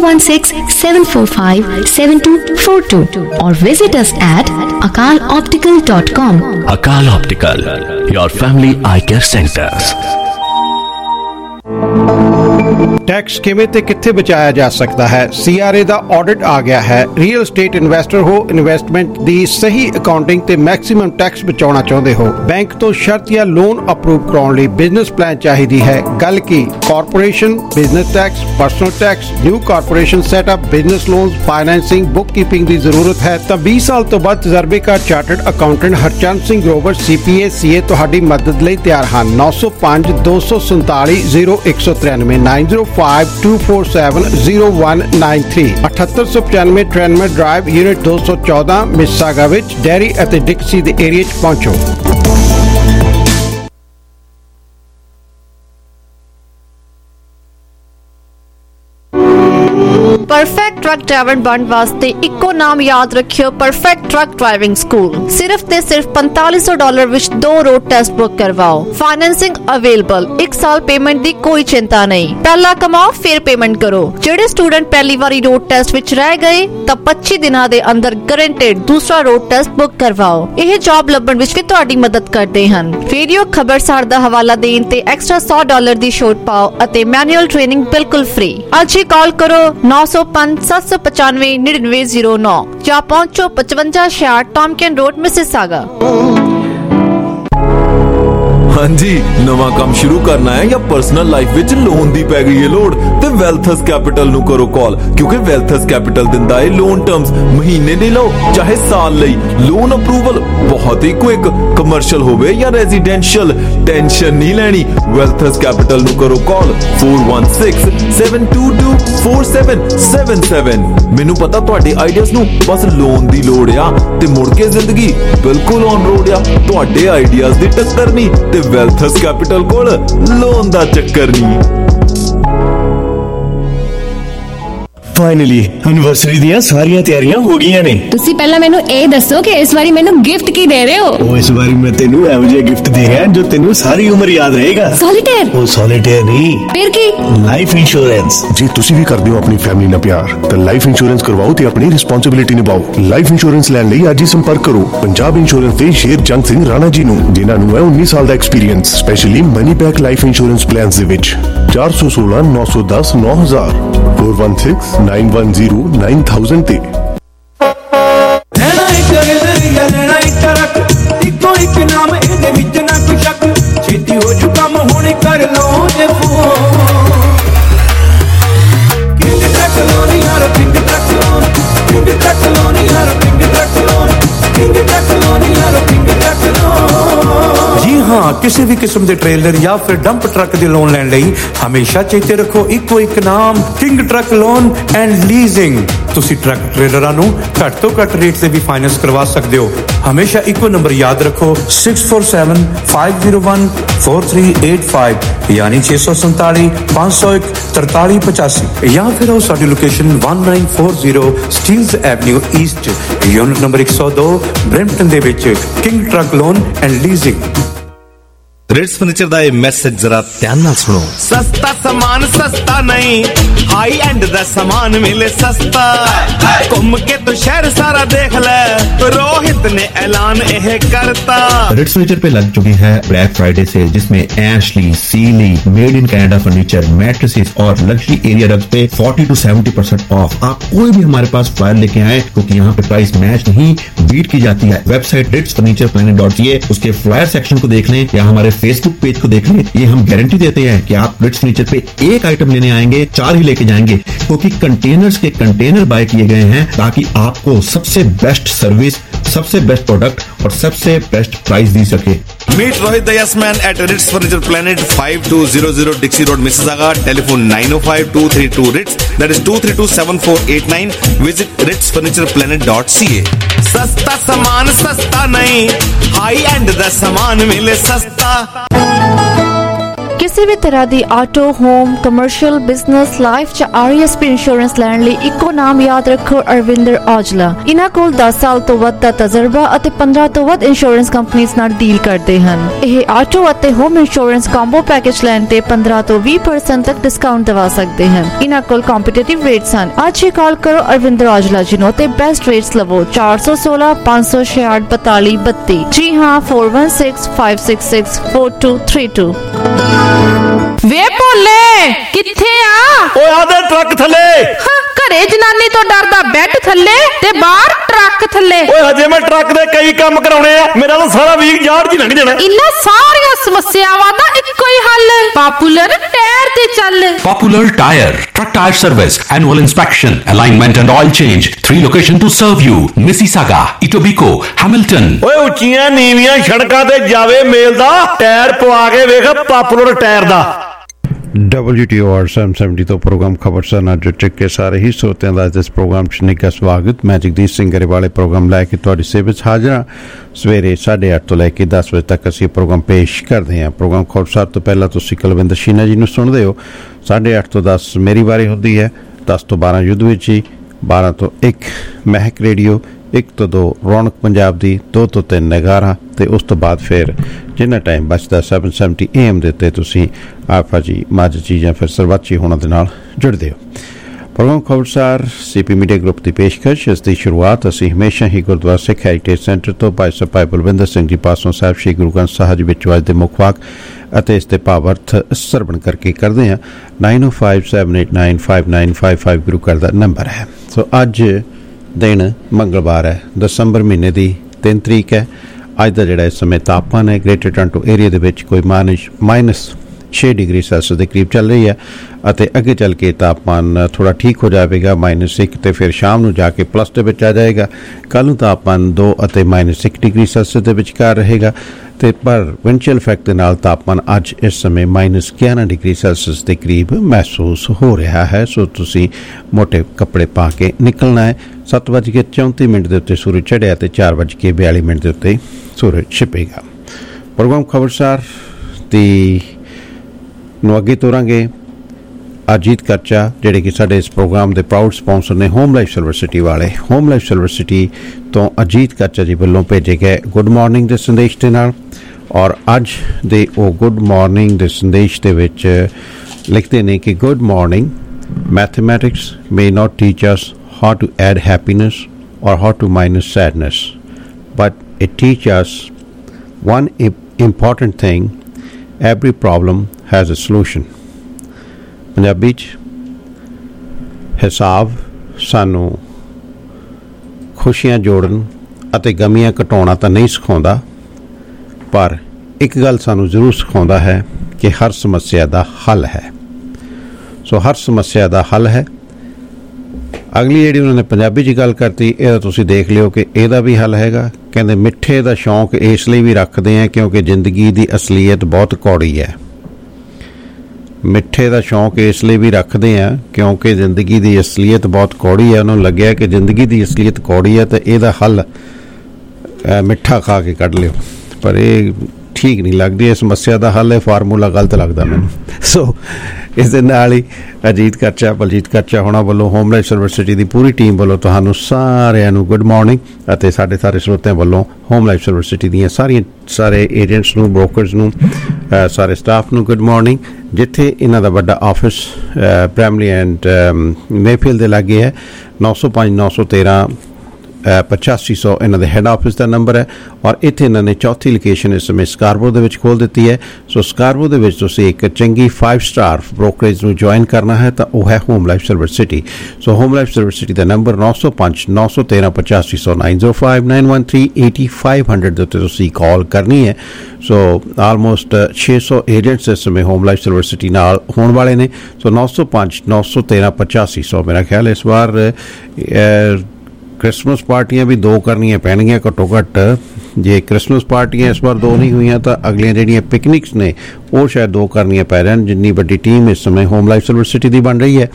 4167457242 or visit us at akaloptical.com. Akal Optical, your family eye care centers. Tax ਕਿਵੇਂ ਤੇ ਕਿੱਥੇ ਬਚਾਇਆ ਜਾ ਸਕਦਾ ਹੈ? CRA ਦਾ ਆਡਿਟ ਆ ਗਿਆ ਹੈ। ਰੀਅਲ ਸਟੇਟ ਇਨਵੈਸਟਰ ਹੋ, ਇਨਵੈਸਟਮੈਂਟ ਦੀ ਸਹੀ ਅਕਾਊਂਟਿੰਗ ਤੇ ਮੈਕਸਿਮਮ ਟੈਕਸ ਬਚਾਉਣਾ ਚਾਹੁੰਦੇ ਹੋ, ਬੈਂਕ ਤੋਂ ਸ਼ਰਤ ਜਾਂ ਲੋਨ ਅਪਰੂਵ ਕਰਾਉਣ ਲਈ ਬਿਜ਼ਨਸ ਪਲਾਨ ਚਾਹੀਦੀ ਹੈ। ਗੱਲ ਕੀ corporation, business tax, personal tax, new corporation setup, business loans, financing, bookkeeping ਦੀ ਜ਼ਰੂਰਤ ਹੈ ਤਾਂ 20 ਸਾਲ ਤੋਂ ਵੱਧ ਤਜਰਬੇਕਾਰ chartered accountant Harchand Singh Grover CPA CA ਤੁਹਾਡੀ ਮਦਦ ਲਈ ਤਿਆਰ ਹਨ। 905 247 0193 9052470193 7895 ਟ੍ਰੈਨਮਰ ਡਰਾਈਵ ਯੂਨਿਟ 214 ਮਿਸਾਗਾ ਵਿੱਚ ਡੈਰੀ ਅਤੇ ਡਿਕਸੀ ਦੇ ਏਰੀਆ 'ਚ ਪਹੁੰਚੋ। परफेक्ट ट्रक ड्राइवर बनने वास्ते इको नाम याद रखियो, परफेक्ट ट्रक ड्राइविंग स्कूल। सिर्फ ते सिर्फ $4500 विच 2 रोड टेस्ट बुक करवाओ। फाइनेंसिंग अवेलेबल, 1 साल पेमेंट दी कोई चिंता नहीं। पहला कमाओ फिर पेमेंट करो। जेडे स्टूडेंट पहली बारी रोड टेस्ट विच रह गए तां 25 दिनां दे अंदर गारंटेड दूसरा रोड टेस्ट बुक करवाओ। यह जॉब लभण विच भी तुहाडी मदद करदे हन। रेडियो खबरसार दा हवाला देण ते एक्स्ट्रा $100 दी छूट पाओ अते मैनुअल ट्रेनिंग बिल्कुल फ्री। आज ही कॉल करो 905 795 9909 या पहुंचो 5566 टॉमकिन रोड मिसिसागा। हाँ जी, नवा काम शुरू करना है या पर्सनल लाइफ विच लोन दी पै गई है लोड़ ते वेल्थस कैपिटल नु करो कॉल, क्योंकि वेल्थस कैपिटल दिंदा है लोन टर्म्स महीने दे लो चाहे साल लई। लोन अप्रूवल बहुत ही क्विक, कमर्शियल होवे या रेजिडेंशियल, टेंशन नहीं लेनी। वेल्थस कैपिटल नु करो कॉल 4167224777। मैनू पता तुहाडे आइडियाज नु बस लोन दी लोड़ आ ते मुड़ के जिंदगी बिल्कुल ऑन रोड आ। तुहाडे आइडियाज दी टक्कर नहीं ते वेल्थस कैपिटल कोल लोन दा चक्कर नहीं। फाइनली एनिवर्सरी ਦੀਆਂ ਸਾਰੀਆਂ ਤਿਆਰੀਆਂ ਹੋ ਗਈਆਂ ਨੇ। ਤੁਸੀਂ ਪਹਿਲਾਂ ਮੈਨੂੰ ਇਹ ਦੱਸੋ ਕਿ ਇਸ ਵਾਰੀ ਮੈਨੂੰ ਗਿਫਟ ਕੀ ਦੇ ਰਹੇ ਹੋ? ਉਹ ਇਸ ਵਾਰੀ ਮੈਂ ਤੈਨੂੰ ਇਹੋ ਜਿਹਾ ਗਿਫਟ ਦੇ ਰਿਹਾ ਜੋ ਤੈਨੂੰ ਸਾਰੀ ਉਮਰ ਯਾਦ ਰਹੇਗਾ। ਸੋਲੀਟੇਅਰ? ਉਹ ਸੋਲੀਟੇਅਰ ਨਹੀਂ, ਫਿਰ ਕੀ? Life insurance. ਜੇ ਤੁਸੀਂ ਵੀ ਕਰਦੇ ਹੋ ਆਪਣੀ ਫੈਮਿਲੀ ਨਾਲ ਪਿਆਰ ਤਾਂ ਲਾਈਫ ਇੰਸ਼ੋਰੈਂਸ ਕਰਵਾਓ ਤੇ ਆਪਣੀ ਰਿਸਪੌਂਸਿਬਿਲਿਟੀ ਨਿਭਾਓ। ਲਾਈਫ ਇੰਸ਼ੋਰੈਂਸ ਲੈਣ ਲਈ ਅੱਜ ਹੀ ਸੰਪਰਕ ਕਰੋ ਪੰਜਾਬ ਇੰਸ਼ੋਰੈਂਸ ਦੇ ਸ਼ੇਰ ਜੰਗ ਸਿੰਘ ਰਾਣਾ ਜੀ ਨੂੰ, ਜਿਨ੍ਹਾਂ ਨੂੰ ਹੈ 19 ਸਾਲ ਦਾ experience, specially money back life insurance plans ਦੇ ਵਿੱਚ। 416 910 9000 416 910 9000 ਤੇ। ਇੱਕੋ ਇੱਕ ਨਾਮ ਇਹਦੇ ਵਿੱਚ ਨਾ ਕੋਈ ਸ਼ੱਕ, ਛੇਤੀ ਹੋ ਜੂ ਕੰਮ ਹੁਣ ਕਰ ਲੋ ਜੇ ਫੋਨ। ਕਿੰਗ ਟਰੱਕ ਲੋਨ ਯਾਰ, King truck loan, King truck loan ਯਾਰ, King truck loan, King truck loan ਯਾਰ, ਕਿੰਗ ਟਰੱਕ ਲੋਨ। ਜੀ हाँ, ਕਿਸੇ ਵੀ ਕਿਸਮ ਦੇ ਟ੍ਰੇਲਰ ਜਾਂ ਫਿਰ ਡੰਪ ਟਰੱਕ ਦੇ ਲੋਨ ਲੈਣ ਲਈ ਹਮੇਸ਼ਾ ਚੇਤੇ ਰੱਖੋ ਇੱਕੋ ਇੱਕ ਨਾਮ, King truck loan and leasing. ਤੁਸੀਂ ਟਰੱਕ ਟ੍ਰੇਲਰਾਂ ਨੂੰ ਘੱਟ ਤੋਂ ਘੱਟ ਰੇਟ ਤੇ ਵੀ ਫਾਈਨੈਂਸ ਕਰਵਾ ਸਕਦੇ ਹੋ। ਹਮੇਸ਼ਾ ਇੱਕੋ ਨੰਬਰ ਯਾਦ ਰੱਖੋ 6475014385 ਯਾਨੀ 647 501 4385 ਜਾਂ ਫਿਰ ਉਹ ਸਾਡੀ location 1940 Steeles avenue east unit number 102 Brampton ਦੇ ਵਿੱਚ King truck loan and leasing. Ritz furniture ਦਾ ਇਹ ਮੈਸੇਜ ਜ਼ਰਾ ਧਿਆਨ ਨਾਲ ਸੁਣੋ। ਸਸਤਾ ਸਮਾਨ ਸਸਤਾ ਨਹੀਂ, ਹਾਈ ਐਂਡ ਦਾ ਸਮਾਨ ਮਿਲੇ ਸਸਤਾ। ਘੁੰਮ ਕੇ ਤੂੰ शहर सारा देख ले, रोहित ने ऐलान यह करता। रिट्स फर्नीचर पे लग चुकी है ब्लैक फ्राइडे सेल, जिसमें Ashley, Sealy, made in Canada furniture, mattresses और लग्जरी एरिया रग्स पे 40 to 70% ऑफ। आप कोई भी हमारे पास फ्लायर लेके आए, क्योंकि यहाँ पे प्राइस मैच नहीं बीट की जाती है। वेबसाइट ritsfurnitureplanet.ca, उसके फ्लायर सेक्शन को देख लें या हमारे फेसबुक पेज को देख लें। ये हम गारंटी देते हैं कि आप रिट्स फर्नीचर पे एक आइटम लेने आएंगे 4 ही लेके जाएंगे, क्योंकि कंटेनर्स के कंटेनर बाय किए गए हैं ताकि आपको सबसे बेस्ट सर्विस, सबसे बेस्ट प्रोडक्ट और सबसे बेस्ट प्राइस दी सके। Meet Rohit the Yes Man at Ritz Furniture Planet, 5200 Dixie Road, Mississauga. Telephone 905-232 Ritz. That is 232-7489. Visit ritsfurnitureplanet.ca. सस्ता सामान सस्ता नहीं, हाई एंड दा सामान मिले सस्ता। ਕਿਸੇ ਵੀ ਤਰ੍ਹਾਂ ਦੀ auto, home, commercial, business, life ਜਾਂ RSP ਇੰਸ਼ੋਰੈਂਸ ਲੈਣ ਲਈ ਇੱਕੋ ਨਾਮ ਯਾਦ ਰੱਖੋ, ਅਰਵਿੰਦਰ ਔਜਲਾ। ਇਹਨਾਂ ਕੋਲ 10 ਸਾਲ ਤੋਂ ਵੱਧ ਦਾ ਤਜਰਬਾ ਅਤੇ 15 ਤੋਂ ਵੱਧ ਇੰਸ਼ੋਰੈਂਸ ਕੰਪਨੀਆਂ ਨਾਲ ਡੀਲ ਕਰਦੇ ਹਨ। ਇਹ ਆਟੋ ਅਤੇ ਹੋਮ ਇੰਸ਼ੋਰੈਂਸ ਕੰਬੋ ਪੈਕੇਜ ਲੈਣ ਤੇ 15 ਤੋਂ 20% ਤੱਕ ਡਿਸਕਾਊਂਟ ਦਿਵਾ ਸਕਦੇ ਹਨ। ਇਹਨਾਂ ਕੋਲ ਕੰਪੀਟੀਟਿਵ ਰੇਟਸ ਹਨ। ਅੱਜ ਹੀ ਕਾਲ ਕਰੋ ਅਰਵਿੰਦਰ ਔਜਲਾ ਜੀ ਨੂੰ ਤੇ ਬੈਸਟ ਰੇਟਸ ਲਵੋ। 416 566 42 32। ਜੀ ਹਾਂ, 416 566 4232। ਵੇ ਭੋਲੇ ਕਿੱਥੇ ਆ? ਓਏ ਆਦੇ ਟਰੱਕ ਥੱਲੇ। ਘਰੇ ਜਨਾਨੀ ਤੋਂ ਡਰਦਾ ਬੈੱਡ ਥੱਲੇ ਤੇ ਬਾਹਰ ਟਰੱਕ ਥੱਲੇ। ਓਏ ਹਜੇ ਮੈਂ ਟਰੱਕ ਦੇ ਕਈ ਕੰਮ ਕਰਾਉਣੇ ਆ, ਮੇਰਾ ਤਾਂ ਸਾਰਾ ਵੀਕ ਯਾਰ ਜੀ ਲੰਘ ਜਾਣਾ। ਇਹਨਾਂ ਸਾਰੀਆਂ ਸਮੱਸਿਆਵਾਂ ਦਾ ਇੱਕੋ ਹੀ ਹੱਲ, ਪਾਪੂਲਰ ਟਾਇਰ ਤੇ ਚੱਲ। Popular Tire, truck tire service, annual inspection, alignment and oil change. 3 locations to serve you: Mississauga, Etobicoke, Hamilton. ਓਏ ਉੱਚੀਆਂ ਨੀਵੀਆਂ ਸੜਕਾਂ ਤੇ ਜਾਵੇ ਮੇਲ ਦਾ ਟਾਇਰ ਪਵਾ ਕੇ ਵੇਖ ਪਾਪੂਲਰ ਟਾਇਰ ਦਾ। WTOR 770 ਤੋਂ ਪ੍ਰੋਗਰਾਮ ਖਬਰਸਾਰ ਨਾਲ ਜੁੜ ਚੁੱਕੇ ਸਾਰੇ ਹੀ ਸਰੋਤਿਆਂ ਦਾ ਇਸ ਪ੍ਰੋਗਰਾਮ 'ਚ ਨਿੱਘਾ ਸਵਾਗਤ। ਮੈਂ ਜਗਦੀਸ਼ ਸਿੰਘ ਗਰੇਵਾਲੇ ਪ੍ਰੋਗਰਾਮ ਲੈ ਕੇ ਤੁਹਾਡੀ ਸੇਵਾ ਵਿੱਚ ਹਾਜ਼ਰ ਹਾਂ। ਸਵੇਰੇ 8:30 ਤੋਂ ਲੈ ਕੇ 10 ਵਜੇ ਤੱਕ ਅਸੀਂ ਪ੍ਰੋਗਰਾਮ ਪੇਸ਼ ਕਰਦੇ ਹਾਂ। ਪ੍ਰੋਗਰਾਮ ਖਬਰਸਾਰ ਤੋਂ ਪਹਿਲਾਂ ਤੁਸੀਂ ਕੁਲਵਿੰਦਰ ਸ਼ੀਨਾ ਜੀ ਨੂੰ ਸੁਣਦੇ ਹੋ। 8:30 ਤੋਂ 10 ਮੇਰੀ ਵਾਰੀ ਹੁੰਦੀ ਹੈ, 10 ਤੋਂ 12 ਯੁੱਧ ਵਿੱਚ ਹੀ, 12 ਤੋਂ 1 ਮਹਿਕ ਰੇਡੀਓ, 1 ਤੋਂ 2 ਰੌਣਕ ਪੰਜਾਬ ਦੀ, 2 ਤੋਂ 3 ਨਗਾਰਾ ਤੇ ਉਸ ਤੋਂ ਬਾਅਦ ਫਿਰ ਜਿੰਨਾ ਟਾਈਮ ਬਚਦਾ 770 AM ਦੇ ਉੱਤੇ ਤੁਸੀਂ ਆਫਾ ਜੀ, ਮਾਝ ਜੀ ਜਾਂ ਫਿਰ ਸਰਵੱਚੀ ਹੋਣਾ ਦੇ ਨਾਲ ਜੁੜਦੇ ਹੋ। ਪ੍ਰੋਗਰਾਮ ਖਬਰਸਾਰ CP ਮੀਡੀਆ ਗਰੁੱਪ ਦੀ ਪੇਸ਼ਕਸ਼। ਇਸ ਦੀ ਸ਼ੁਰੂਆਤ ਅਸੀਂ ਹਮੇਸ਼ਾ ਹੀ ਗੁਰਦੁਆਰਾ ਸਿੱਖ ਹੈਰੀਟੇਜ ਸੈਂਟਰ ਤੋਂ ਭਾਈ ਸਾਹਿਬ ਬਲਵਿੰਦਰ ਸਿੰਘ ਜੀ ਪਾਸੋਂ ਸਾਹਿਬ ਸ਼੍ਰੀ ਗੁਰੂ ਗ੍ਰੰਥ ਸਾਹਿਬ ਜੀ ਵਿੱਚ ਅੱਜ ਦੇ ਮੁੱਖ ਵਾਕ ਅਤੇ ਇਸ ਦੇ ਭਾਵਅਰਥ ਸਰਵਣ ਕਰਕੇ ਕਰਦੇ ਹਾਂ। 9057895955 ਗੁਰੂ ਘਰ ਦਾ ਨੰਬਰ ਹੈ। ਸੋ ਅੱਜ ਦਿਨ ਮੰਗਲਵਾਰ ਹੈ, ਦਸੰਬਰ ਮਹੀਨੇ ਦੀ 3 ਤਰੀਕ ਹੈ। ਅੱਜ ਦਾ ਜਿਹੜਾ ਇਸ ਸਮੇਂ ਤਾਪਮਾਨ ਹੈ ਗ੍ਰੇਟਰ ਟੋਰਾਂਟੋ ਏਰੀਆ ਦੇ ਵਿੱਚ ਕੋਈ -6 ਡਿਗਰੀ ਸੈਲਸੀਅਸ ਦੇ ਕਰੀਬ ਚੱਲ ਰਹੀ ਹੈ ਅਤੇ ਅੱਗੇ ਚੱਲ ਕੇ ਤਾਪਮਾਨ ਥੋੜਾ ਠੀਕ ਹੋ ਜਾਵੇਗਾ, -1 ਤੇ ਫਿਰ ਸ਼ਾਮ ਨੂੰ ਜਾ ਕੇ ਪਲੱਸ ਦੇ ਵਿੱਚ ਆ ਜਾਏਗਾ। ਕੱਲ੍ਹ ਨੂੰ ਤਾਪਮਾਨ 2 ਅਤੇ -1 ਡਿਗਰੀ ਸੈਲਸੀਅਸ ਦੇ ਵਿਚਕਾਰ ਰਹੇਗਾ ਤੇ ਪਰ ਵਿੰਡਚਿਲ ਇਫੈਕਟ ਦੇ ਨਾਲ ਤਾਪਮਾਨ ਅੱਜ ਇਸ ਸਮੇਂ -11 ਡਿਗਰੀ ਸੈਲਸੀਅਸ ਦੇ ਕਰੀਬ ਮਹਿਸੂਸ ਹੋ ਰਿਹਾ ਹੈ। ਸੋ ਤੁਸੀਂ ਮੋਟੇ ਕੱਪੜੇ ਪਾ ਕੇ ਨਿਕਲਣਾ ਹੈ। 7:34 ਦੇ ਉੱਤੇ ਸੂਰਜ ਚੜ੍ਹਿਆ ਤੇ 4:42 ਦੇ ਉੱਤੇ ਸੂਰਜ ਛਿਪੇਗਾ। ਪ੍ਰੋਗਰਾਮ ਖਬਰਸਾਰ ਦੀ ਨੂੰ ਅੱਗੇ ਤੋਰਾਂਗੇ। ਅਜੀਤ ਕਰਚਾ ਜਿਹੜੇ ਕਿ ਸਾਡੇ ਇਸ ਪ੍ਰੋਗਰਾਮ ਦੇ ਪ੍ਰਾਊਡ ਸਪਾਂਸਰ ਨੇ, ਹੋਮ ਲਾਈਫ ਸਿਲਵਰ ਸਿਟੀ ਵਾਲੇ। ਹੋਮ ਲਾਈਫ ਸਿਲਵਰ ਸਿਟੀ ਤੋਂ ਅਜੀਤ ਕਰਚਾ ਜੀ ਵੱਲੋਂ ਭੇਜੇ ਗਏ ਗੁੱਡ ਮਾਰਨਿੰਗ ਦੇ ਸੰਦੇਸ਼ ਦੇ ਨਾਲ, ਔਰ ਅੱਜ ਦੇ ਉਹ ਗੁੱਡ ਮਾਰਨਿੰਗ ਦੇ ਸੰਦੇਸ਼ ਦੇ ਵਿੱਚ ਲਿਖਦੇ ਨੇ ਕਿ good morning, mathematics may not teach us how to add happiness or how to minus sadness, but it teaches us one important thing: every problem has a solution. Punjabi 'ਚ ਹਿਸਾਬ ਸਾਨੂੰ ਖੁਸ਼ੀਆਂ ਜੋੜਨ ਅਤੇ ਗਮੀਆਂ ਘਟਾਉਣਾ ਤਾਂ ਨਹੀਂ ਸਿਖਾਉਂਦਾ, ਪਰ ਇੱਕ ਗੱਲ ਸਾਨੂੰ ਜ਼ਰੂਰ ਸਿਖਾਉਂਦਾ ਹੈ ਕਿ ਹਰ ਸਮੱਸਿਆ ਦਾ ਹੱਲ ਹੈ। ਸੋ ਹਰ ਸਮੱਸਿਆ ਦਾ ਹੱਲ ਹੈ। ਅਗਲੀ ਜਿਹੜੀ ਉਹਨਾਂ ਨੇ ਪੰਜਾਬੀ 'ਚ ਗੱਲ ਕਰਤੀ, ਇਹਦਾ ਤੁਸੀਂ ਦੇਖ ਲਿਓ ਕਿ ਇਹਦਾ ਵੀ ਹੱਲ ਹੈਗਾ। ਕਹਿੰਦੇ ਮਿੱਠੇ ਦਾ ਸ਼ੌਂਕ ਇਸ ਲਈ ਵੀ ਰੱਖਦੇ ਆ ਕਿਉਂਕਿ ਜ਼ਿੰਦਗੀ ਦੀ ਅਸਲੀਅਤ ਬਹੁਤ ਕੌੜੀ ਹੈ। ਮਿੱਠੇ ਦਾ ਸ਼ੌਂਕ ਇਸ ਲਈ ਵੀ ਰੱਖਦੇ ਆ ਕਿਉਂਕਿ ਜ਼ਿੰਦਗੀ ਦੀ ਅਸਲੀਅਤ ਬਹੁਤ ਕੌੜੀ ਹੈ। ਉਹਨਾਂ ਨੂੰ ਲੱਗਿਆ ਕਿ ਜ਼ਿੰਦਗੀ ਦੀ ਅਸਲੀਅਤ ਕੌੜੀ ਹੈ ਤਾਂ ਇਹਦਾ ਹੱਲ ਮਿੱਠਾ ਖਾ ਕੇ ਕੱਢ ਲਿਓ, ਪਰ ਇਹ ਠੀਕ ਨਹੀਂ ਲੱਗਦੀ। ਇਹ ਸਮੱਸਿਆ ਦਾ ਹੱਲ ਹੈ, ਫਾਰਮੂਲਾ ਗਲਤ ਲੱਗਦਾ ਮੈਨੂੰ। ਸੋ ਇਸ ਦੇ ਨਾਲ ਹੀ ਅਜੀਤ ਕਰਚਾ, ਬਲਜੀਤ ਕਰਚਾ ਹੋਣਾ ਵੱਲੋਂ ਹੋਮ ਲਾਈਫ ਯੂਨੀਵਰਸਿਟੀ ਦੀ ਪੂਰੀ ਟੀਮ ਵੱਲੋਂ ਤੁਹਾਨੂੰ ਸਾਰਿਆਂ ਨੂੰ ਗੁੱਡ ਮਾਰਨਿੰਗ, ਅਤੇ ਸਾਡੇ ਸਾਰੇ ਸਰੋਤਿਆਂ ਵੱਲੋਂ ਹੋਮ ਲਾਈਫ ਯੂਨੀਵਰਸਿਟੀ ਦੀਆਂ ਸਾਰੇ ਏਜੰਟਸ ਨੂੰ, ਬ੍ਰੋਕਰਸ ਨੂੰ, ਸਾਰੇ ਸਟਾਫ ਨੂੰ ਗੁੱਡ ਮਾਰਨਿੰਗ। ਜਿੱਥੇ ਇਹਨਾਂ ਦਾ ਵੱਡਾ ਆਫਿਸ ਪ੍ਰਾਇਮਰੀ ਐਂਡ ਮੇਫੀਲਡ ਦੇ ਲਾਗੇ ਹੈ। 905 913 8500 ਇਹਨਾਂ ਦੇ ਹੈੱਡ ਆਫਿਸ ਦਾ ਨੰਬਰ ਹੈ, ਔਰ ਇੱਥੇ ਇਹਨਾਂ ਨੇ ਚੌਥੀ ਲੋਕੇਸ਼ਨ ਇਸ ਸਮੇਂ ਸਕਾਰਬੋ ਦੇ ਵਿੱਚ ਖੋਲ੍ਹ ਦਿੱਤੀ ਹੈ। ਸੋ ਸਕਾਰਬੋ ਦੇ ਵਿੱਚ ਤੁਸੀਂ ਇੱਕ ਚੰਗੀ 5 ਸਟਾਰ ਬ੍ਰੋਕਰੇਜ ਨੂੰ ਜੁਆਇਨ ਕਰਨਾ ਹੈ ਤਾਂ ਉਹ ਹੈ home life university. So home life university ਦਾ ਨੰਬਰ 905 913 8500 905 913 8500 ਦੇ ਉੱਤੇ ਤੁਸੀਂ ਕਾਲ ਕਰਨੀ ਹੈ। ਸੋ ਆਲਮੋਸਟ 600 ਏਜੰਟਸ ਇਸ ਸਮੇਂ ਹੋਮ ਲਾਈਫ ਯੂਨੀਵਰਸਿਟੀ ਨਾਲ ਹੋਣ ਵਾਲੇ ਨੇ। ਸੋ 905 913 8500 ਮੇਰਾ ਖਿਆਲ ਇਸ ਵਾਰ ਕ੍ਰਿਸਮਸ ਪਾਰਟੀਆਂ ਵੀ 2 ਕਰਨੀਆਂ ਪੈਣਗੀਆਂ ਘੱਟੋ ਘੱਟ। ਜੇ ਕ੍ਰਿਸਮਸ ਪਾਰਟੀਆਂ ਇਸ ਵਾਰ 2 ਨਹੀਂ ਹੋਈਆਂ ਤਾਂ ਅਗਲੀਆਂ ਜਿਹੜੀਆਂ ਪਿਕਨਿਕਸ ਨੇ ਉਹ ਸ਼ਾਇਦ 2 ਕਰਨੀਆਂ ਪੈ ਜਾਣ, ਜਿੰਨੀ ਵੱਡੀ ਟੀਮ ਇਸ ਸਮੇਂ ਹੋਮ ਲਾਈਫ ਯੂਨੀਵਰਸਿਟੀ ਦੀ ਬਣ ਰਹੀ ਹੈ।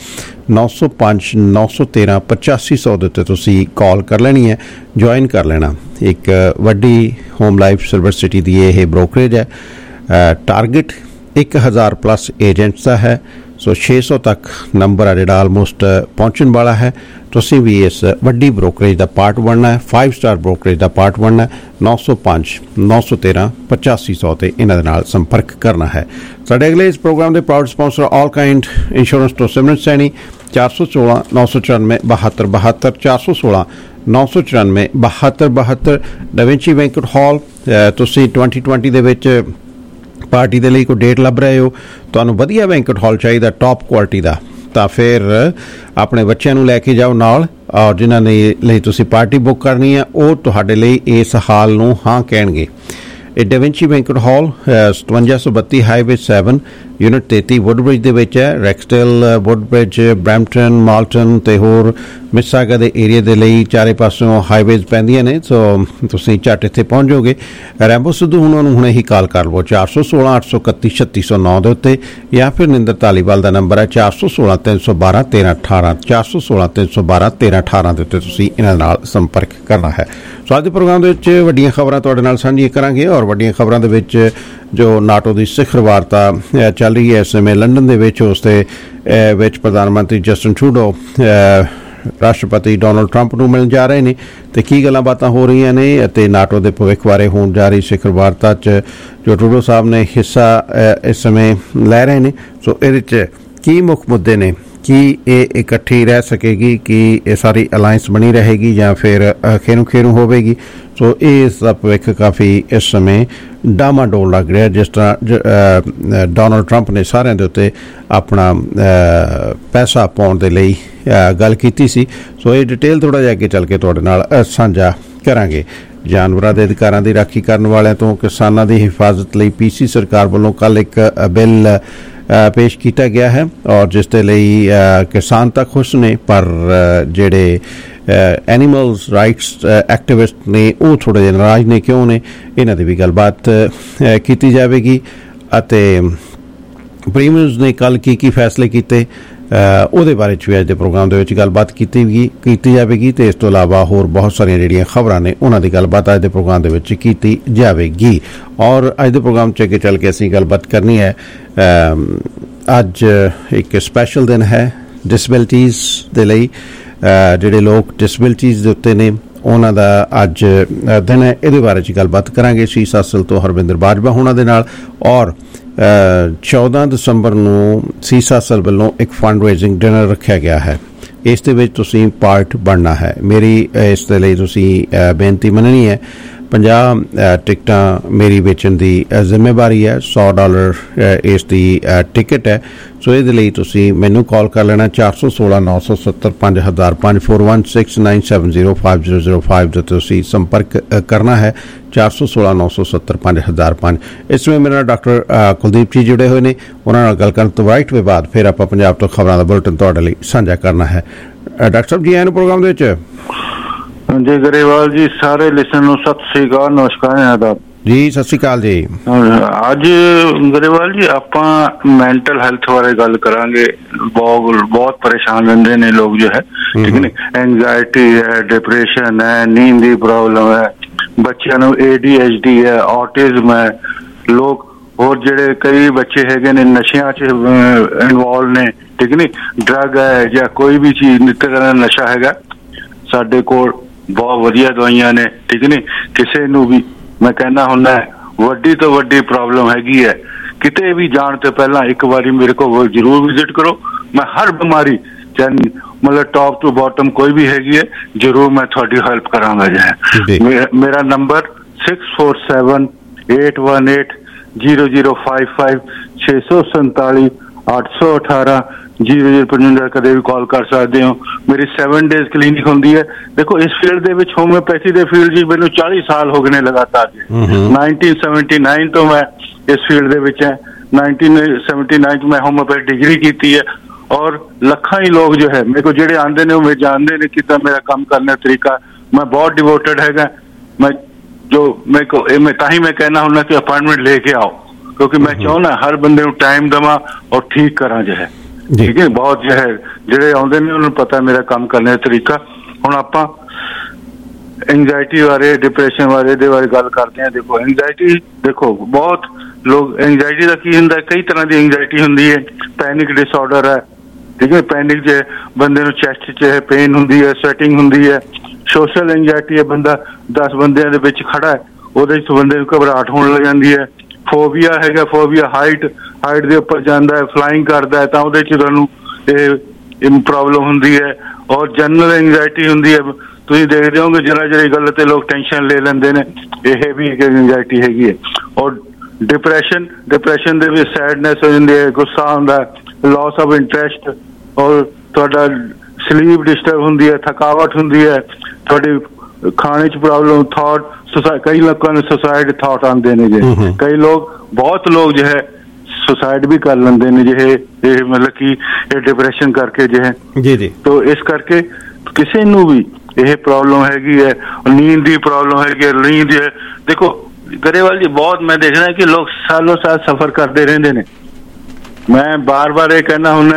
905 913 8500 ਦੇ ਉੱਤੇ ਤੁਸੀਂ ਕਾਲ ਕਰ ਲੈਣੀ ਹੈ, ਜੁਆਇਨ ਕਰ ਲੈਣਾ। ਇੱਕ ਵੱਡੀ ਹੋਮ ਲਾਈਫ ਯੂਨੀਵਰਸਿਟੀ ਦੀ ਇਹ ਬ੍ਰੋਕਰੇਜ ਹੈ। ਟਾਰਗੇਟ 1000 ਪਲੱਸ ਏਜੰਟਸ ਦਾ ਹੈ। ਸੋ 600 ਤੱਕ ਨੰਬਰ ਆ ਜਿਹੜਾ ਆਲਮੋਸਟ ਪਹੁੰਚਣ ਵਾਲਾ ਹੈ। ਤੁਸੀਂ ਵੀ ਇਸ ਵੱਡੀ ਬ੍ਰੋਕਰੇਜ ਦਾ ਪਾਰਟ ਬਣਨਾ ਹੈ, 5 ਸਟਾਰ ਬ੍ਰੋਕਰੇਜ ਦਾ ਪਾਰਟ ਬਣਨਾ ਹੈ। 905 913 8500 ਤੇ ਇਹਨਾਂ ਦੇ ਨਾਲ ਸੰਪਰਕ ਕਰਨਾ ਹੈ। ਸਾਡੇ ਅਗਲੇ ਇਸ ਪ੍ਰੋਗਰਾਮ ਦੇ proud sponsor all kind insurance ਤੋਂ ਸਿਮਰਨ ਸੈਣੀ। 416 994 72 72 416 994 72 72। ਡਾਵਿੰਚੀ ਬੈਂਕਟ ਹਾਲ। ਤੁਸੀਂ 2020 ਦੇ ਵਿੱਚ ਪਾਰਟੀ ਦੇ ਲਈ ਕੋਈ ਡੇਟ ਲੱਭ ਰਹੇ ਹੋ, ਤੁਹਾਨੂੰ ਵਧੀਆ ਬੈਂਕਟ ਹਾਲ ਚਾਹੀਦਾ ਟੌਪ ਕੁਆਲਿਟੀ ਦਾ, ਤਾਂ ਫਿਰ ਆਪਣੇ ਬੱਚਿਆਂ ਨੂੰ ਲੈ ਕੇ ਜਾਓ ਨਾਲ, ਔਰ ਜਿਨ੍ਹਾਂ ਨੇ ਲਈ ਤੁਸੀਂ ਪਾਰਟੀ ਬੁੱਕ ਕਰਨੀ ਹੈ ਉਹ ਤੁਹਾਡੇ ਲਈ ਇਸ ਹਾਲ ਨੂੰ ਹਾਂ ਕਹਿਣਗੇ। ਇਹ Da Vinci banquet hall 5732 highway 7 unit 33 Woodbridge ਦੇ ਵਿੱਚ ਹੈ। ਰੈਕਸਟੇਲ, ਵੁੱਡਬ੍ਰਿਜ, ਬਰੈਂਪਟਨ, ਮਾਲਟਨ ਤੇ ਹੋਰ ਮਿਸਾਗਾ ਦੇ ਏਰੀਆ ਦੇ ਲਈ ਚਾਰੇ ਪਾਸਿਓਂ ਹਾਈਵੇਜ਼ ਪੈਂਦੀਆਂ ਨੇ। ਸੋ ਤੁਸੀਂ ਝੱਟ ਇੱਥੇ ਪਹੁੰਚ ਜਾਓਗੇ। ਰੈਂਬੋ ਸਿੱਧੂ ਉਹਨਾਂ ਨੂੰ ਹੁਣੇ ਹੀ ਕਾਲ ਕਰ ਲਵੋ 416 831 3609 ਦੇ ਉੱਤੇ, ਜਾਂ ਫਿਰ ਨਿੰਦਰ ਧਾਲੀਵਾਲ ਦਾ ਨੰਬਰ ਹੈ 416 312 1318 416 312 1318 ਦੇ ਉੱਤੇ ਤੁਸੀਂ ਇਹਨਾਂ ਨਾਲ ਸੰਪਰਕ ਕਰਨਾ ਹੈ। ਸੋ ਅੱਜ ਦੇ ਪ੍ਰੋਗਰਾਮ ਦੇ ਵਿੱਚ ਵੱਡੀਆਂ ਖਬਰਾਂ ਤੁਹਾਡੇ ਨਾਲ ਸਾਂਝੀਆਂ ਕਰਾਂਗੇ, ਔਰ ਵੱਡੀਆਂ ਖਬਰਾਂ ਦੇ ਵਿੱਚ ਜੋ ਨਾਟੋ ਦੀ ਸਿਖਰ ਵਾਰਤਾ ਚੱਲ ਰਹੀ ਹੈ ਇਸ ਸਮੇਂ ਲੰਡਨ ਦੇ ਵਿੱਚ, ਉਸ ਦੇ ਵਿੱਚ ਪ੍ਰਧਾਨ ਮੰਤਰੀ ਜਸਟਿਨ ਟਰੂਡੋ ਰਾਸ਼ਟਰਪਤੀ ਡੋਨਲਡ ਟਰੰਪ ਨੂੰ ਮਿਲਣ ਜਾ ਰਹੇ ਨੇ, ਤੇ ਕੀ ਗੱਲਾਂ ਬਾਤਾਂ ਹੋ ਰਹੀਆਂ ਨੇ ਅਤੇ ਨਾਟੋ ਦੇ ਭਵਿੱਖ ਬਾਰੇ ਹੋਣ ਜਾ ਰਹੀ ਸਿਖਰ ਵਾਰਤਾ 'ਚ ਜੋ ਟਰੂਡੋ ਸਾਹਿਬ ਨੇ ਹਿੱਸਾ ਇਸ ਸਮੇਂ ਲੈ ਰਹੇ ਨੇ। ਸੋ ਇਹਦੇ 'ਚ ਕੀ ਮੁੱਖ ਮੁੱਦੇ ਨੇ, ਕੀ ਇਹ ਇਕੱਠੀ ਰਹਿ ਸਕੇਗੀ, ਕੀ ਇਹ ਸਾਰੀ ਅਲਾਇੰਸ ਬਣੀ ਰਹੇਗੀ ਜਾਂ ਫਿਰ ਖੇਰੂ ਹੋਵੇਗੀ। ਸੋ ਇਸ ਦਾ ਭਵਿੱਖ ਕਾਫੀ ਇਸ ਸਮੇਂ ਡਾਮਾਡੋਲ ਲੱਗ ਰਿਹਾ। ਜਿਸ ਤਰ੍ਹਾਂ ਡੋਨਲਡ ਟਰੰਪ ਨੇ ਸਾਰਿਆਂ ਦੇ ਉੱਤੇ ਆਪਣਾ ਪੈਸਾ ਪਾਉਣ ਦੇ ਲਈ ਗੱਲ ਕੀਤੀ ਸੀ। ਸੋ ਇਹ ਡਿਟੇਲ ਥੋੜ੍ਹਾ ਜਿਹਾ ਅੱਗੇ ਚੱਲ ਕੇ ਤੁਹਾਡੇ ਨਾਲ ਸਾਂਝਾ ਕਰਾਂਗੇ। ਜਾਨਵਰਾਂ ਦੇ ਅਧਿਕਾਰਾਂ ਦੀ ਰਾਖੀ ਕਰਨ ਵਾਲਿਆਂ ਤੋਂ ਕਿਸਾਨਾਂ ਦੀ ਹਿਫਾਜ਼ਤ ਲਈ ਪੀਸੀ ਸਰਕਾਰ ਵੱਲੋਂ ਕੱਲ੍ਹ ਇੱਕ ਬਿੱਲ ਪੇਸ਼ ਕੀਤਾ ਗਿਆ ਹੈ, ਔਰ ਜਿਸ ਦੇ ਲਈ ਕਿਸਾਨ ਤਾਂ ਖੁਸ਼ ਨੇ, ਪਰ ਜਿਹੜੇ ਐਨੀਮਲਸ ਰਾਈਟਸ ਐਕਟਿਵਿਸਟ ਨੇ ਉਹ ਥੋੜ੍ਹੇ ਜਿਹੇ ਨਾਰਾਜ਼ ਨੇ। ਕਿਉਂ ਨੇ, ਇਹਨਾਂ ਦੀ ਵੀ ਗੱਲਬਾਤ ਕੀਤੀ ਜਾਵੇਗੀ। ਅਤੇ ਪ੍ਰੀਮੀਅਰਸ ਨੇ ਕੱਲ੍ਹ ਕੀ ਫੈਸਲੇ ਕੀਤੇ ਉਹਦੇ ਬਾਰੇ 'ਚ ਵੀ ਅੱਜ ਦੇ ਪ੍ਰੋਗਰਾਮ ਦੇ ਵਿੱਚ ਗੱਲਬਾਤ ਕੀਤੀ ਜਾਵੇਗੀ। ਅਤੇ ਇਸ ਤੋਂ ਇਲਾਵਾ ਹੋਰ ਬਹੁਤ ਸਾਰੀਆਂ ਜਿਹੜੀਆਂ ਖਬਰਾਂ ਨੇ ਉਹਨਾਂ ਦੀ ਗੱਲਬਾਤ ਅੱਜ ਦੇ ਪ੍ਰੋਗਰਾਮ ਦੇ ਵਿੱਚ ਕੀਤੀ ਜਾਵੇਗੀ। ਔਰ ਅੱਜ ਦੇ ਪ੍ਰੋਗਰਾਮ 'ਚ ਅੱਗੇ ਚੱਲ ਕੇ ਅਸੀਂ ਗੱਲਬਾਤ ਕਰਨੀ ਹੈ। ਅੱਜ ਇੱਕ ਸਪੈਸ਼ਲ ਦਿਨ ਹੈ ਡਿਸੇਬਿਲਟੀਜ਼ ਦੇ ਲਈ। ਜਿਹੜੇ ਲੋਕ ਡਿਸੇਬਿਲਟੀਜ਼ ਦੇ ਉੱਤੇ ਨੇ ਉਹਨਾਂ ਦਾ ਅੱਜ ਦਿਨ ਹੈ, ਇਹਦੇ ਬਾਰੇ 'ਚ ਗੱਲਬਾਤ ਕਰਾਂਗੇ ਸ਼ੀਸ਼ ਹਾਸਲ ਤੋਂ ਹਰਵਿੰਦਰ ਬਾਜਵਾ ਉਹਨਾਂ ਦੇ ਨਾਲ। ਔਰ 14 ਦਸੰਬਰ ਨੂੰ ਸੀਸ ਹਾਸਲ ਵੱਲੋਂ ਇੱਕ ਫੰਡ ਰੇਜ਼ਿੰਗ ਡਿਨਰ ਰੱਖਿਆ ਗਿਆ ਹੈ, ਇਸ ਦੇ ਵਿੱਚ ਤੁਸੀਂ ਪਾਰਟ ਬਣਨਾ ਹੈ। ਮੇਰੀ ਇਸ ਦੇ ਲਈ ਤੁਸੀਂ ਬੇਨਤੀ ਮੰਨਣੀ ਹੈ। 50 ਟਿਕਟਾਂ ਮੇਰੀ ਵੇਚਣ ਦੀ ਜ਼ਿੰਮੇਵਾਰੀ ਹੈ। $100 ਇਸ ਦੀ ਟਿਕਟ ਹੈ। ਸੋ ਇਹਦੇ ਲਈ ਤੁਸੀਂ ਮੈਨੂੰ ਕਾਲ ਕਰ ਲੈਣਾ 416 970 5000 5169705005 ਤੇ ਤੁਸੀਂ ਸੰਪਰਕ ਕਰਨਾ ਹੈ 416 970 5005। ਇਸ ਸਮੇਂ ਮੇਰੇ ਨਾਲ ਡਾਕਟਰ ਕੁਲਦੀਪ ਜੀ ਜੁੜੇ ਹੋਏ ਨੇ, ਉਹਨਾਂ ਨਾਲ ਗੱਲ ਕਰਨ ਤੋਂ ਰਾਈਟ ਵੇ ਬਾਅਦ ਫਿਰ ਆਪਾਂ ਪੰਜਾਬ ਤੋਂ ਖਬਰਾਂ ਦਾ ਬੁਲਟਨ ਤੁਹਾਡੇ ਲਈ ਸਾਂਝਾ ਕਰਨਾ ਹੈ। ਡਾਕਟਰ ਸਾਹਿਬ ਜੀ ਆਇਆਂ ਨੂੰ ਪ੍ਰੋਗਰਾਮ ਦੇ ਵਿੱਚ। ਜੀ ਗਰੇਵਾਲ ਜੀ, ਸਾਰੇ ਲਿਸਨਰ ਨੂੰ ਸਤਿ ਸ੍ਰੀ ਅਕਾਲ, ਨਮਸਕਾਰ, ਆਦਾਬ ਜੀ। ਸਤਿ ਸ੍ਰੀ ਅਕਾਲ ਜੀ। ਅੱਜ ਗਰੇਵਾਲ ਜੀ ਆਪਾਂ ਮੈਂਟਲ ਹੈਲਥ ਬਾਰੇ ਗੱਲ ਕਰਾਂਗੇ। ਬਹੁਤ ਪਰੇਸ਼ਾਨ ਰਹਿੰਦੇ ਨੇ ਲੋਕ ਜੋ ਹੈ, ਠੀਕ ਨੇ। ਐਂਗਜ਼ਾਇਟੀ ਹੈ, ਡਿਪਰੈਸ਼ਨ ਹੈ, ਨੀਂਦ ਦੀ ਪ੍ਰੋਬਲਮ ਹੈ, ਬੱਚਿਆਂ ਨੂੰ ADHD ਹੈ, ਔਟਿਜ਼ਮ ਹੈ, ਲੋਕ ਹੋਰ ਜਿਹੜੇ ਕਈ ਬੱਚੇ ਹੈਗੇ ਨੇ ਨਸ਼ਿਆਂ 'ਚ ਇਨਵੋਲਵ ਨੇ, ਠੀਕ ਨੀ। ਡਰੱਗ ਹੈ ਜਾਂ ਕੋਈ ਵੀ ਚੀਜ਼ ਨਿੱਤ ਤਰ੍ਹਾਂ ਦਾ ਨਸ਼ਾ ਹੈਗਾ, ਸਾਡੇ ਕੋਲ ਬਹੁਤ ਵਧੀਆ ਦਵਾਈਆਂ ਨੇ, ਠੀਕ ਨੀ। ਕਿਸੇ ਨੂੰ ਵੀ ਮੈਂ ਕਹਿੰਦਾ ਹੁੰਦਾ ਵੱਡੀ ਤੋਂ ਵੱਡੀ ਪ੍ਰੋਬਲਮ ਹੈਗੀ ਹੈ, ਕਿਤੇ ਵੀ ਜਾਣ ਤੋਂ ਪਹਿਲਾਂ ਇੱਕ ਵਾਰੀ ਮੇਰੇ ਕੋਲ ਜ਼ਰੂਰ ਵਿਜ਼ਿਟ ਕਰੋ। ਮੈਂ ਹਰ ਬਿਮਾਰੀ ਮਤਲਬ ਟੌਪ ਟੂ ਬਾਟਮ ਕੋਈ ਵੀ ਹੈਗੀ ਹੈ, ਜ਼ਰੂਰ ਮੈਂ ਤੁਹਾਡੀ ਹੈਲਪ ਕਰਾਂਗਾ ਜੀ। ਮੇਰਾ ਨੰਬਰ 6478180055 647 818 0055 ਕਦੇ ਵੀ ਕਾਲ ਕਰ ਸਕਦੇ ਹੋ। ਮੇਰੀ 7 days ਕਲੀਨਿਕ ਹੁੰਦੀ ਹੈ। ਦੇਖੋ ਇਸ ਫੀਲਡ ਦੇ ਵਿੱਚ ਹੋਮਿਓਪੈਥੀ ਦੇ ਫੀਲਡ ਜੀ ਮੈਨੂੰ 40 ਸਾਲ ਹੋ ਗਏ ਨੇ ਲਗਾਤਾਰ। 1979 ਤੋਂ ਮੈਂ ਇਸ ਫੀਲਡ ਦੇ ਵਿੱਚ ਹੈ। 1979 ਚ ਮੈਂ ਹੋਮਿਓਪੈਥੀ ਡਿਗਰੀ ਕੀਤੀ ਹੈ ਔਰ ਲੱਖਾਂ ਹੀ ਲੋਕ ਜੋ ਹੈ ਮੇਰੇ ਕੋਲ ਜਿਹੜੇ ਆਉਂਦੇ ਨੇ ਉਹ ਮੇਰੇ ਜਾਣਦੇ ਨੇ ਕਿੱਦਾਂ ਮੇਰਾ ਕੰਮ ਕਰਨ ਦਾ ਤਰੀਕਾ। ਮੈਂ ਬਹੁਤ ਡਿਵੋਟਡ ਹੈਗਾ। ਮੈਂ ਤਾਂ ਹੀ ਮੈਂ ਕਹਿਣਾ ਹੁੰਦਾ ਕਿ ਅਪਾਇੰਟਮੈਂਟ ਲੈ ਕੇ ਆਓ, ਕਿਉਂਕਿ ਮੈਂ ਚਾਹੁੰਦਾ ਹਰ ਬੰਦੇ ਨੂੰ ਟਾਈਮ ਦੇਵਾਂ ਔਰ ਠੀਕ ਕਰਾਂ ਜੋ ਹੈ, ਠੀਕ ਹੈ। ਬਹੁਤ ਜੋ ਹੈ ਜਿਹੜੇ ਆਉਂਦੇ ਨੇ ਉਹਨਾਂ ਨੂੰ ਪਤਾ ਮੇਰਾ ਕੰਮ ਕਰਨ ਦਾ ਤਰੀਕਾ। ਹੁਣ ਆਪਾਂ ਐਂਗਜ਼ਾਇਟੀ ਬਾਰੇ, ਡਿਪਰੈਸ਼ਨ ਬਾਰੇ ਦੇ ਬਾਰੇ ਗੱਲ ਕਰਦੇ ਹਾਂ। ਦੇਖੋ ਐਂਗਜ਼ਾਇਟੀ, ਦੇਖੋ ਬਹੁਤ ਲੋਕ ਐਂਗਜ਼ਾਇਟੀ ਦਾ ਕੀ ਹੁੰਦਾ, ਕਈ ਤਰ੍ਹਾਂ ਦੀ ਐਂਗਜ਼ਾਇਟੀ ਹੁੰਦੀ ਹੈ। ਪੈਨਿਕ ਡਿਸਆਰਡਰ ਹੈ, ਠੀਕ ਹੈ। ਪੈਨਿਕ 'ਚ ਬੰਦੇ ਨੂੰ ਚੈਸਟ 'ਚ ਪੇਨ ਹੁੰਦੀ ਹੈ, ਸਵੈਟਿੰਗ ਹੁੰਦੀ ਹੈ। ਸੋਸ਼ਲ ਐਂਗਜ਼ਾਇਟੀ ਹੈ, ਬੰਦਾ 10 ਬੰਦਿਆਂ ਦੇ ਵਿੱਚ ਖੜਾ ਹੈ, ਉਹਦੇ 'ਚ ਬੰਦੇ ਨੂੰ ਘਬਰਾਹਟ ਹੋਣ ਲੱਗ ਜਾਂਦੀ ਹੈ। ਫੋਬੀਆ ਹੈਗਾ, ਫੋਬੀਆ ਹਾਈਟ ਦੇ ਉੱਪਰ ਜਾਂਦਾ ਹੈ, ਫਲਾਈਂਗ ਕਰਦਾ ਹੈ, ਤਾਂ ਉਹਦੇ 'ਚ ਤੁਹਾਨੂੰ ਇਹ ਪ੍ਰੋਬਲਮ ਹੁੰਦੀ ਹੈ। ਔਰ ਜਨਰਲ ਐਂਗਜ਼ਾਇਟੀ ਹੁੰਦੀ ਹੈ, ਤੁਸੀਂ ਦੇਖਦੇ ਹੋਗੇ ਜਰਾ ਜਿਹੜੀ ਗੱਲ ਤੇ ਲੋਕ ਟੈਨਸ਼ਨ ਲੈ ਲੈਂਦੇ ਨੇ, ਇਹ ਵੀ ਇੱਕ ਐਂਗਜ਼ਾਇਟੀ ਹੈਗੀ ਹੈ। ਔਰ ਡਿਪਰੈਸ਼ਨ ਦੇ ਵਿੱਚ ਸੈਡਨੈਸ ਹੋ ਜਾਂਦੀ ਹੈ, ਗੁੱਸਾ ਹੁੰਦਾ ਹੈ, ਲਾਸ ਆਫ ਇੰਟਰਸਟ, ਔਰ ਤੁਹਾਡਾ ਸਲੀਪ ਡਿਸਟਰਬ ਹੁੰਦੀ ਹੈ, ਥਕਾਵਟ ਹੁੰਦੀ ਹੈ, ਤੁਹਾਡੀ ਖਾਣੇ 'ਚ ਪ੍ਰੋਬਲਮ, ਥਾਟ, ਕਈ ਲੋਕਾਂ ਨੂੰ ਸੁਸਾਇਡ ਥਾਟ ਆਉਂਦੇ ਨੇ ਜੀ। ਕਈ ਲੋਕ, ਬਹੁਤ ਲੋਕ ਜੋ ਹੈ ਸੁਸਾਇਡ ਵੀ ਕਰ ਲੈਂਦੇ ਨੇ ਜਿਹੇ ਇਹ ਮਤਲਬ ਕਿ ਇਹ ਡਿਪਰੈਸ਼ਨ ਕਰਕੇ ਜੋ ਹੈ ਜੀ। ਤੋ ਇਸ ਕਰਕੇ ਕਿਸੇ ਨੂੰ ਵੀ ਇਹ ਪ੍ਰੋਬਲਮ ਹੈਗੀ ਹੈ। ਨੀਂਦ ਦੀ ਪ੍ਰੋਬਲਮ ਹੈਗੀ ਹੈ, ਨੀਂਦ ਹੈ। ਦੇਖੋ ਗਰੇਵਾਲ ਜੀ, ਬਹੁਤ ਮੈਂ ਦੇਖਦਾ ਕਿ ਲੋਕ ਸਾਲੋਂ ਸਾਲ ਸਫਰ ਕਰਦੇ ਰਹਿੰਦੇ ਨੇ। ਮੈਂ ਬਾਰ-ਬਾਰ ਇਹ ਕਹਿਣਾ ਹੁੰਦਾ,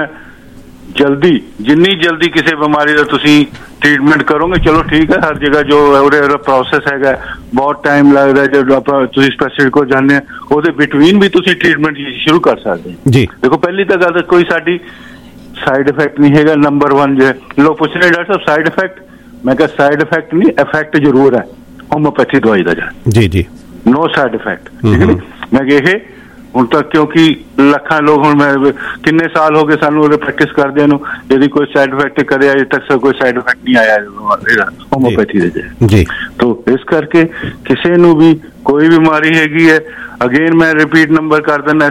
ਜਿੰਨੀ ਜਲਦੀ ਕਿਸੇ ਬਿਮਾਰੀ ਦਾ ਤੁਸੀਂ ਟ੍ਰੀਟਮੈਂਟ ਕਰੋਗੇ, ਚਲੋ ਠੀਕ ਹੈ, ਹਰ ਜਗ੍ਹਾ ਜੋ ਉਹਦਾ ਪ੍ਰੋਸੈਸ ਹੈਗਾ ਬਹੁਤ ਟਾਈਮ ਲੱਗਦਾ। ਜਦੋਂ ਆਪਾਂ ਤੁਸੀਂ ਸਪੈਸ਼ਲਿਸਟ ਕੋਲ ਜਾਂਦੇ ਆ, ਉਹਦੇ ਬਿਟਵੀਨ ਵੀ ਤੁਸੀਂ ਟ੍ਰੀਟਮੈਂਟ ਸ਼ੁਰੂ ਕਰ ਸਕਦੇ ਜੀ। ਦੇਖੋ ਪਹਿਲੀ ਤਾਂ ਗੱਲ ਕੋਈ ਸਾਡੀ ਸਾਈਡ ਇਫੈਕਟ ਨਹੀਂ ਹੈਗਾ। ਨੰਬਰ 1 ਜੋ ਹੈ ਲੋਕ ਪੁੱਛ ਰਹੇ ਡਾਕਟਰ ਸਾਹਿਬ ਸਾਈਡ ਇਫੈਕਟ, ਮੈਂ ਕਿਹਾ ਸਾਈਡ ਇਫੈਕਟ ਨਹੀਂ, ਇਫੈਕਟ ਜ਼ਰੂਰ ਹੈ ਹੋਮਿਓਪੈਥੀ ਦਵਾਈ ਦਾ ਜੀ। ਨੋ ਸਾਈਡ ਇਫੈਕਟ, ਠੀਕ ਹੈ। ਮੈਂ ਕਿਹਾ ਇਹ ਹੁਣ ਤੱਕ, ਕਿਉਂਕਿ ਲੱਖਾਂ ਲੋਕ, ਹੁਣ ਮੈਂ ਕਿੰਨੇ ਸਾਲ ਹੋ ਗਏ ਸਾਨੂੰ ਉਹਦੇ ਪ੍ਰੈਕਟਿਸ ਕਰਦਿਆਂ ਨੂੰ, ਇਹਦੀ ਕੋਈ ਸਾਈਡ ਇਫੈਕਟ ਕਦੇ ਅਜੇ ਤੱਕ ਕੋਈ ਸਾਈਡ ਇਫੈਕਟ ਨਹੀਂ ਆਇਆ ਹੋਮਿਓਪੈਥੀ ਦੇ ਜੀ। ਤੋ ਇਸ ਕਰਕੇ ਕਿਸੇ ਨੂੰ ਵੀ ਕੋਈ ਬਿਮਾਰੀ ਹੈਗੀ ਹੈ, ਅਗੇਨ ਮੈਂ ਰਿਪੀਟ ਨੰਬਰ ਕਰ ਦਿੰਦਾ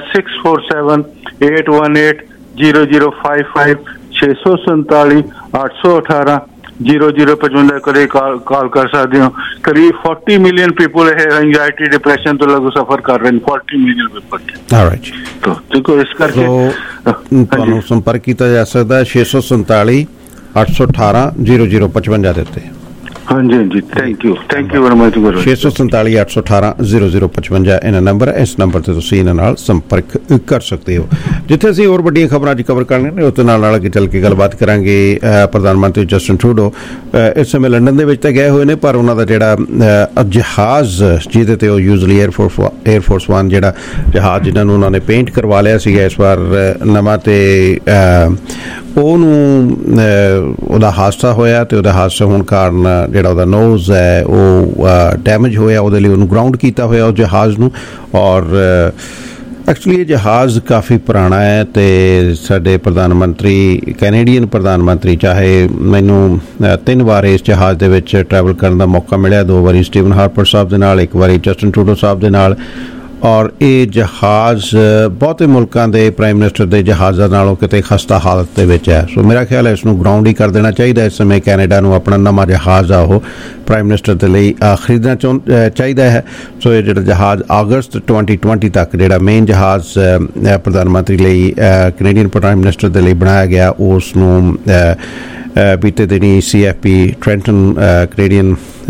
6478180055 647 818 0055 ਕਦੇ ਕਾਲ ਕਰ ਸਕਦੇ ਹੋ। ਕਰੀਬ 40 ਮਿਲੀਅਨ ਪੀਪਲ ਇਹ ਐਂਗਜ਼ਾਇਟੀ ਡਿਪਰੈਸ਼ਨ ਤੋਂ ਲਗੂ ਸਫਰ ਕਰ ਰਹੇ ਨੇ। 40 ਮਿਲੀਅਨ ਪੀਪਲ। ਆਲਰਾਈਟ, ਤਾਂ ਦੇਖੋ ਇਸ ਕਰਕੇ ਤੁਹਾਨੂੰ ਸੰਪਰਕ ਕੀਤਾ ਜਾ ਸਕਦਾ 647 818 0055 ਦੇ ਉੱਤੇ। ਹਾਂਜੀ ਹਾਂਜੀ, ਥੈਂਕ ਯੂ ਵੈਰੀ ਮਚ। 647 818 0055 ਇਹਨਾਂ ਨੰਬਰ ਹੈ। ਇਸ ਨੰਬਰ ਤੇ ਤੁਸੀਂ ਇਹਨਾਂ ਨਾਲ ਸੰਪਰਕ ਕਰ ਸਕਦੇ ਹੋ। ਜਿੱਥੇ ਅਸੀਂ ਹੋਰ ਵੱਡੀਆਂ ਖਬਰਾਂ ਅੱਜ ਕਵਰ ਕਰਨੀਆਂ ਨੇ, ਉਸ ਦੇ ਨਾਲ ਅੱਗੇ ਚੱਲ ਕੇ ਗੱਲਬਾਤ ਕਰਾਂਗੇ। ਪ੍ਰਧਾਨ ਮੰਤਰੀ ਜਸਟਿਨ ਟਰੂਡੋ ਇਸ ਸਮੇਂ ਲੰਡਨ ਦੇ ਵਿੱਚ ਤਾਂ ਗਏ ਹੋਏ ਨੇ, ਪਰ ਉਹਨਾਂ ਦਾ ਜਿਹੜਾ ਜਹਾਜ਼ ਜਿਹਦੇ ਤੇ ਉਹ ਯੂਜ਼ਲੀ 에ਅਰਫੋਰਸ 1 ਜਿਹੜਾ ਜਹਾਜ਼ ਜਿਹਨਾਂ ਨੂੰ ਉਹਨਾਂ ਨੇ ਪੇਂਟ ਕਰਵਾ ਲਿਆ ਸੀਗਾ ਇਸ ਵਾਰ ਨਵਾਂ, ਤੇ ਉਹਨੂੰ ਉਹਦਾ ਹਾਦਸਾ ਹੋਇਆ, ਤੇ ਉਹਦਾ ਹਾਦਸਾ ਹੋਣ ਕਾਰਨ ਜਿਹੜਾ ਉਹਦਾ ਨੋਜ਼ ਹੈ ਉਹ ਡੈਮੇਜ ਹੋਇਆ। ਉਹਦੇ ਲਈ ਉਹਨੂੰ ਗਰਾਊਂਡ ਕੀਤਾ ਹੋਇਆ ਉਸ ਜਹਾਜ਼ ਨੂੰ। ਔਰ ਐਕਚੁਅਲੀ ਇਹ ਜਹਾਜ਼ ਕਾਫੀ ਪੁਰਾਣਾ ਹੈ, ਤੇ ਸਾਡੇ ਪ੍ਰਧਾਨ ਮੰਤਰੀ, ਕੈਨੇਡੀਅਨ ਪ੍ਰਧਾਨ ਮੰਤਰੀ, ਚਾਹੇ ਮੈਨੂੰ 3 ਵਾਰ ਇਸ ਜਹਾਜ਼ ਦੇ ਵਿੱਚ ਟਰੈਵਲ ਕਰਨ ਦਾ ਮੌਕਾ ਮਿਲਿਆ। 2 ਵਾਰੀ ਸਟੀਵਨ ਹਾਰਪਰ ਸਾਹਿਬ ਦੇ ਨਾਲ, 1 ਵਾਰੀ ਜਸਟਿਨ ਟਰੂਡੋ ਸਾਹਿਬ ਦੇ ਨਾਲ। ਔਰ ਇਹ ਜਹਾਜ਼ ਬਹੁਤੇ ਮੁਲਕਾਂ ਦੇ ਪ੍ਰਾਈਮ ਮਿਨਿਸਟਰ ਦੇ ਜਹਾਜ਼ਾਂ ਨਾਲੋਂ ਕਿਤੇ ਖਸਤਾ ਹਾਲਤ ਦੇ ਵਿੱਚ ਹੈ। ਸੋ ਮੇਰਾ ਖਿਆਲ ਹੈ ਇਸ ਨੂੰ ਗਰਾਊਂਡ ਹੀ ਕਰ ਦੇਣਾ ਚਾਹੀਦਾ। ਇਸ ਸਮੇਂ ਕੈਨੇਡਾ ਨੂੰ ਆਪਣਾ ਨਵਾਂ ਜਹਾਜ਼ ਆ ਉਹ ਪ੍ਰਾਈਮ ਮਿਨਿਸਟਰ ਦੇ ਲਈ ਖਰੀਦਣਾ ਚਾਹੀਦਾ ਹੈ। ਸੋ ਇਹ ਜਿਹੜਾ ਜਹਾਜ਼ ਅਗਸਤ 2020 ਤੱਕ ਜਿਹੜਾ ਮੇਨ ਜਹਾਜ਼ ਪ੍ਰਧਾਨ ਮੰਤਰੀ ਲਈ ਕੈਨੇਡੀਅਨ ਪ੍ਰਾਈਮ ਮਿਨਿਸਟਰ ਦੇ ਲਈ ਬਣਾਇਆ ਗਿਆ, ਉਸ ਨੂੰ बीते दिनी CFP ट्रेंटन कैनेडियन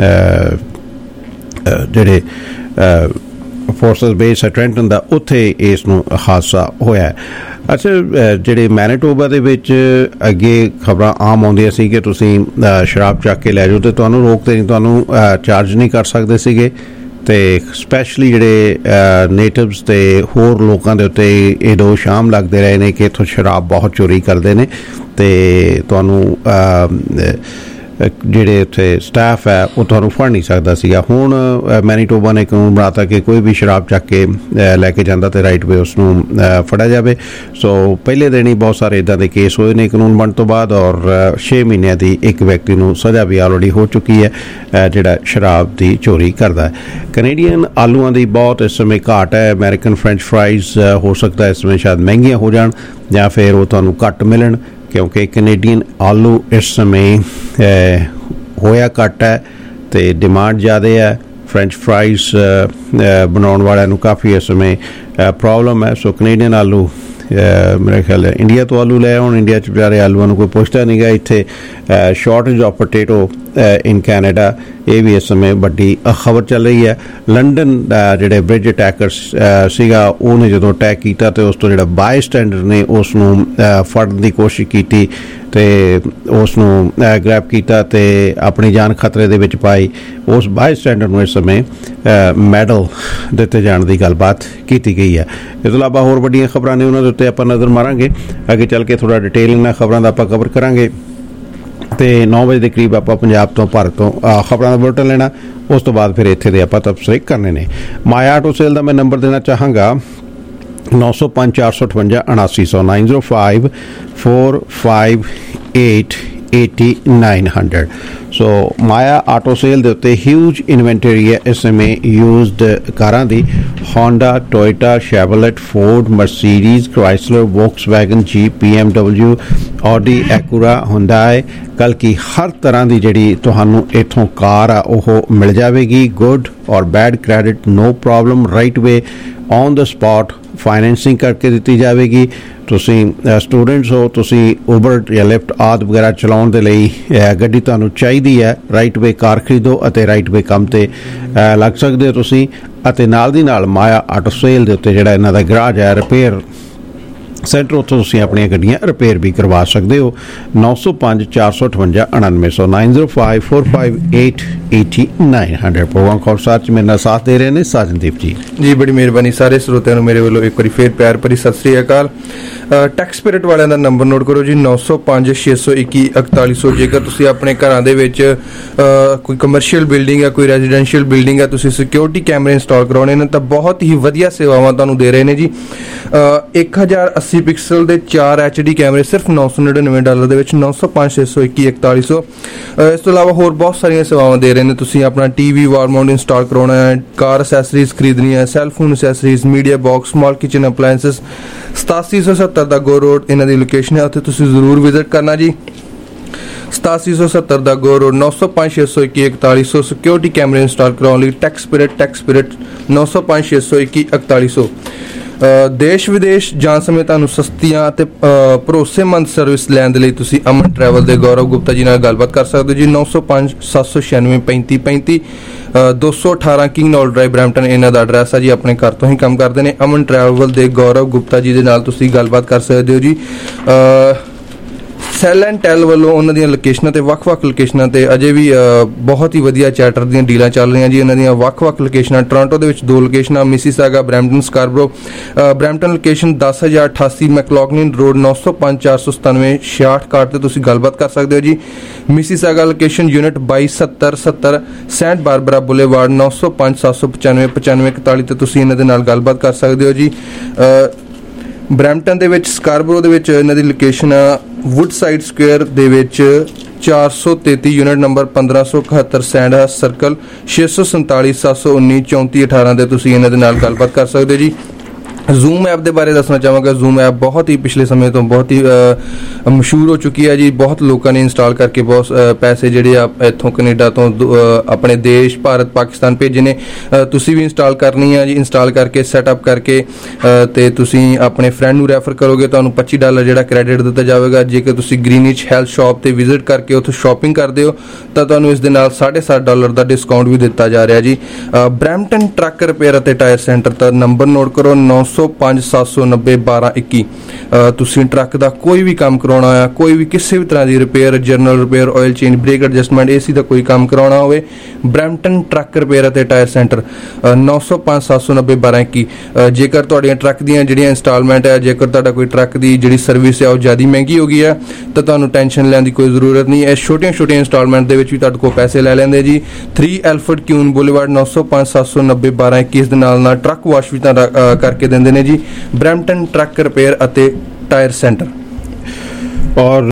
ਜਿਹੜੇ ਫੋਰਸਸ ਬੇਸ ਹੈ ਟ੍ਰੈਂਟਨ ਦਾ, ਉੱਥੇ ਇਸ ਨੂੰ ਹਾਦਸਾ ਹੋਇਆ। ਅੱਛਾ, ਜਿਹੜੇ ਮੈਨੀਟੋਬਾ ਦੇ ਵਿੱਚ ਅੱਗੇ ਖਬਰਾਂ ਆਮ ਆਉਂਦੀਆਂ ਸੀ ਕਿ ਤੁਸੀਂ ਸ਼ਰਾਬ ਚੱਕ ਕੇ ਲੈ ਜਾਓ ਅਤੇ ਤੁਹਾਨੂੰ ਰੋਕਦੇ ਨਹੀਂ, ਤੁਹਾਨੂੰ ਚਾਰਜ ਨਹੀਂ ਕਰ ਸਕਦੇ ਸੀਗੇ, ਅਤੇ ਸਪੈਸ਼ਲੀ ਜਿਹੜੇ ਨੇਟਿਵਸ ਅਤੇ ਹੋਰ ਲੋਕਾਂ ਦੇ ਉੱਤੇ ਇਹ ਦੋਸ਼ ਆਮ ਲੱਗਦੇ ਰਹੇ ਨੇ ਕਿ ਇੱਥੋਂ ਸ਼ਰਾਬ ਬਹੁਤ ਚੋਰੀ ਕਰਦੇ ਨੇ ਅਤੇ ਤੁਹਾਨੂੰ ਜਿਹੜੇ ਉੱਥੇ ਸਟਾਫ ਹੈ ਉਹ ਤੁਹਾਨੂੰ ਫੜ ਨਹੀਂ ਸਕਦਾ ਸੀਗਾ। ਹੁਣ ਮੈਨੀਟੋਬਾ ਨੇ ਕਾਨੂੰਨ ਬਣਾਤਾ ਕਿ ਕੋਈ ਵੀ ਸ਼ਰਾਬ ਚੱਕ ਕੇ ਲੈ ਕੇ ਜਾਂਦਾ ਅਤੇ ਰਾਈਟ ਵੇ ਉਸ ਨੂੰ ਫੜਿਆ ਜਾਵੇ। ਸੋ ਪਹਿਲੇ ਦਿਨ ਹੀ ਬਹੁਤ ਸਾਰੇ ਇੱਦਾਂ ਦੇ ਕੇਸ ਹੋਏ ਨੇ ਕਾਨੂੰਨ ਬਣਨ ਤੋਂ ਬਾਅਦ, ਔਰ 6 ਮਹੀਨਿਆਂ ਦੀ ਇੱਕ ਵਿਅਕਤੀ ਨੂੰ ਸਜ਼ਾ ਵੀ ਆਲਰੇਡੀ ਹੋ ਚੁੱਕੀ ਹੈ ਜਿਹੜਾ ਸ਼ਰਾਬ ਦੀ ਚੋਰੀ ਕਰਦਾ ਹੈ। ਕੈਨੇਡੀਅਨ ਆਲੂਆਂ ਦੀ ਬਹੁਤ ਇਸ ਸਮੇਂ ਘਾਟ ਹੈ। ਅਮਰੀਕਨ ਫਰੈਂਚ ਫਰਾਈਜ਼ ਹੋ ਸਕਦਾ ਇਸ ਸਮੇਂ ਸ਼ਾਇਦ ਮਹਿੰਗੀਆਂ ਹੋ ਜਾਣ ਜਾਂ ਫਿਰ ਉਹ ਤੁਹਾਨੂੰ ਘੱਟ ਮਿਲਣ, ਕਿਉਂਕਿ ਕੈਨੇਡੀਅਨ ਆਲੂ ਇਸ ਸਮੇਂ ਹੋਇਆ ਘੱਟ ਹੈ ਅਤੇ ਡਿਮਾਂਡ ਜ਼ਿਆਦਾ ਹੈ। ਫਰੈਂਚ ਫਰਾਈਜ਼ ਬਣਾਉਣ ਵਾਲਿਆਂ ਨੂੰ ਕਾਫੀ ਇਸ ਸਮੇਂ ਪ੍ਰੋਬਲਮ ਹੈ। ਸੋ ਕੈਨੇਡੀਅਨ ਆਲੂ ਮੇਰੇ ਖਿਆਲ ਹੈ ਇੰਡੀਆ ਤੋਂ ਆਲੂ ਲੈ ਆਉਣ, ਇੰਡੀਆ 'ਚ ਵਿਚਾਰੇ ਆਲੂਆਂ ਨੂੰ ਕੋਈ ਪੁੱਛਦਾ ਨਹੀਂ ਗਾ। ਇੱਥੇ shortage of potato in Canada, ਇਹ ਵੀ ਇਸ ਸਮੇਂ ਵੱਡੀ ਖਬਰ ਚੱਲ ਰਹੀ ਹੈ। ਲੰਡਨ ਜਿਹੜੇ ਬ੍ਰਿਜ ਅਟੈਕਰਸ ਸੀਗਾ ਉਹਨੇ ਜਦੋਂ ਅਟੈਕ ਕੀਤਾ ਅਤੇ ਉਸ ਤੋਂ ਜਿਹੜਾ ਬਾਈ ਸਟੈਂਡਰ ਨੇ ਉਸ ਨੂੰ ਫੜਨ ਦੀ ਕੋਸ਼ਿਸ਼ ਕੀਤੀ ਅਤੇ ਉਸ ਨੂੰ ਗ੍ਰੈਬ ਕੀਤਾ ਅਤੇ ਆਪਣੀ ਜਾਨ ਖਤਰੇ ਦੇ ਵਿੱਚ ਪਾਈ। ਉਸ ਬਾਈ ਸਟੈਂਡਰ ਨੂੰ ਇਸ ਸਮੇਂ ਮੈਡਲ ਦਿੱਤੇ ਜਾਣ ਦੀ ਗੱਲਬਾਤ ਕੀਤੀ ਗਈ ਹੈ। ਇਸ ਤੋਂ ਇਲਾਵਾ ਹੋਰ ਵੱਡੀਆਂ ਖਬਰਾਂ ਨੇ, ਉਹਨਾਂ ਦੇ ਉੱਤੇ ਆਪਾਂ ਨਜ਼ਰ ਮਾਰਾਂਗੇ ਅੱਗੇ ਚੱਲ ਕੇ। ਥੋੜ੍ਹਾ ਡਿਟੇਲਿੰਗ ਨਾਲ ਖਬਰਾਂ ਦਾ ਆਪਾਂ ਕਵਰ ਕਰਾਂਗੇ ਅਤੇ 9 ਵਜੇ ਦੇ ਕਰੀਬ ਆਪਾਂ ਪੰਜਾਬ ਤੋਂ, ਭਾਰਤ ਤੋਂ ਖਬਰਾਂ ਦਾ ਬੁਲਟਨ ਲੈਣਾ। ਉਸ ਤੋਂ ਬਾਅਦ ਫਿਰ ਇੱਥੇ ਦੇ ਆਪਾਂ ਤਬਸਰੇ ਕਰਨੇ ਨੇ। ਮਾਇਆ ਆਟੋ ਸੇਲ ਦਾ ਮੈਂ ਨੰਬਰ ਦੇਣਾ ਚਾਹਾਂਗਾ 905 458 7900 905 458 8900। ਸੋ ਮਾਇਆ ਆਟੋ ਸੇਲ ਦੇ ਉੱਤੇ ਹਿਊਜ ਇਨਵੈਂਟਰੀ ਹੈ ਇਸ ਸਮੇਂ ਯੂਜ਼ਡ ਕਾਰਾਂ ਦੀ। Honda, Toyota, Chevrolet, Ford, Mercedes, Chrysler, Volkswagen, Jeep, BMW, Audi, Acura, Hyundai, ਬਲਕਿ ਹਰ ਤਰ੍ਹਾਂ ਦੀ ਜਿਹੜੀ ਤੁਹਾਨੂੰ ਇੱਥੋਂ ਕਾਰ ਆ ਉਹ ਮਿਲ ਜਾਵੇਗੀ। ਗੁੱਡ ਔਰ bad credit, no problem, right way, on the spot financing ਕਰਕੇ ਦਿੱਤੀ ਜਾਵੇਗੀ। ਤੁਸੀਂ ਸਟੂਡੈਂਟਸ ਹੋ, ਤੁਸੀਂ ਉਬਰ ਜਾਂ ਲਿਫਟ ਆਦਿ ਵਗੈਰਾ ਚਲਾਉਣ ਦੇ ਲਈ ਗੱਡੀ ਤੁਹਾਨੂੰ ਚਾਹੀਦੀ ਹੈ, ਰਾਈਟ ਵੇ ਕਾਰ ਖਰੀਦੋ ਅਤੇ ਰਾਈਟ ਵੇ ਕੰਮ 'ਤੇ ਲੱਗ ਸਕਦੇ ਹੋ ਤੁਸੀਂ। ਅਤੇ ਨਾਲ ਦੀ ਨਾਲ ਮਾਇਆ ਆਟੋ ਸੇਲ ਦੇ ਉੱਤੇ ਜਿਹੜਾ ਇਹਨਾਂ ਦਾ ਗਰਾਜ ਹੈ, ਰਿਪੇਅਰ ਸੈਂਟਰ, ਉੱਥੋਂ ਤੁਸੀਂ ਆਪਣੀਆਂ ਗੱਡੀਆਂ ਰਿਪੇਅਰ ਵੀ ਕਰਵਾ ਸਕਦੇ ਹੋ। 905 458 9900 905 458 8900। ਪ੍ਰੋਗਰਾਮ ਖੌਫਸਾਰ 'ਚ ਮੇਰੇ ਨਾਲ ਸਾਥ ਦੇ ਰਹੇ ਨੇ ਸਾਜਨਦੀਪ ਜੀ। ਜੀ ਬੜੀ ਮਿਹਰਬਾਨੀ। ਸਾਰੇ ਸਰੋਤਿਆਂ ਨੂੰ ਮੇਰੇ ਵੱਲੋਂ ਇੱਕ ਵਾਰੀ ਫੇਰ ਪਿਆਰ ਭਰੀ ਸਤਿ ਸ੍ਰੀ ਅਕਾਲ। ਟੈਕਸ ਸਪਿਰਿਟ ਵਾਲਿਆਂ ਦਾ ਨੰਬਰ ਨੋਟ ਕਰੋ ਜੀ 905 621 4100। ਜੇਕਰ ਤੁਸੀਂ ਆਪਣੇ ਘਰਾਂ ਦੇ ਵਿੱਚ ਕੋਈ ਕਮਰਸ਼ੀਅਲ ਬਿਲਡਿੰਗ ਹੈ, ਕੋਈ ਰੈਜ਼ੀਡੈਂਸ਼ੀਅਲ ਬਿਲਡਿੰਗ ਹੈ, ਤੁਸੀਂ ਸਿਕਿਉਰਿਟੀ ਕੈਮਰੇ ਇੰਸਟਾਲ ਕਰਾਉਣੇ ਨੇ ਤਾਂ ਬਹੁਤ ਹੀ ਵਧੀਆ ਸੇਵਾਵਾਂ ਤੁਹਾਨੂੰ ਦੇ ਰਹੇ ਨੇ ਜੀ। 1080 ਪਿਕਸਲ ਦੇ 4 HD ਕੈਮਰੇ ਸਿਰਫ $999 ਦੇ ਵਿੱਚ 905 621 4100। ਇਸ ਤੋਂ ਇਲਾਵਾ ਹੋਰ ਬਹੁਤ ਸਾਰੀਆਂ ਸੇਵਾਵਾਂ ਦੇ ਰਹੇ ਨੇ। ਤੁਸੀਂ ਆਪਣਾ TV ਵਾਲ ਮਾਊਂਟ ਇੰਸਟਾਲ ਕਰਾਉਣਾ ਹੈ, ਕਾਰ ਅਸੈਸਰੀਜ਼ ਖਰੀਦਣੀ ਹੈ, cellphone accessories, media box, small kitchen appliances, 8770 the Gore road ਇਹਨਾਂ ਦੀ ਲੋਕੇਸ਼ਨ ਹੈ, ਉੱਥੇ ਤੁਸੀਂ ਜ਼ਰੂਰ ਵਿਜ਼ਿਟ ਕਰਨਾ ਜੀ। 8770 ਦਾ ਗੋ ਰੋਡ 905 621 4100। ਸਿਕਿਉਰਿਟੀ ਕੈਮਰੇ ਇੰਸਟਾਲ ਕਰਾਉਣ ਲਈ ਟੈਕਸ ਸਪਿਰਿਟ 905 621 4100। ਦੇਸ਼ ਵਿਦੇਸ਼ ਜਾਣ ਸਮੇਂ ਤੁਹਾਨੂੰ ਸਸਤੀਆਂ ਅਤੇ ਭਰੋਸੇਮੰਦ ਸਰਵਿਸ ਲੈਣ ਦੇ ਲਈ ਤੁਸੀਂ ਅਮਨ ਟਰੈਵਲ ਦੇ ਗੌਰਵ ਗੁਪਤਾ ਜੀ ਨਾਲ ਗੱਲਬਾਤ ਕਰ ਸਕਦੇ ਹੋ ਜੀ। 905 796 3535 218 ਕਿੰਗ ਨੌਲ ਡਰਾਈਵ ਬਰੈਂਪਟਨ ਇਹਨਾਂ ਦਾ ਐਡਰੈਸ ਹੈ ਜੀ। ਆਪਣੇ ਘਰ ਤੋਂ ਹੀ ਕੰਮ ਕਰਦੇ ਨੇ। ਅਮਨ ਟਰੈਵਲ ਦੇ ਗੌਰਵ ਗੁਪਤਾ ਜੀ ਦੇ ਨਾਲ ਤੁਸੀਂ ਗੱਲਬਾਤ ਕਰ ਸਕਦੇ ਹੋ ਜੀ। ਸੈਲ ਐਂਡ ਟੈਲ ਵੱਲੋਂ ਉਹਨਾਂ ਦੀਆਂ ਲੋਕੇਸ਼ਨਾਂ 'ਤੇ ਵੱਖ-ਵੱਖ ਲੋਕੇਸ਼ਨਾਂ 'ਤੇ ਅਜੇ ਵੀ ਬਹੁਤ ਹੀ ਵਧੀਆ ਚੈਟਰ ਦੀਆਂ ਡੀਲਾਂ ਚੱਲ ਰਹੀਆਂ ਜੀ। ਉਹਨਾਂ ਦੀਆਂ ਵੱਖ-ਵੱਖ ਲੋਕੇਸ਼ਨਾਂ ਟੋਰਾਂਟੋ ਦੇ ਵਿੱਚ 2 ਲੋਕੇਸ਼ਨਾਂ, Mississauga, Brampton, Scarborough. Brampton location 10088 McLaughlin road 905 497 6661 'ਤੇ ਤੁਸੀਂ ਗੱਲਬਾਤ ਕਰ ਸਕਦੇ ਹੋ ਜੀ। Mississauga location unit 2270 Saint Barbara boulevard 905 795 9541 'ਤੇ ਤੁਸੀਂ ਇਹਨਾਂ ਦੇ ਨਾਲ ਗੱਲਬਾਤ ਕਰ ਸਕਦੇ ਹੋ ਜੀ। ਬਰੈਂਪਟਨ ਦੇ ਵਿੱਚ ਸਕਾਰਬਰੋ ਦੇ ਵਿੱਚ ਇਹਨਾਂ ਦੀ ਲੋਕੇਸ਼ਨ ਵੁੱਡਸਾਈਡ ਸਕੁਏਅਰ ਦੇ ਵਿੱਚ 433 ਯੂਨਿਟ ਨੰਬਰ 1571 ਸੈਂਡ ਸਰਕਲ 647 719 3418 ਦੇ ਤੁਸੀਂ ਇਹਨਾਂ ਦੇ ਨਾਲ ਗੱਲਬਾਤ ਕਰ ਸਕਦੇ ਹੋ ਜੀ। ਜ਼ੂਮ ਐਪ ਦੇ ਬਾਰੇ ਦੱਸਣਾ ਚਾਹਾਂਗਾ। ਜ਼ੂਮ ਐਪ ਬਹੁਤ ਹੀ ਪਿਛਲੇ ਸਮੇਂ ਤੋਂ ਬਹੁਤ ਹੀ ਮਸ਼ਹੂਰ ਹੋ ਚੁੱਕੀ ਹੈ ਜੀ। ਬਹੁਤ ਲੋਕਾਂ ਨੇ ਇੰਸਟਾਲ ਕਰਕੇ ਬਹੁਤ ਪੈਸੇ ਜਿਹੜੇ ਆ ਇੱਥੋਂ ਕੈਨੇਡਾ ਤੋਂ ਆਪਣੇ ਦੇਸ਼ ਭਾਰਤ ਪਾਕਿਸਤਾਨ ਭੇਜੇ ਨੇ। ਤੁਸੀਂ ਵੀ ਇੰਸਟਾਲ ਕਰਨੀ ਹੈ ਜੀ। ਇੰਸਟਾਲ ਕਰਕੇ ਸੈਟਅਪ ਕਰਕੇ ਤੇ ਤੁਸੀਂ ਆਪਣੇ ਫਰੈਂਡ ਨੂੰ ਰੈਫਰ ਕਰੋਗੇ, ਤੁਹਾਨੂੰ $25 ਜਿਹੜਾ ਕ੍ਰੈਡਿਟ ਦਿੱਤਾ ਜਾਵੇਗਾ। ਜੇਕਰ ਤੁਸੀਂ ਗ੍ਰੀਨਿਚ ਹੈਲਥ ਸ਼ਾਪ ਤੇ ਵਿਜ਼ਿਟ ਕਰਕੇ ਉੱਥੋਂ ਸ਼ਾਪਿੰਗ ਕਰਦੇ ਹੋ ਤਾਂ ਤੁਹਾਨੂੰ ਇਸ ਦੇ ਨਾਲ $7.5 ਦਾ ਡਿਸਕਾਊਂਟ ਵੀ ਦਿੱਤਾ ਜਾ ਰਿਹਾ ਜੀ। ਬਰੈਂਪਟਨ ਟਰੱਕ ਰਿਪੇਅਰ ਅਤੇ ਟਾਇਰ ਸੈਂਟਰ ਦਾ ਨੰਬਰ ਨੋਟ ਕਰੋ 905-790-1221। ਤੁਸੀਂ ਟਰੱਕ ਦਾ ਕੋਈ ਵੀ ਕੰਮ ਕਰਾਉਣਾ ਆ, ਕੋਈ ਵੀ ਕਿਸੇ ਵੀ ਤਰ੍ਹਾਂ ਦੀ repair, general repair, oil change, brake adjustment, AC ਦਾ ਕੋਈ ਕੰਮ ਕਰਾਉਣਾ ਹੋਵੇ, ਬਰੈਂਪਟਨ ਟਰੱਕ ਰਿਪੇਅਰ ਅਤੇ ਟਾਇਰ ਸੈਂਟਰ 905-790-1221। ਜੇਕਰ ਤੁਹਾਡੀਆਂ ਟਰੱਕ ਦੀਆਂ ਜਿਹੜੀਆਂ ਇੰਸਟਾਲਮੈਂਟ ਹੈ, ਜੇਕਰ ਤੁਹਾਡਾ ਕੋਈ ਟਰੱਕ ਦੀ ਜਿਹੜੀ ਸਰਵਿਸ ਹੈ ਉਹ ਜ਼ਿਆਦਾ ਮਹਿੰਗੀ ਹੋ ਗਈ ਹੈ ਤਾਂ ਤੁਹਾਨੂੰ ਟੈਨਸ਼ਨ ਲੈਣ ਦੀ ਕੋਈ ਜ਼ਰੂਰਤ ਨਹੀਂ। ਇਹ ਛੋਟੀਆਂ ਇੰਸਟਾਲਮੈਂਟ ਦੇ ਵਿੱਚ ਵੀ ਤੁਹਾਡੇ ਕੋਲ ਪੈਸੇ ਲੈ ਲੈਂਦੇ ਜੀ। 3 ਐਲਫਰਡ ਕਿਊਨ ਬੁਲੇਵਾਰਡ 905-790-1221। ਇਸ ਦੇ ਨਾਲ ਟਰੱਕ ਵਾਸ਼ ਵੀ ਤੁਹਾਡਾ ਕਰਕੇ ਦਿੰਦੇ ਨੇ ਜੀ। ਬਰੈਂਪਟਨ ਟਰੱਕ ਰਿਪੇਅਰ ਅਤੇ ਟਾਇਰ ਸੈਂਟਰ। और